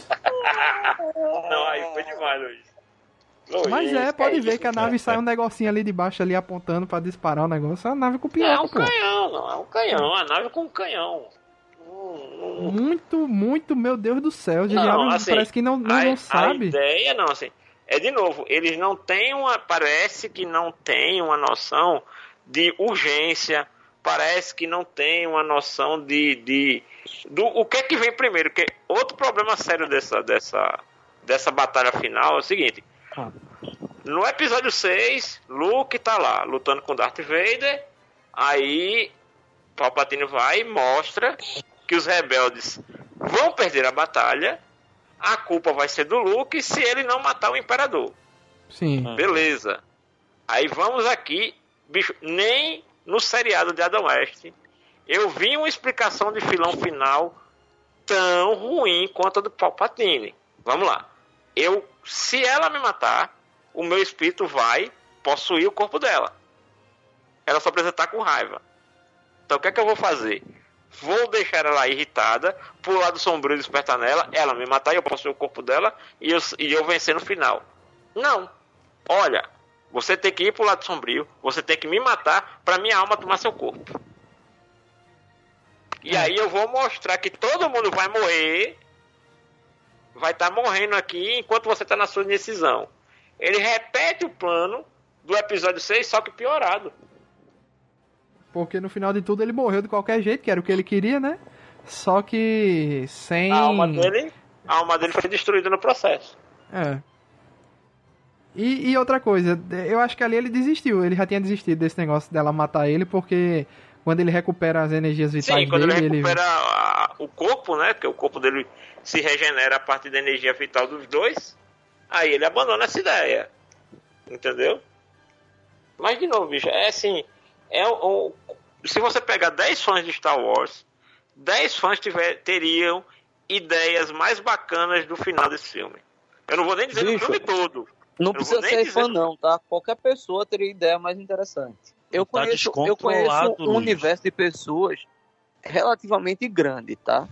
Não, aí foi demais, Luiz. Luiz, mas é, pode é ver isso, que a nave cara. sai um negocinho ali de baixo, ali apontando pra disparar o negócio. É uma nave com piroca, É um pô. canhão, não, é um canhão. A nave com um canhão. Não, não, muito, muito, meu Deus do céu. O J J. Não, Abrams assim, parece que não, não, a, não sabe. A ideia, não, assim, é de novo, eles não têm uma, parece que não tem uma noção de urgência, parece que não tem uma noção de, de do o que é que vem primeiro, porque outro problema sério dessa, dessa, dessa batalha final é o seguinte, no episódio seis, Luke tá lá, lutando com Darth Vader, aí Palpatine vai e mostra que os rebeldes vão perder a batalha, a culpa vai ser do Luke se ele não matar o Imperador. Sim. Beleza. Aí vamos aqui, bicho, nem no seriado de Adam West eu vi uma explicação de vilão final tão ruim quanto a do Palpatine. Vamos lá. Eu, se ela me matar, o meu espírito vai possuir o corpo dela. Ela só precisa estar com raiva. Então o que é que eu vou fazer? Vou deixar ela irritada, pular do sombrio e despertar nela, ela me matar e eu possuir o corpo dela e eu, e eu vencer no final. Não. Olha, você tem que ir pro lado sombrio, você tem que me matar pra minha alma tomar seu corpo. E aí eu vou mostrar que todo mundo vai morrer, vai estar morrendo aqui enquanto você tá na sua indecisão. Ele repete o plano do episódio seis, só que piorado. Porque no final de tudo ele morreu de qualquer jeito, que era o que ele queria, né? Só que sem... A alma dele, a alma dele foi destruída no processo. É. E, e outra coisa, eu acho que ali ele desistiu. Ele já tinha desistido desse negócio dela matar ele, porque quando ele recupera as energias vitais Sim, quando dele... ele recupera ele... A, o corpo, né? Porque o corpo dele se regenera a partir da energia vital dos dois. Aí ele abandona essa ideia. Entendeu? Mas de novo, bicho, é assim... É um, se você pegar dez fãs de Star Wars, dez fãs tiver, teriam ideias mais bacanas do final desse filme. Eu não vou nem dizer Bicho, no filme todo. Não precisa ser fã no... não, tá? Qualquer pessoa teria ideia mais interessante. Eu tá conheço, eu conheço um Luiz. universo de pessoas relativamente grande, tá?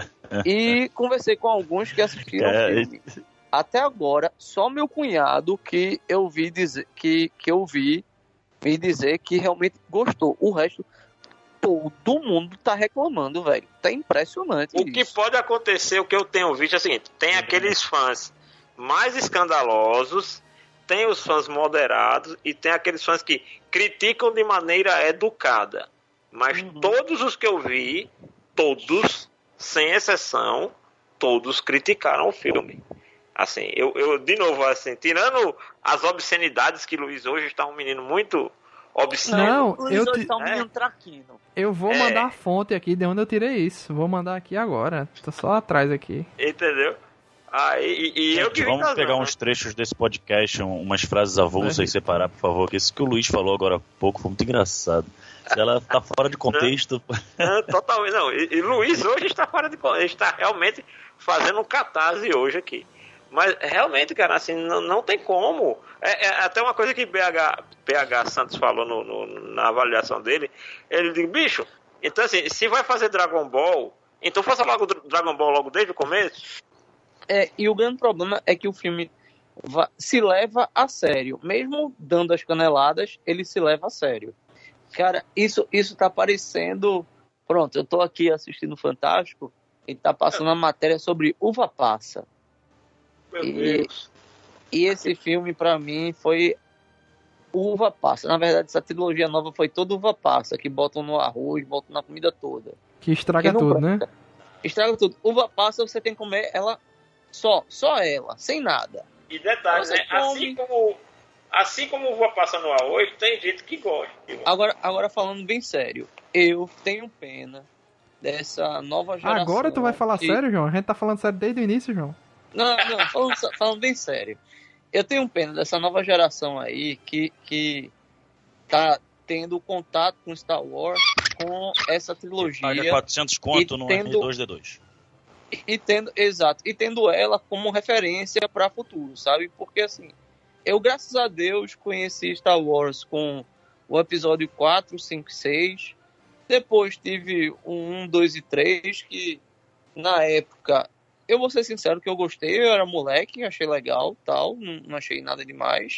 E conversei com alguns que assistiram é, o filme. Até agora, só meu cunhado que eu vi dizer que, que eu vi me dizer que realmente gostou. O resto, todo mundo tá reclamando, velho. Tá impressionante O isso. que pode acontecer, o que eu tenho visto é o seguinte, tem aqueles fãs mais escandalosos, tem os fãs moderados e tem aqueles fãs que criticam de maneira educada. Mas uhum. todos os que eu vi, todos, sem exceção, todos criticaram o filme. Assim, eu, eu de novo, assim, tirando as obscenidades que Luiz hoje está um menino muito obsceno. Não, Luiz eu hoje te... tá um menino traquino. Eu vou é. mandar a fonte aqui de onde eu tirei isso. Vou mandar aqui agora. Tô só atrás aqui. Entendeu? Ah, e, e eu que Vamos razão, pegar né? uns trechos desse podcast, umas frases avulsas é. e separar, por favor, que isso que o Luiz falou agora há pouco foi muito engraçado. Se ela tá fora de contexto... Não, não, totalmente não. E, e Luiz hoje está fora de contexto. Ele está realmente fazendo um catarse hoje aqui. Mas realmente, cara, assim, não, não tem como. É, é até uma coisa que B H, B H Santos falou no, no, na avaliação dele. Ele disse, bicho, então assim, se vai fazer Dragon Ball, então faça logo Dragon Ball logo desde o começo. É, e o grande problema é que o filme va- se leva a sério. Mesmo dando as caneladas, ele se leva a sério. Cara, isso, isso tá parecendo... Pronto, eu tô aqui assistindo Fantástico e tá passando uma matéria sobre uva passa. Meu E, Deus. e esse filme, pra mim, foi uva passa. Na verdade, essa trilogia nova foi toda uva passa, que botam no arroz, botam na comida toda. Que estraga tudo, né? Estraga tudo. Uva passa, você tem que comer ela só, só ela, sem nada. E detalhe, Você né? come... Assim como, assim como uva passa no arroz, tem gente que gosta. Agora, agora falando bem sério, eu tenho pena dessa nova geração. Agora tu vai falar que... sério, João? A gente tá falando sério desde o início, João. Não, não, falando, falando bem sério. Eu tenho pena dessa nova geração aí que, que tá tendo contato com Star Wars, com essa trilogia. Paga quatrocentos conto no tendo, R dois D dois. E, e tendo, exato, e tendo ela como referência para futuro, sabe? Porque assim, eu graças a Deus conheci Star Wars com o episódio quatro, cinco e seis. Depois tive o um, dois e três, que na época... Eu vou ser sincero que eu gostei, eu era moleque, achei legal, tal, não, não achei nada demais.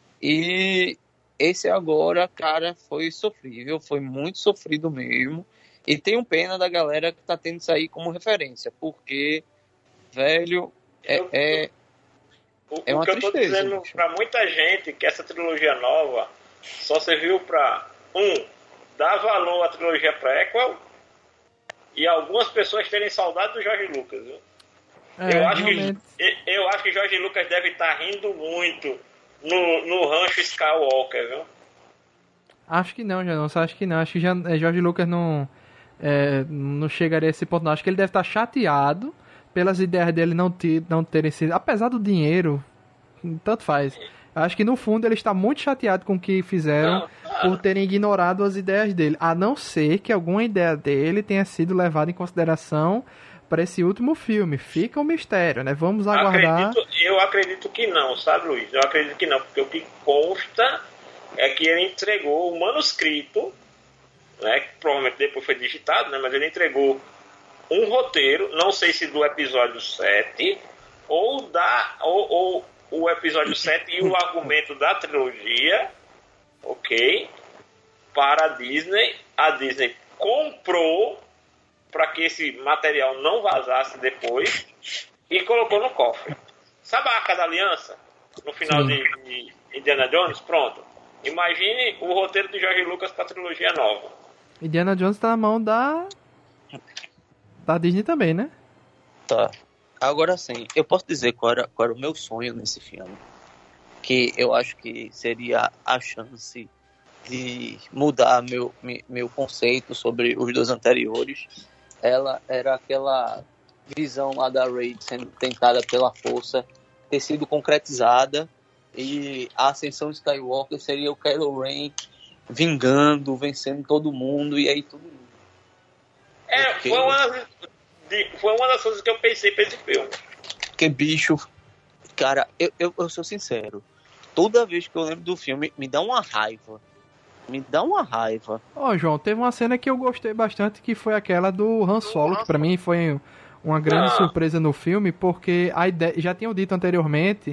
E esse agora, cara, foi sofrível, foi muito sofrido mesmo. E tenho pena da galera que tá tendo isso aí como referência, porque, velho, é, Eu- é, O, É o uma que eu tô tristeza, dizendo bicho. pra muita gente que essa trilogia nova só serviu pra, um, dar valor à trilogia prequel e algumas pessoas terem saudade do George Lucas, viu? É, eu, acho realmente. que, eu acho que George Lucas deve estar rindo muito no, no rancho Skywalker, viu? Acho que não, já não. Acho que não. Acho que já, é, George Lucas não, é, não chegaria a esse ponto, não. Acho que ele deve estar chateado pelas ideias dele não, ter, não terem sido. Apesar do dinheiro, tanto faz. Acho que no fundo ele está muito chateado com o que fizeram por terem ignorado as ideias dele. A não ser que alguma ideia dele tenha sido levada em consideração para esse último filme. Fica um mistério, né? Vamos aguardar. Acredito, eu acredito que não, sabe, Luiz? Eu acredito que não, porque o que consta é que ele entregou o manuscrito, né, que provavelmente depois foi digitado, né, mas ele entregou um roteiro, não sei se do episódio sete, ou, da, ou, ou o episódio sete e o argumento da trilogia, ok, para a Disney. A Disney comprou para que esse material não vazasse depois e colocou no cofre. Sabe a Arca da Aliança? No final de, de Indiana Jones? Pronto. Imagine o roteiro de George Lucas para a trilogia nova. Indiana Jones tá na mão da. Da Disney também, né? Tá. Agora sim, eu posso dizer qual era, qual era o meu sonho nesse filme. Que eu acho que seria a chance de mudar meu, me- meu conceito sobre os dois anteriores. Ela era aquela visão lá da Rey sendo tentada pela força ter sido concretizada, e a ascensão Skywalker seria o Kylo Ren vingando, vencendo todo mundo, e aí tudo. É, Ok. foi, uma, das- de- foi uma das coisas que eu pensei para esse filme. Porque, bicho, cara, eu, eu, eu sou sincero. Toda vez que eu lembro do filme, me dá uma raiva. Me dá uma raiva. Ó, João, teve uma cena que eu gostei bastante, que foi aquela do Han Solo, que pra mim foi uma grande Ah. surpresa no filme, porque a ideia, já tinham dito anteriormente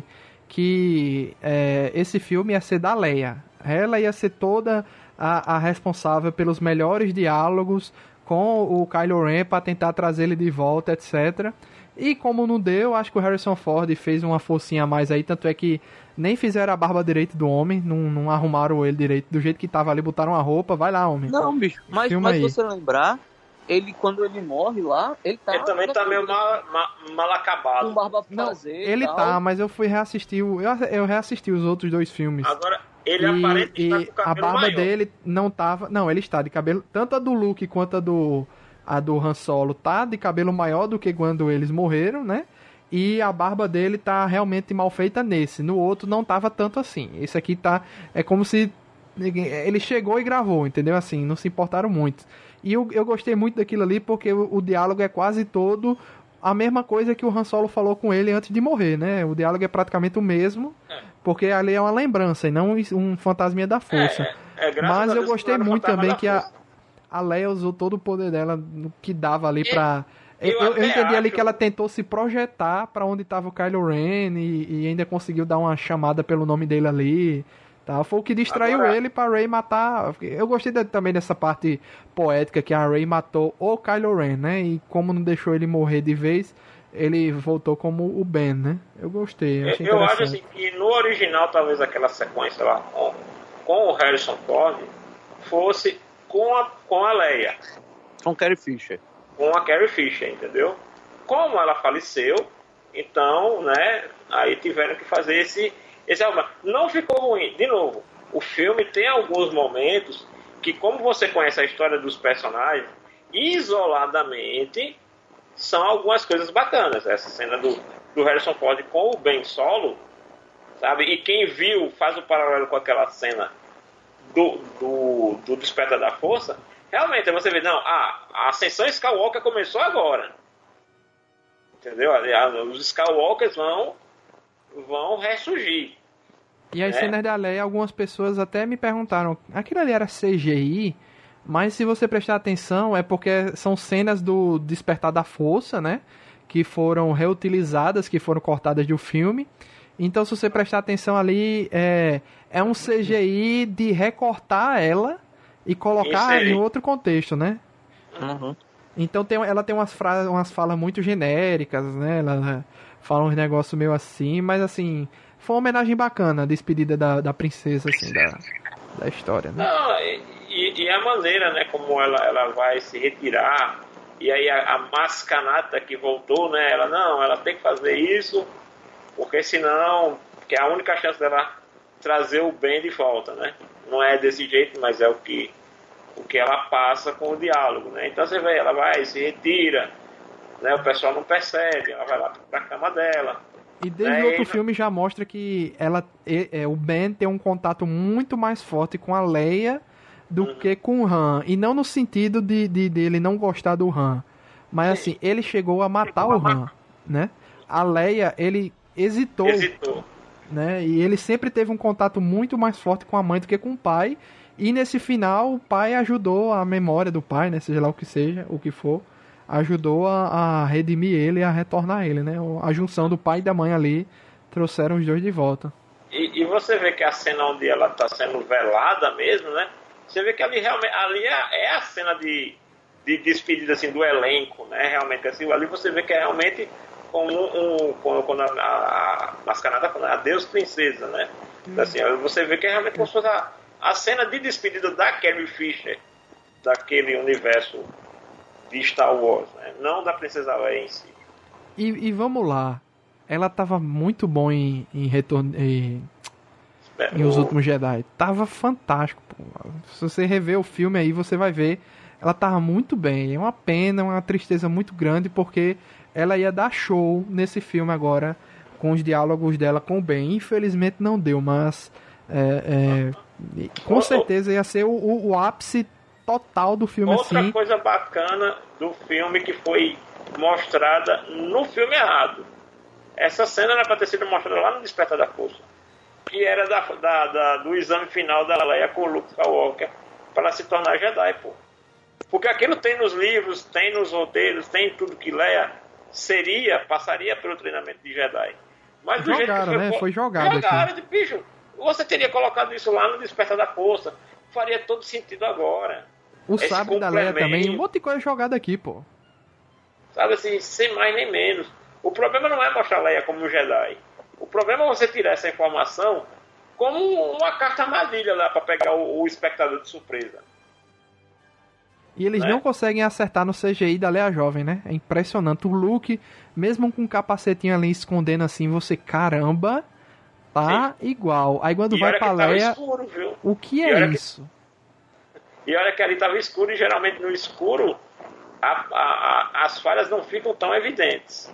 que é, esse filme ia ser da Leia. Ela ia ser toda a, a responsável pelos melhores diálogos com o Kylo Ren para tentar trazer ele de volta, etcétera. E como não deu, acho que o Harrison Ford fez uma forcinha a mais aí, tanto é que nem fizeram a barba direito do homem, não, não arrumaram ele direito, do jeito que tava ali, botaram uma roupa, vai lá, homem. Não, bicho, mas, Filma mas aí. se você lembrar, ele, quando ele morre lá, ele tá. Ele também tá meio mal, mal, mal acabado. com barba pra Não, fazer. e ele tal. tá, mas eu fui reassistir, o- eu, eu reassisti os outros dois filmes. Agora, ele e aparenta estar e com o a cabelo barba maior. dele não tava. Não, ele está de cabelo. Tanto a do Luke quanto a do, a do Han Solo tá de cabelo maior do que quando eles morreram, né? E a barba dele tá realmente mal feita nesse. No outro não tava tanto assim. Esse aqui tá. É como se. Ele chegou e gravou, entendeu? Assim, não se importaram muito. E eu, eu gostei muito daquilo ali porque o, o diálogo é quase todo a mesma coisa que o Han Solo falou com ele antes de morrer, né? O diálogo é praticamente o mesmo, porque ali é uma lembrança e não um fantasminha da força. É, é, graças Mas a eu Deus gostei que não era muito fantasma também da que a, força. a Leia usou todo o poder dela no que dava ali E- pra... Eu, eu eu, eu até entendi ali acho- que ela tentou se projetar pra onde tava o Kylo Ren e, e ainda conseguiu dar uma chamada pelo nome dele ali. Tá? Foi o que distraiu Agora- ele pra Rey matar. Eu gostei da- também dessa parte poética que a Rey matou o Kylo Ren, né? E como não deixou ele morrer de vez, ele voltou como o Ben, né? Eu gostei, eu achei Eu acho interessante. assim que no original, talvez aquela sequência lá com, com o Harrison Ford fosse com a, com a Leia, Com Carrie Fisher. com a Carrie Fisher, entendeu? Como ela faleceu, então, né, aí tiveram que fazer esse, esse álbum. Não ficou ruim, de novo, o filme tem alguns momentos que, como você conhece a história dos personagens, isoladamente, são algumas coisas bacanas. Essa cena do, do Harrison Ford com o Ben Solo, sabe? E quem viu faz o paralelo com aquela cena do, do, do Despertar da Força. Realmente, você vê, não, a, a ascensão Skywalker começou agora. Entendeu? Os Skywalkers vão, vão ressurgir. E as É. cenas da Leia, algumas pessoas até me perguntaram, aquilo ali era C G I? Mas se você prestar atenção, é porque são cenas do Despertar da Força, né? Que foram reutilizadas, que foram cortadas do filme. Então, se você prestar atenção ali, é, é um C G I de recortar ela e colocar Inserir. em outro contexto, né? Uhum. Então tem, ela tem umas, frases, umas falas muito genéricas, né? Ela fala uns negócios meio assim, mas assim, foi uma homenagem bacana, a despedida da, da princesa, assim, da, da história, né? Não, e, e a maneira, né, como ela, ela vai se retirar, e aí a, a Mascanata que voltou, né, ela, não, ela tem que fazer isso, porque senão, que é a única chance dela trazer o bem de volta, né? Não é desse jeito, mas é o que, o que ela passa com o diálogo, né? Então você vê, ela vai, se retira, né, o pessoal não percebe, ela vai lá pra cama dela. E desde né, o outro e... filme já mostra que ela, é, é, o Ben tem um contato muito mais forte com a Leia do uhum. que com o Han. E não no sentido de, de, de ele não gostar do Han. Mas assim, ele chegou a matar o Han, né? A Leia, ele hesitou. Hesitou. Né? E ele sempre teve um contato muito mais forte com a mãe do que com o pai. E nesse final, o pai ajudou a memória do pai, né? Seja lá o que seja, o que for. Ajudou a, a redimir ele e a retornar ele, né? A junção do pai e da mãe ali trouxeram os dois de volta. E, e você vê que a cena onde ela está sendo velada mesmo, né? Você vê que ali realmente ali é, é a cena de, de despedida assim, do elenco, né? Realmente assim, ali você vê que é realmente como um, um, quando a, a Mascanata fala, adeus princesa, né? Hum. Assim, você vê que é realmente como se fosse a, a cena de despedida da Carrie Fisher daquele universo de Star Wars, né? Não da Princesa Leia em si. E, e vamos lá, ela tava muito bom em, em retorno em, em Os Últimos Jedi, tava fantástico, pô. Se você rever o filme aí, você vai ver, ela tava muito bem. É uma pena, uma tristeza muito grande, porque ela ia dar show nesse filme agora, com os diálogos dela com o Ben. Infelizmente não deu, mas é, é, com certeza ia ser o, o, o ápice total do filme. Outra assim. coisa bacana do filme que foi mostrada no filme errado. Essa cena era para ter sido mostrada lá no Despertar da Força, que era da, da, da, do exame final da Leia com o Luke Skywalker para ela se tornar Jedi, pô. Porque aquilo tem nos livros, tem nos roteiros, tem tudo que Leia seria, passaria pelo treinamento de Jedi. Mas do jogaram, jeito que né? foi, Foi jogado jogaram aqui. De bicho. Você teria colocado isso lá no Despertar da Força. Faria todo sentido agora. O Esse sabre da Leia também, um monte de coisa jogada aqui, pô. Sabe assim, sem mais nem menos. O problema não é mostrar a Leia como um Jedi. O problema é você tirar essa informação como uma carta armadilha lá pra pegar o, o espectador de surpresa. E eles né? não conseguem acertar no C G I da Leia jovem, né? É impressionante. O Luke, mesmo com o capacetinho ali escondendo assim, você, caramba, tá Sim. igual. Aí quando e vai pra Leia, escuro, viu? O que é isso? Que... E olha que ali tava escuro, e geralmente no escuro a, a, a, as falhas não ficam tão evidentes.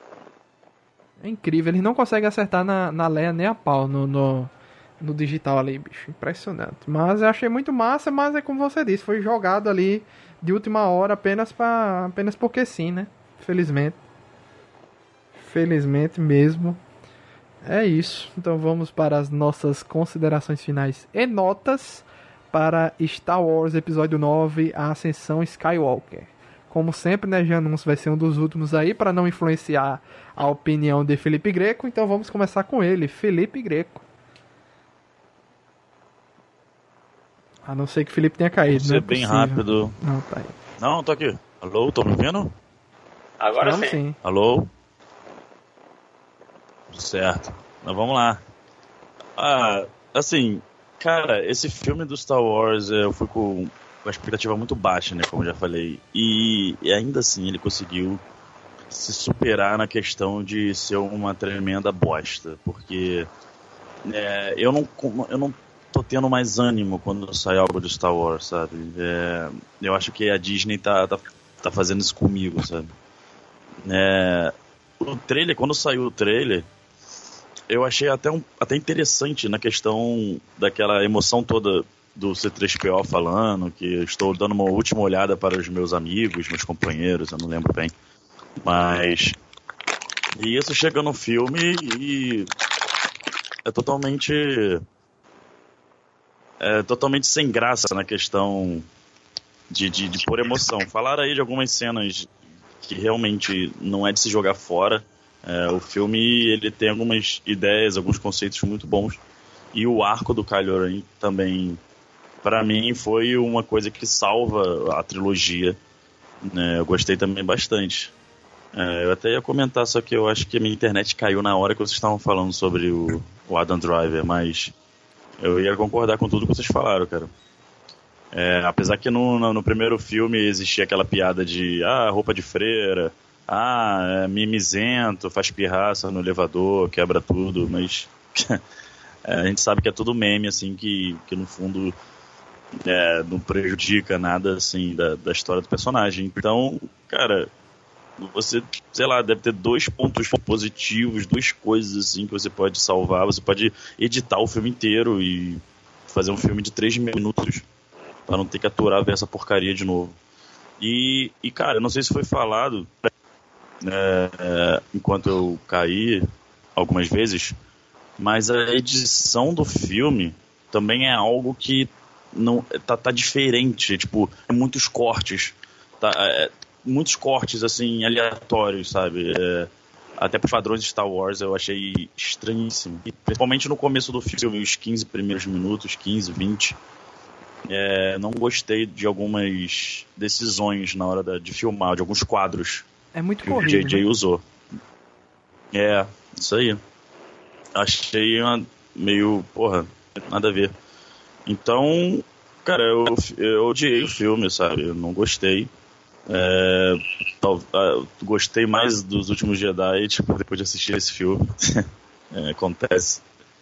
É incrível, eles não conseguem acertar na, na Leia nem a pau no, no, no digital ali, bicho. Impressionante. Mas eu achei muito massa, mas é como você disse, foi jogado ali de última hora apenas, pra, apenas porque sim, né? Felizmente. Felizmente mesmo. É isso. Então vamos para as nossas considerações finais e notas para Star Wars Episódio nove, A Ascensão Skywalker. Como sempre, né, Janus vai ser um dos últimos aí, para não influenciar a opinião de Felipe Greco. Então vamos começar com ele, Felipe Greco. A não ser que o Felipe tenha caído, Vou ser não é bem possível. rápido. Não, tá aí. Não, tô aqui. Alô, tô me ouvindo? Agora Vamos sim. sim. Alô? Certo. Então vamos lá. Ah, assim, cara, esse filme do Star Wars eu fui com com a expectativa muito baixa, né, como eu já falei, e, e ainda assim ele conseguiu se superar na questão de ser uma tremenda bosta, porque é, eu, não, eu não tô tendo mais ânimo quando sai algo de Star Wars, sabe, é, eu acho que a Disney tá, tá, tá fazendo isso comigo, sabe. É, o trailer, quando saiu o trailer, eu achei até, um, até interessante na questão daquela emoção toda do C três P O falando que estou dando uma última olhada para os meus amigos, meus companheiros, eu não lembro bem, mas e isso chega no filme e é totalmente é totalmente sem graça na questão de, de, de pôr emoção. Falaram aí de algumas cenas que realmente não é de se jogar fora. É, o filme ele tem algumas ideias, alguns conceitos muito bons, e o arco do Kylo Ren também, pra mim, foi uma coisa que salva a trilogia. É, eu gostei também bastante. É, eu até ia comentar, só que eu acho que a minha internet caiu na hora que vocês estavam falando sobre o, o Adam Driver, mas eu ia concordar com tudo que vocês falaram, cara. É, apesar que no, no, no primeiro filme existia aquela piada de ah, roupa de freira, ah, é mimizento, faz pirraça no elevador, quebra tudo, mas é, a gente sabe que é tudo meme, assim, que, que no fundo é, não prejudica nada, assim, da, da história do personagem. Então, cara, você, sei lá, deve ter dois pontos positivos, duas coisas, assim, que você pode salvar. Você pode editar o filme inteiro e fazer um filme de três minutos pra não ter que aturar ver essa porcaria de novo. E, e cara, não sei se foi falado é, é, enquanto eu caí algumas vezes, mas a edição do filme também é algo que não tá, tá diferente, tipo, muitos cortes, tá, é, muitos cortes assim aleatórios, sabe? É, até para os padrões de Star Wars eu achei estranhíssimo, e principalmente no começo do filme, os quinze primeiros minutos, quinze, vinte. É, não gostei de algumas decisões na hora da, de filmar, de alguns quadros é muito que corrido, o J J né? usou. É, isso aí. Achei uma, meio, porra, nada a ver. Então, cara, eu, eu odiei o filme, sabe? Eu não gostei. É, tal, uh, gostei mais dos Últimos Jedi, tipo, depois de assistir esse filme. É, acontece.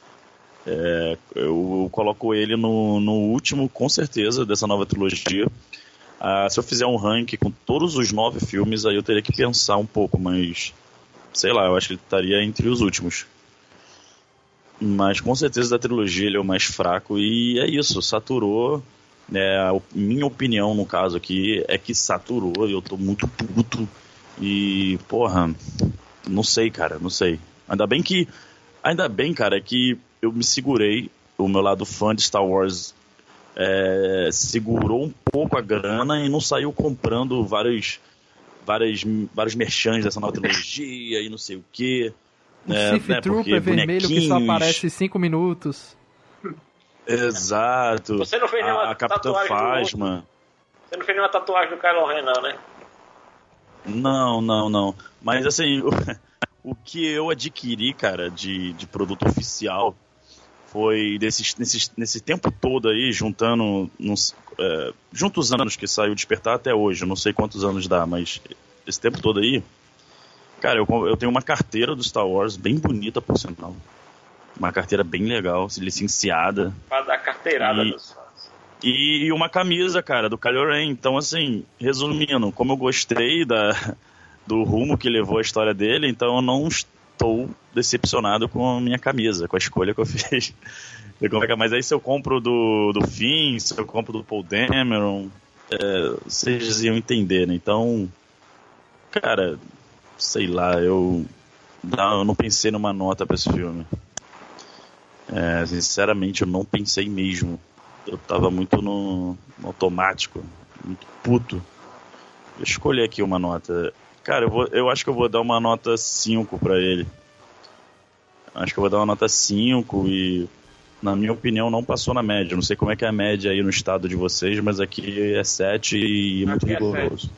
É, eu coloco ele no, no último, com certeza, dessa nova trilogia. Ah, se eu fizer um ranking com todos os nove filmes, aí eu teria que pensar um pouco, mas sei lá, eu acho que ele estaria entre os últimos. Mas com certeza da trilogia ele é o mais fraco, e é isso, saturou. Né, a minha opinião no caso aqui é que saturou, e eu tô muito puto. E, porra, não sei, cara, não sei. Ainda bem que, ainda bem, cara, que eu me segurei, o meu lado fã de Star Wars é, segurou um pouco a grana e não saiu comprando vários, vários, vários merchans dessa nova trilogia e não sei o que. Um É, Sith né, Trooper vermelho que só aparece cinco minutos. Exato. Você não fez nenhuma a, a Capitã tatuagem do Phasma. Você não fez nenhuma tatuagem do Kylo Ren, não, né? Não, não, não. Mas assim, o, o que eu adquiri, cara, de, de produto oficial foi desses, nesse, nesse tempo todo aí, juntando nos, é, junto os anos que saiu Despertar até hoje, eu não sei quantos anos dá, mas esse tempo todo aí, cara, eu, eu tenho uma carteira do Star Wars bem bonita, por sinal. Uma carteira bem legal, licenciada. Pra dar carteirada e, dos fãs. E uma camisa, cara, do Kylo Ren. Então, assim, resumindo, como eu gostei da, do rumo que levou a história dele, então eu não estou decepcionado com a minha camisa, com a escolha que eu fiz. Mas aí se eu compro do, do Finn, se eu compro do Paul Dameron, é, vocês iam entender, né? Então, cara, sei lá, eu não, eu não pensei numa nota pra esse filme. É, sinceramente, eu não pensei mesmo. Eu tava muito no, no automático, muito puto. Deixa eu escolher aqui uma nota. Cara, eu, vou, eu acho que eu vou dar uma nota cinco pra ele. Acho que eu vou dar uma nota cinco e, na minha opinião, não passou na média. Não sei como é que é a média aí no estado de vocês, mas aqui é sete e muito Aqui é rigoroso.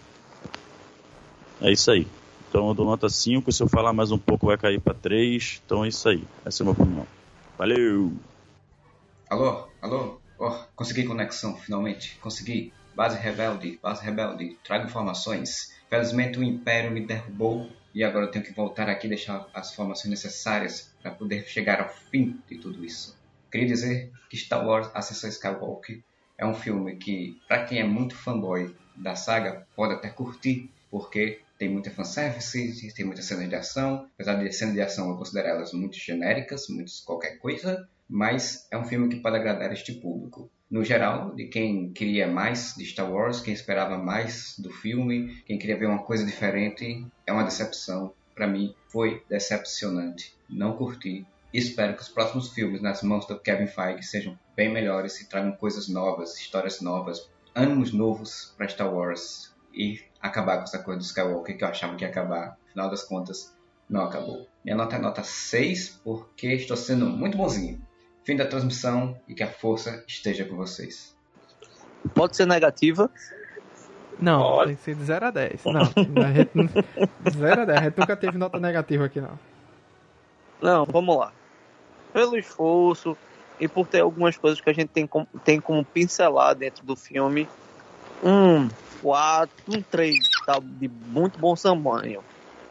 É isso aí. Então eu dou nota cinco, se eu falar mais um pouco vai cair pra três. Então é isso aí. Essa é a minha opinião. Valeu! Alô? Alô? Oh, consegui conexão, finalmente. Consegui. Base rebelde, base rebelde. Trago informações. Felizmente o Império me derrubou e agora eu tenho que voltar aqui e deixar as informações necessárias para poder chegar ao fim de tudo isso. Queria dizer que Star Wars Ascensão Skywalker é um filme que, para quem é muito fanboy da saga, pode até curtir, porque tem muita fanservice, tem muita cena de ação. Apesar de cena de ação eu considero elas muito genéricas, muito qualquer coisa, mas é um filme que pode agradar este público. No geral, de quem queria mais de Star Wars, quem esperava mais do filme, quem queria ver uma coisa diferente, é uma decepção. Para mim, foi decepcionante. Não curti. Espero que os próximos filmes nas mãos do Kevin Feige sejam bem melhores e tragam coisas novas, histórias novas, ânimos novos para Star Wars e acabar com essa coisa do Skywalker que eu achava que ia acabar. Afinal das contas, não acabou. Minha nota é nota seis porque estou sendo muito bonzinho. Fim da transmissão e que a força esteja com vocês. Pode ser negativa. Não, Pode. tem que ser de zero a dez. Não, a gente, de zero a dez. A gente nunca teve nota negativa aqui, não. Não, vamos lá. Pelo esforço e por ter algumas coisas que a gente tem como, tem como pincelar dentro do filme, um quatro, um três, tá de muito bom tamanho.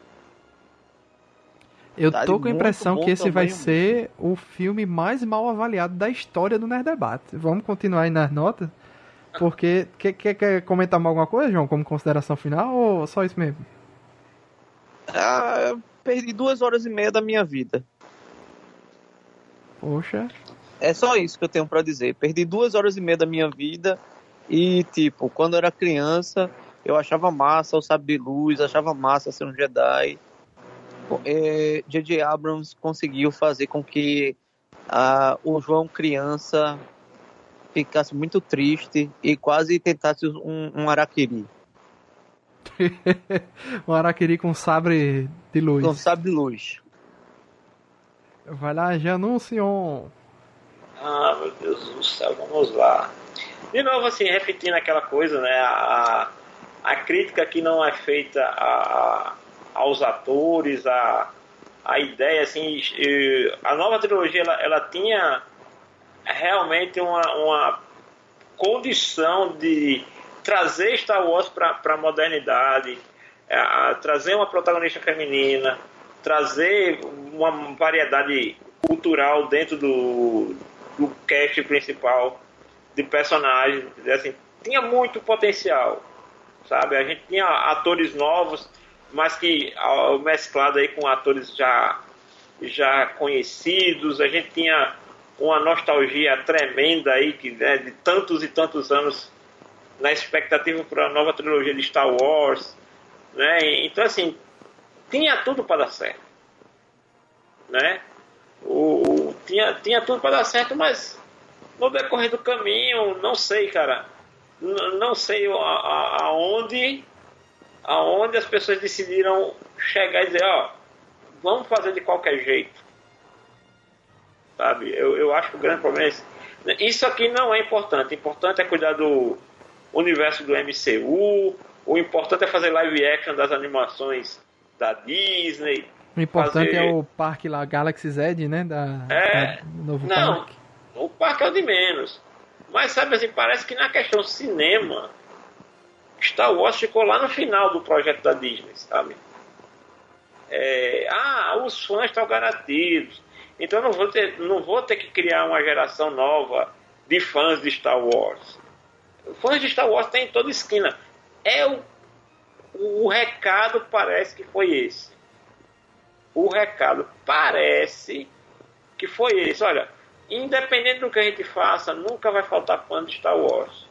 Eu Tá tô de com a impressão muito que esse bom vai tamanho ser o filme mais mal avaliado da história do Nerd Debate. Vamos continuar aí nas notas? Porque, quer, quer, quer comentar mais alguma coisa, João, como consideração final, ou só isso mesmo? Ah, eu perdi duas horas e meia da minha vida. Poxa, É só isso que eu tenho pra dizer. Perdi duas horas e meia da minha vida e, tipo, quando eu era criança, eu achava massa o sabre de luz, achava massa ser um Jedi. É, J J Abrams conseguiu fazer com que ah, o João criança ficasse muito triste e quase tentasse um, um araquiri. um araquiri com sabre de luz. Com sabre de luz. Vai lá, Januncion. Ah, meu Deus do céu, vamos lá. De novo, assim, repetindo aquela coisa, né? A, a crítica que não é feita a, aos atores, a, a ideia, assim, a nova trilogia, ela, ela tinha realmente uma, uma condição de trazer Star Wars para a modernidade, a, trazer uma protagonista feminina, trazer uma variedade cultural dentro do, do cast principal de personagens, assim, tinha muito potencial, sabe? A gente tinha atores novos, mas que mesclado aí com atores já, já conhecidos, a gente tinha uma nostalgia tremenda aí, que, né, de tantos e tantos anos na expectativa para a nova trilogia de Star Wars, né? Então, assim, tinha tudo para dar certo, né? O, tinha, tinha tudo para dar certo, mas no decorrer do caminho, não sei, cara, n- não sei a, a, aonde, aonde as pessoas decidiram chegar e dizer, ó, vamos fazer de qualquer jeito, sabe? Eu, eu acho que o grande problema é esse. Isso aqui não é importante. O importante é cuidar do universo do M C U. O importante é fazer live action das animações da Disney. O importante fazer... é o parque lá, Galaxy Z, né? Da, É, da- do novo não, parque. o parque é o de menos. Mas, sabe assim, parece que na questão cinema, Star Wars ficou lá no final do projeto da Disney, sabe? É, ah, os fãs estão garantidos. Então eu não vou ter, não vou ter que criar uma geração nova de fãs de Star Wars. Fãs de Star Wars tem em toda esquina. É o, o recado parece que foi esse. O recado parece que foi esse. Olha, independente do que a gente faça, nunca vai faltar fã de Star Wars.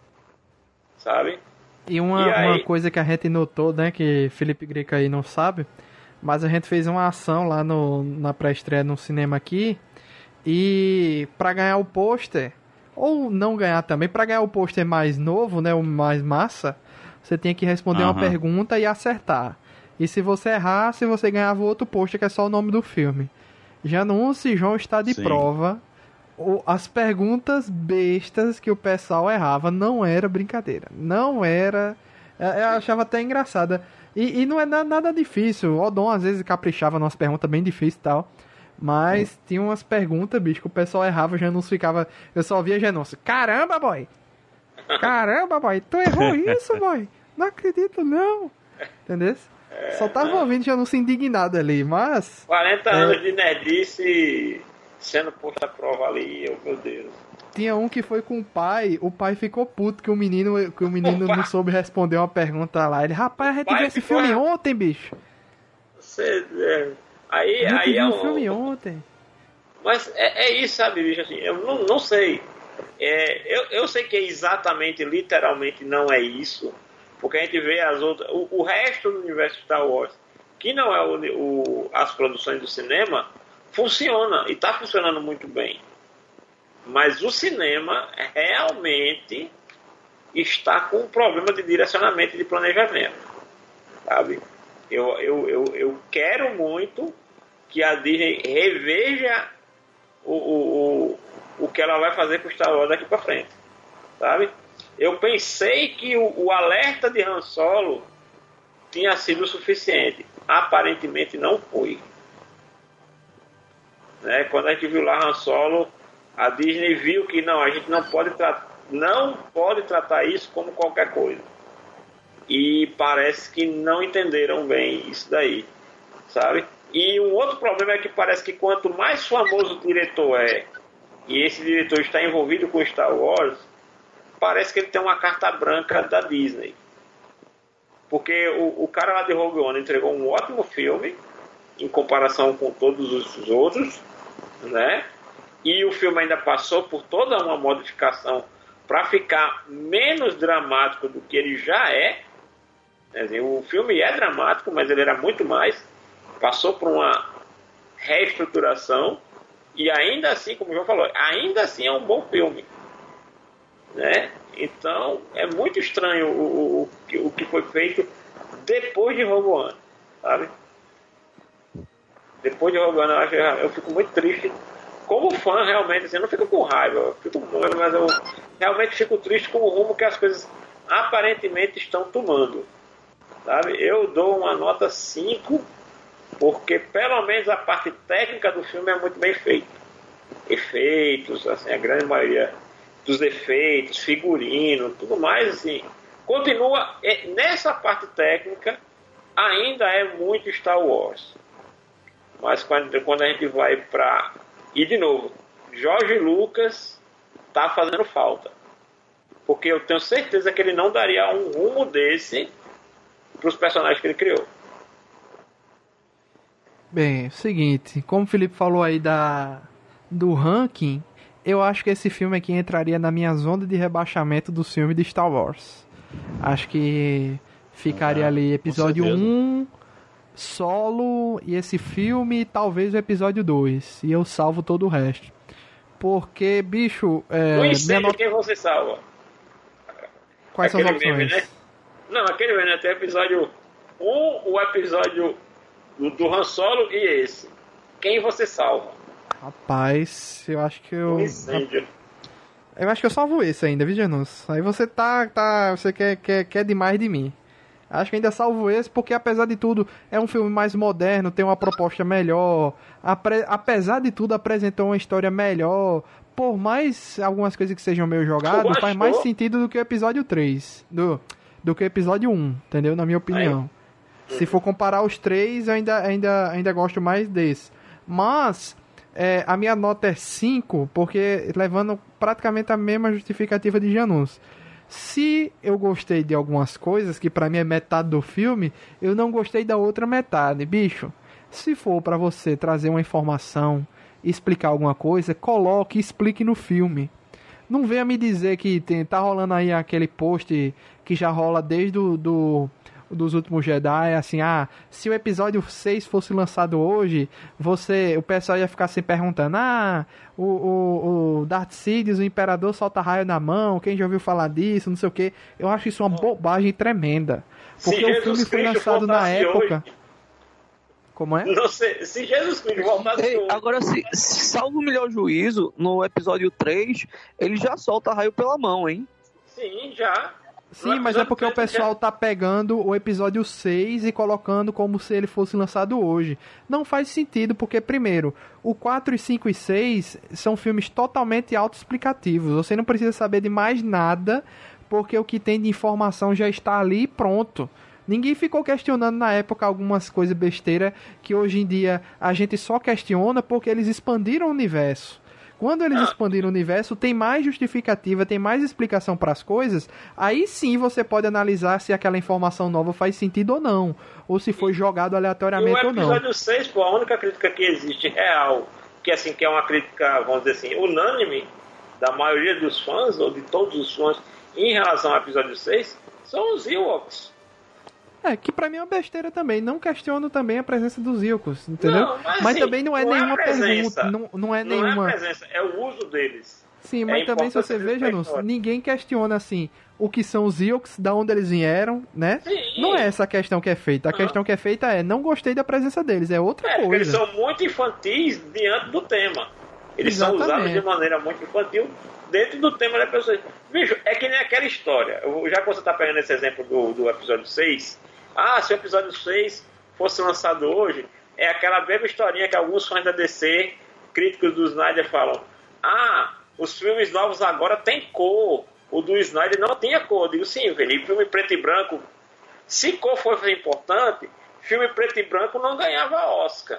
Sabe? E uma, E aí? uma coisa que a gente notou, né, que Felipe Greca aí não sabe, mas a gente fez uma ação lá no, na pré-estreia no cinema aqui, e pra ganhar o pôster, ou não ganhar também, pra ganhar o pôster mais novo, né, o mais massa, você tinha que responder uma Aham. pergunta e acertar. E se você errasse, você ganhava o outro pôster, que é só o nome do filme. Já no João está de Sim. prova. O- as perguntas bestas que o pessoal errava não era brincadeira. Não era. Eu eu achava até engraçada. E, e não é na- nada difícil. O Odon às vezes caprichava numas perguntas bem difíceis e tal. Mas tinha umas perguntas, bicho, que o pessoal errava, o Janus ficava. Eu só via Janus. Caramba, boy! Caramba, boy! Tu errou isso, boy! Não acredito, não! Entendeu? Só tava ouvindo Janus indignado ali, mas. quarenta É. anos de nerdice sendo posto à prova ali, oh, meu Deus. Tinha um que foi com o pai, o pai ficou puto que o menino, que o menino não soube responder uma pergunta lá. Ele, rapaz, a gente pai viu esse ficou- filme ontem, bicho. Você, é, aí, A gente aí viu é o um, filme ontem. Mas é, é isso, sabe, bicho? Assim, eu não, não sei. É, eu, eu sei que exatamente, literalmente, não é isso. Porque a gente vê as outras. O, o resto do universo Star Wars, que não é o, o- as produções do cinema, funciona. E está funcionando muito bem. Mas o cinema realmente está com um problema de direcionamento e de planejamento. Sabe? Eu, eu, eu, eu quero muito que a Disney reveja o, o, o, o que ela vai fazer com o Star Wars daqui pra frente, sabe? Eu pensei que o, o alerta de Han Solo tinha sido o suficiente. Aparentemente não foi. Né? Quando a gente viu lá Han Solo, a Disney viu que não, a gente não pode, tra- não pode tratar isso como qualquer coisa. E parece que não entenderam bem isso daí, sabe? E um outro problema é que parece que quanto mais famoso o diretor é, e esse diretor está envolvido com Star Wars, parece que ele tem uma carta branca da Disney. Porque o, o cara lá de Rogue One entregou um ótimo filme, em comparação com todos os outros, né? E o filme ainda passou por toda uma modificação para ficar menos dramático do que ele já é. Quer dizer, o filme é dramático, mas ele era muito mais. Passou por uma reestruturação e ainda assim, como o João falou, ainda assim é um bom filme, né? Então é muito estranho o, o, o que foi feito depois de Rogue One, sabe? Depois de Rogue One eu, acho, eu fico muito triste como fã, realmente, assim, eu não fico com raiva, eu fico, mas eu realmente fico triste com o rumo que as coisas aparentemente estão tomando, sabe? Eu dou uma nota cinco, porque pelo menos a parte técnica do filme é muito bem feita. Efeitos, assim, a grande maioria dos efeitos, figurino, tudo mais, assim, continua, nessa parte técnica, ainda é muito Star Wars. Mas quando, quando a gente vai para... E, de novo, George Lucas tá fazendo falta. Porque eu tenho certeza que ele não daria um rumo desse para os personagens que ele criou. Bem, é o seguinte, como o Felipe falou aí da, do ranking, eu acho que esse filme aqui entraria na minha zona de rebaixamento do filme de Star Wars. Acho que ficaria ah, ali episódio um, Solo, e esse filme, e talvez o episódio dois. E eu salvo todo o resto. Porque, bicho... É, no incêndio, not... quem você salva? Quais aquele são as opções? Meme, né? Não, aquele mesmo, né? Tem o episódio um, o episódio do, do Han Solo e esse. Quem você salva? Rapaz, eu acho que eu... No incêndio. Eu acho que eu salvo esse ainda, viu, Janus? Aí você tá... tá você quer, quer, quer demais de mim. Acho que ainda salvo esse, porque apesar de tudo, é um filme mais moderno, tem uma proposta melhor. Apre... Apesar de tudo, apresentou uma história melhor. Por mais algumas coisas que sejam meio jogadas, faz mais sentido do que o episódio três. Do, do que o episódio um, entendeu? Na minha opinião. Aí. Se for comparar os três, eu ainda, ainda, ainda gosto mais desse. Mas... É, a minha nota é cinco, porque levando praticamente a mesma justificativa de Janus. Se eu gostei de algumas coisas, que pra mim é metade do filme, eu não gostei da outra metade. Bicho, se for pra você trazer uma informação, explicar alguma coisa, coloque e explique no filme. Não venha me dizer que tem, tá rolando aí aquele post que já rola desde o do... dos últimos Jedi, assim, ah, se o episódio seis fosse lançado hoje, você, o pessoal ia ficar se perguntando, ah, o, o, o Darth Sidious, o Imperador solta raio na mão, quem já ouviu falar disso, não sei o que. Eu acho isso uma bobagem tremenda, porque se o filme foi lançado na época... Hoje. Como é? Não sei, se Jesus Cristo voltasse Ei, hoje... Agora, se, salvo o melhor juízo, no episódio três, ele já solta raio pela mão, hein? Sim, já... Sim, mas é porque o pessoal tá pegando o episódio seis e colocando como se ele fosse lançado hoje. Não faz sentido, porque, primeiro, o quatro, cinco e seis são filmes totalmente autoexplicativos. Você não precisa saber de mais nada, porque o que tem de informação já está ali e pronto. Ninguém ficou questionando na época algumas coisas besteiras que hoje em dia a gente só questiona porque eles expandiram o universo. Quando eles expandiram o universo, tem mais justificativa, tem mais explicação para as coisas, aí sim você pode analisar se aquela informação nova faz sentido ou não, ou se foi jogado aleatoriamente ou não. O episódio seis, pô, a única crítica que existe real, que assim, que é uma crítica, vamos dizer assim, unânime da maioria dos fãs, ou de todos os fãs, em relação ao episódio seis, são os Ewoks. É, que pra mim é uma besteira também. Não questiono também a presença dos Ewoks, entendeu? Não, mas, mas assim, também não é não nenhuma é pergunta. Não, não é não nenhuma. É a presença, é o uso deles. Sim, mas é também se você veja, ninguém questiona assim o que são os Ewoks, da onde eles vieram, né? Sim. Não é essa a questão que é feita. A não. questão que é feita é não gostei da presença deles, é outra é, coisa. Eles são muito infantis diante do tema. Eles Exatamente. são usados de maneira muito infantil dentro do tema da pessoa. Bicho, é que nem aquela história. Eu, já que você tá pegando esse exemplo do, do episódio seis, ah, se o episódio seis fosse lançado hoje, é aquela mesma historinha que alguns fãs da D C, críticos do Snyder, falam: ah, os filmes novos agora tem cor, o do Snyder não tinha cor. Eu digo, sim, velho, filme preto e branco, se cor fosse importante, filme preto e branco não ganhava Oscar.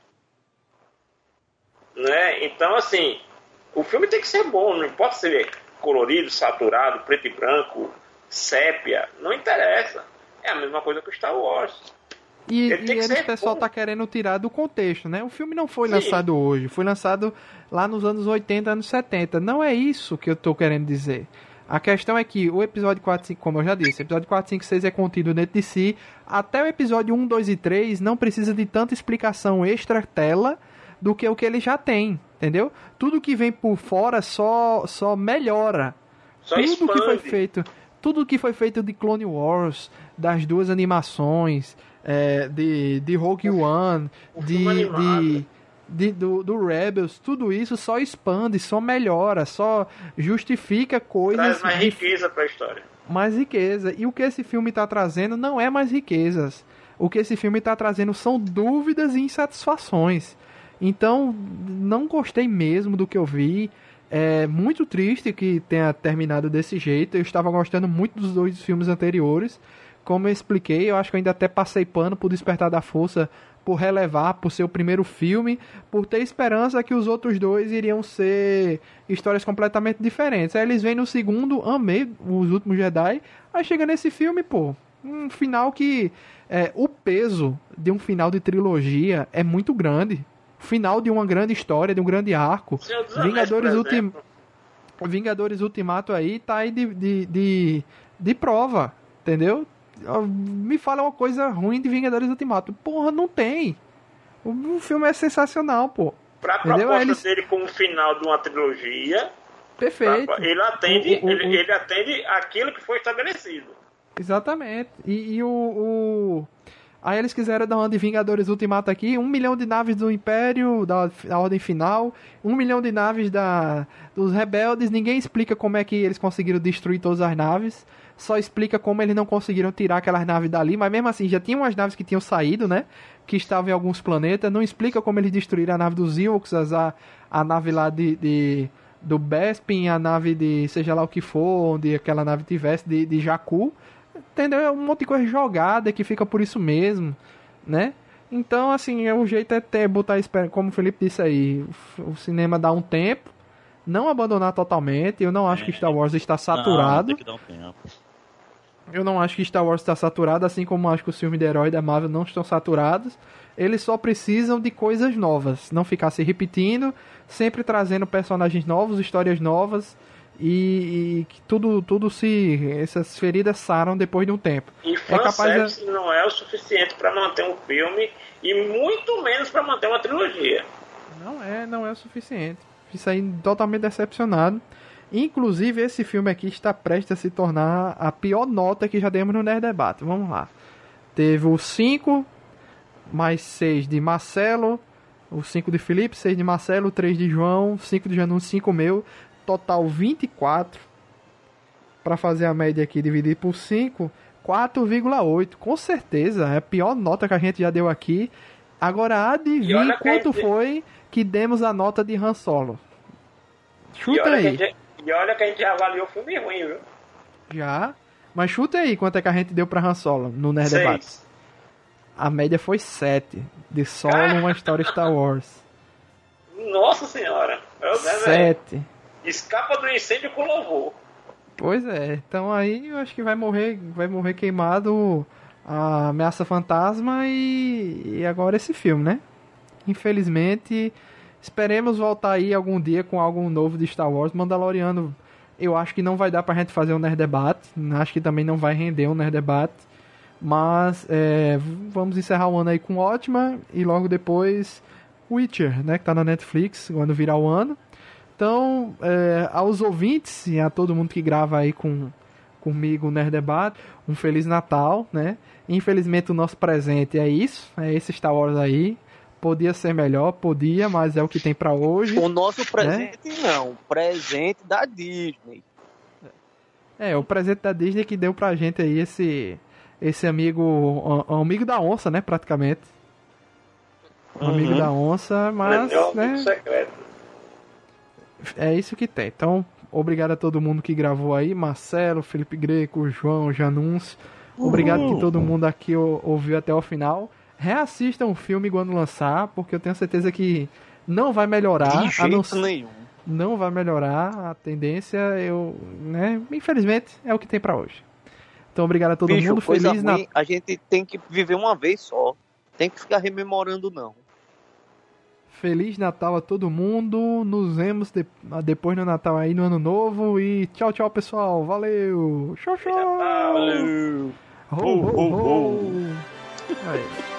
Né? Então, assim, o filme tem que ser bom, não importa se ele é colorido, saturado, preto e branco, sépia, não interessa. É a mesma coisa que o Star Wars. E, e eles, o pessoal bom. tá querendo tirar do contexto, né? O filme não foi Sim. lançado hoje, foi lançado lá nos anos oitenta, anos setenta. Não é isso que eu tô querendo dizer. A questão é que o episódio quatro, cinco, como eu já disse, o episódio quatro, cinco, seis é contido dentro de si. Até o episódio um, dois e três não precisa de tanta explicação extra-tela do que o que ele já tem, entendeu? Tudo que vem por fora só, só melhora. Só tudo expande. que foi feito, tudo que foi feito de Clone Wars, das duas animações, é, de, de Rogue One, de, de, de, do, do Rebels, tudo isso só expande, só melhora, só justifica coisas... Traz mais riqueza pra história. Mais riqueza. E o que esse filme tá trazendo não é mais riquezas. O que esse filme tá trazendo são dúvidas e insatisfações. Então, não gostei mesmo do que eu vi. É muito triste que tenha terminado desse jeito. Eu estava gostando muito dos dois filmes anteriores. Como eu expliquei, eu acho que eu ainda até passei pano por Despertar da Força, por relevar, por ser o primeiro filme, por ter esperança que os outros dois iriam ser histórias completamente diferentes. Aí eles vêm no segundo, amei Os Últimos Jedi. Aí chega nesse filme, pô, um final que... É, o peso de um final de trilogia é muito grande. Final de uma grande história, de um grande arco. Vingadores, Ultim... Vingadores Ultimato aí tá aí de, de, de, de prova, entendeu? Me fala uma coisa ruim de Vingadores Ultimato. Porra, não tem. O filme é sensacional, pô. Pra entendeu? proposta Eles... dele como final de uma trilogia, perfeito. Pra... ele atende o, o, ele, o... ele atende aquilo que foi estabelecido. Exatamente. E, e o... o... Aí eles quiseram dar uma de Vingadores Ultimato aqui, um milhão de naves do Império, da, da Ordem Final, um milhão de naves da, dos Rebeldes, ninguém explica como é que eles conseguiram destruir todas as naves, só explica como eles não conseguiram tirar aquelas naves dali, mas mesmo assim, já tinham umas naves que tinham saído, né, que estavam em alguns planetas, não explica como eles destruíram a nave dos Ewoks, a, a nave lá de, de, do Bespin, a nave de seja lá o que for, onde aquela nave tivesse, de, de Jakku. Entendeu? É um monte de coisa jogada que fica por isso mesmo, né? Então, assim, o jeito é ter, botar, como o Felipe disse aí, o cinema dá um tempo, não abandonar totalmente. Eu não acho é, que Star Wars está saturado. Não, tem que dar um tempo. Eu não acho que Star Wars está saturado, assim como acho que os filmes de herói da Marvel não estão saturados. Eles só precisam de coisas novas, não ficar se repetindo, sempre trazendo personagens novos, histórias novas. E, e que tudo, tudo se... essas feridas saram depois de um tempo. E é capaz de... não é o suficiente para manter um filme e muito menos para manter uma trilogia. Não é, não é o suficiente. Isso aí totalmente decepcionado. Inclusive esse filme aqui está prestes a se tornar a pior nota que já demos no Nerd Debate. Vamos lá. Teve o cinco, mais seis de Marcelo, o cinco de Felipe, seis de Marcelo, três de João, cinco de Janu, cinco meu. Total vinte e quatro, para fazer a média aqui, dividir por cinco, quatro vírgula oito, com certeza, é a pior nota que a gente já deu aqui. Agora adivinhe quanto gente... foi que demos a nota de Han Solo. Chuta e aí. Gente... E olha que a gente já avaliou o filme ruim, viu? Já, mas chuta aí quanto é que a gente deu para Han Solo no Nerd Debate. A média foi sete, de Solo, ah. uma história Star Wars. Nossa senhora. sete. Escapa do incêndio com louvor. Pois é, então aí eu acho que vai morrer, vai morrer queimado a Ameaça Fantasma e, e agora esse filme, né? Infelizmente, esperemos voltar aí algum dia com algo novo de Star Wars. Mandaloriano, eu acho que não vai dar pra gente fazer um Nerd Debate, acho que também não vai render um Nerd Debate, mas é, vamos encerrar o ano aí com ótima e logo depois Witcher, né, que tá na Netflix, quando virar o ano. Então, é, aos ouvintes e a todo mundo que grava aí com, comigo o Nerd Debate, um Feliz Natal, né? Infelizmente o nosso presente é isso, é esse Star Wars aí. Podia ser melhor, podia, mas é o que tem pra hoje. O nosso presente né? não, presente da Disney. É, o presente da Disney que deu pra gente aí esse, esse amigo, um, um amigo da onça, né, praticamente. Um uhum. amigo da onça, mas, é né, secreto. É isso que tem. Então, obrigado a todo mundo que gravou aí, Marcelo, Felipe Greco, João, Januns. Obrigado uhum. que todo mundo aqui ouviu até o final. Reassistam o filme quando lançar, porque eu tenho certeza que não vai melhorar. De jeito não... nenhum. Não vai melhorar a tendência, eu, né, infelizmente é o que tem pra hoje. Então obrigado a todo Bicho, mundo, coisa feliz ruim, na... A gente tem que viver uma vez só, tem que ficar rememorando não. Feliz Natal a todo mundo, nos vemos de... depois no Natal aí no Ano Novo e tchau, tchau pessoal, valeu, tchau, tchau, valeu, ho, ho, ho. Ho. Aí.